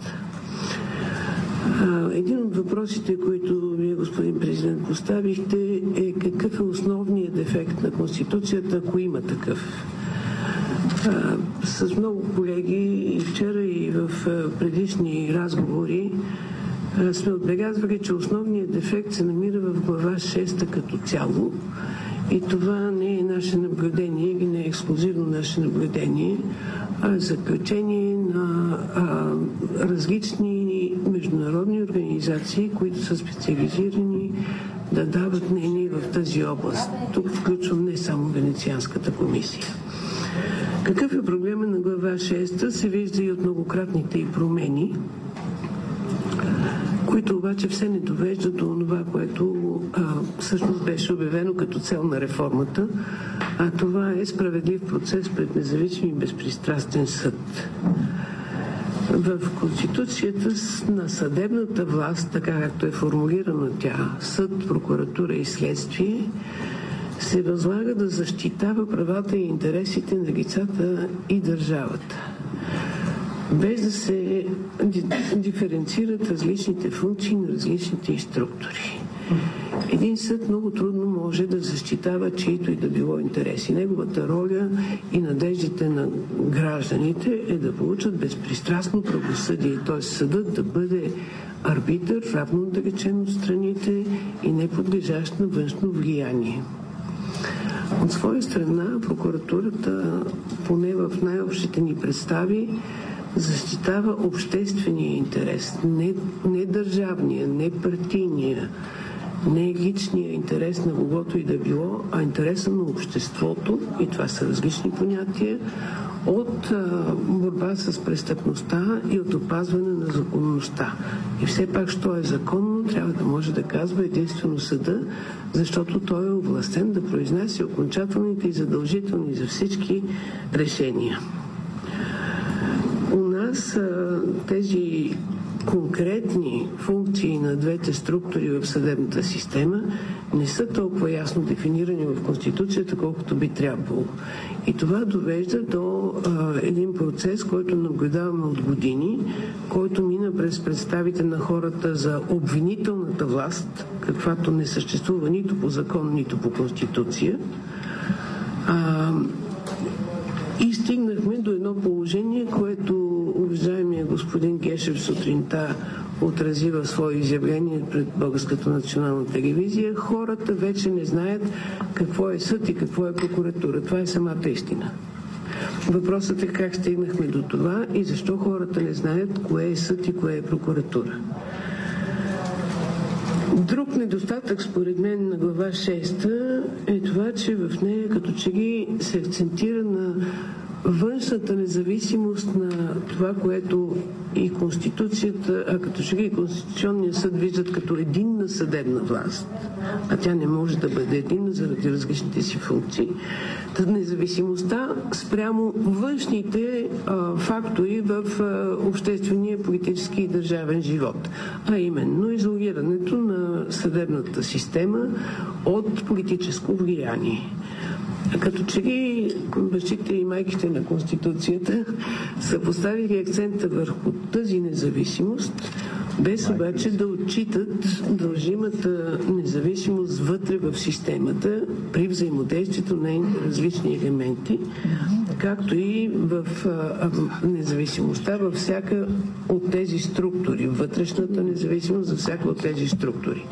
Един от въпросите, които вие, господин президент, поставихте, е какъв е основният дефект на Конституцията, ако има такъв. А, с много колеги и вчера и в а, предишни разговори а, сме отбелязвали, че основният дефект се намира в глава шеста като цяло и това не е наше наблюдение или не е ексклюзивно наше наблюдение, а е заключение на а, различни международни организации, които са специализирани да дават мнение в тази област. Тук включвам не само Венецианската комисия. Какъв е проблема на глава шеста, се вижда и от многократните и промени, които обаче все не довеждат до това, което а, всъщност беше обявено като цел на реформата, а това е справедлив процес пред независим и безпристрастен съд. В Конституцията на съдебната власт, така както е формулирана тя, съд, прокуратура и следствие, се възлага да защитава правата и интересите на лицата и държавата, без да се диференцират различните функции на различните структури. Един съд много трудно може да защитава чието и да било интереси. Неговата роля и надеждите на гражданите е да получат безпристрастно правосъдие, т.е. съдът да бъде арбитър, равно отдалечен от страните и не подлежащ на външно влияние. От своя страна, прокуратурата, поне в най-общите ни представи, защитава обществения интерес, не, не държавния, не партийния, не личния интерес на когото и да било, а интереса на обществото, и това са различни понятия, от а, борба с престъпността и от опазване на законността. И все пак, що е законно, трябва да може да казва единствено съда, защото той е овластен да произнася окончателните и задължителни за всички решения. У нас а, тези конкретни функции на двете структури в съдебната система не са толкова ясно дефинирани в Конституцията, колкото би трябвало. И това довежда до а, един процес, който наблюдаваме от години, който мина през представите на хората за обвинителната власт, каквато не съществува нито по закон, нито по Конституция. А, И стигнахме до едно положение, което уважаемия господин Гешев сутринта отрази в свое изявление пред Българската национална телевизия. Хората вече не знаят какво е съд и какво е прокуратура. Това е самата истина. Въпросът е как стигнахме до това и защо хората не знаят кое е съд и кое е прокуратура. Друг недостатък, според мен, на глава шеста е това, че в нея като че ли се акцентира на външната независимост на това, което и Конституцията, а като че и Конституционния съд виждат като единна съдебна власт, а тя не може да бъде единна заради различните си функции. Та независимостта спрямо външните а, фактори в а, обществения, политически и държавен живот, а именно изолирането на съдебната система от политическо влияние. Като че ли бащите и майките на Конституцията са поставили акцента върху тази независимост, без обаче да отчитат дължимата независимост вътре в системата при взаимодействието на различни елементи, както и в а, независимостта във всяка от тези структури, вътрешната независимост за всяка от тези структури.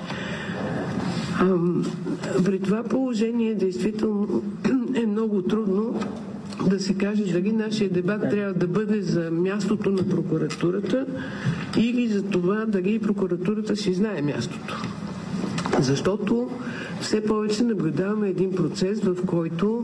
Ам, при това положение действително е много трудно да се каже дали нашия дебат трябва да бъде за мястото на прокуратурата или за това дали прокуратурата си знае мястото. Защото все повече наблюдаваме един процес, в който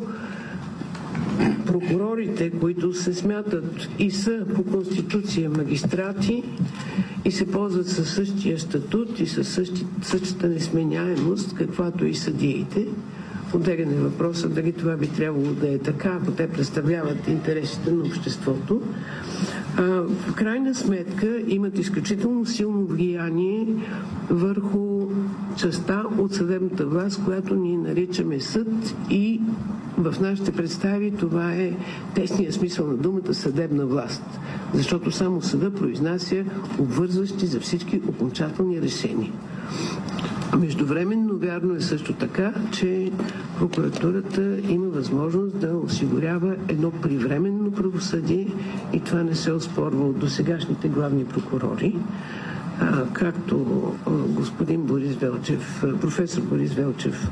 прокурорите, които се смятат и са по Конституция магистрати и се ползват със същия статут и със същи, същата несменяемост, каквато и съдиите. Отделен е въпросът дали това би трябвало да е така, ако те представляват интересите на обществото. А, в крайна сметка имат изключително силно влияние върху частта от съдебната власт, която ние наричаме съд, и в нашите представи това е тесният смисъл на думата съдебна власт, защото само съда произнася обвързващи за всички окончателни решения. Междувременно вярно е също така, че прокуратурата има възможност да осигурява едно привременно правосъдие и това не се оспорва от досегашните главни прокурори. А, както господин Борис Велчев, професор Борис Велчев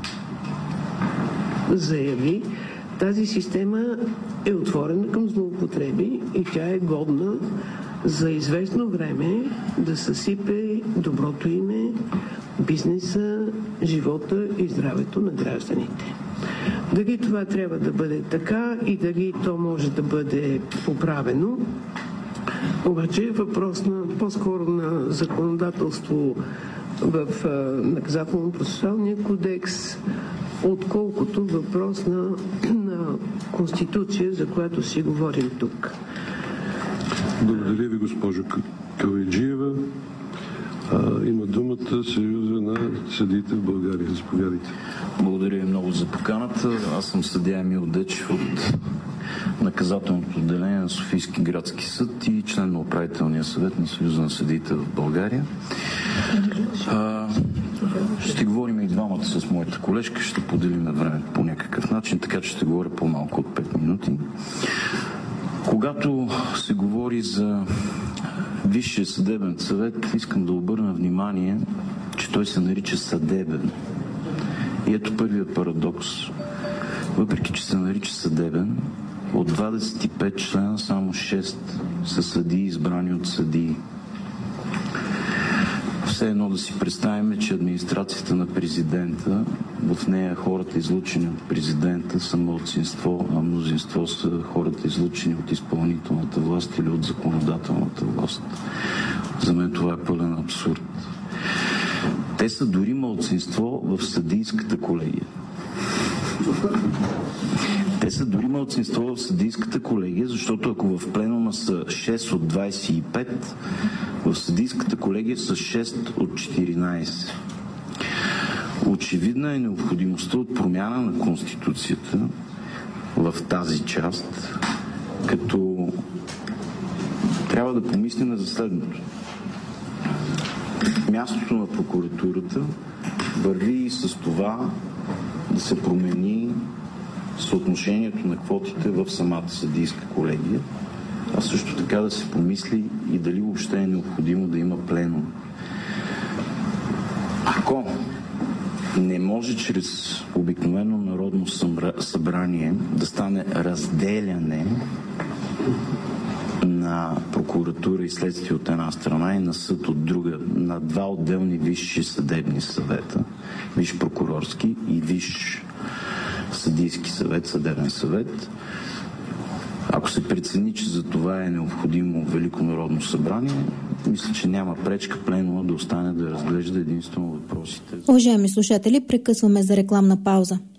заяви, тази система е отворена към злоупотреби и тя е годна за известно време да съсипе доброто име, бизнеса, живота и здравето на гражданите. Дали това трябва да бъде така и дали то може да бъде поправено, обаче е въпрос на, по-скоро на законодателство в наказателно-процесуалния кодекс, отколкото въпрос на, на Конституция, за която си говорим тук. Благодаря ви, госпожо Калайджиева. А, има думата Съюза на съдиите в България. Заповядайте. Благодаря ви много за поканата. Аз съм съдия Емил Дечев от наказателното отделение на Софийски градски съд и член на управителния съвет на Съюза на съдиите в България. А, ще говорим и двамата с моята колежка, ще поделим времето по някакъв начин, така че ще говоря по-малко от пет минути. Когато се говори за Висшия съдебен съвет, искам да обърна внимание, че той се нарича съдебен. И ето първият парадокс. Въпреки че се нарича съдебен, от двадесет и пет члена само шест са съдии, избрани от съдии. Все едно да си представим, че администрацията на президента, в нея хората, излучени от президента, са малцинство, а мнозинство са хората, излучени от изпълнителната власт или от законодателната власт. За мен това е пълен абсурд. Те са дори малцинство в съдийската колегия. Те са дори малцинство в съдийската колегия, защото ако в пленума са шест от двадесет и пет, в съдийската колегия са шест от четиринадесет. Очевидна е необходимостта от промяна на Конституцията в тази част, като трябва да помислим за следното. Мястото на прокуратурата върви и с това да се промени съотношението на квотите в самата съдийска колегия, а също така да се помисли и дали въобще е необходимо да има пленум. Ако не може чрез обикновено народно събрание да стане разделяне на прокуратура и следствие от една страна и на съд от друга, на два отделни висши съдебни съвета, висш прокурорски и висш съдийски съвет, съдебен съвет, Ако се прецени, че за това е необходимо Велико народно събрание, мисля, че няма пречка пленума да остане да разглежда единствено въпросите. Уважаеми слушатели, прекъсваме за рекламна пауза.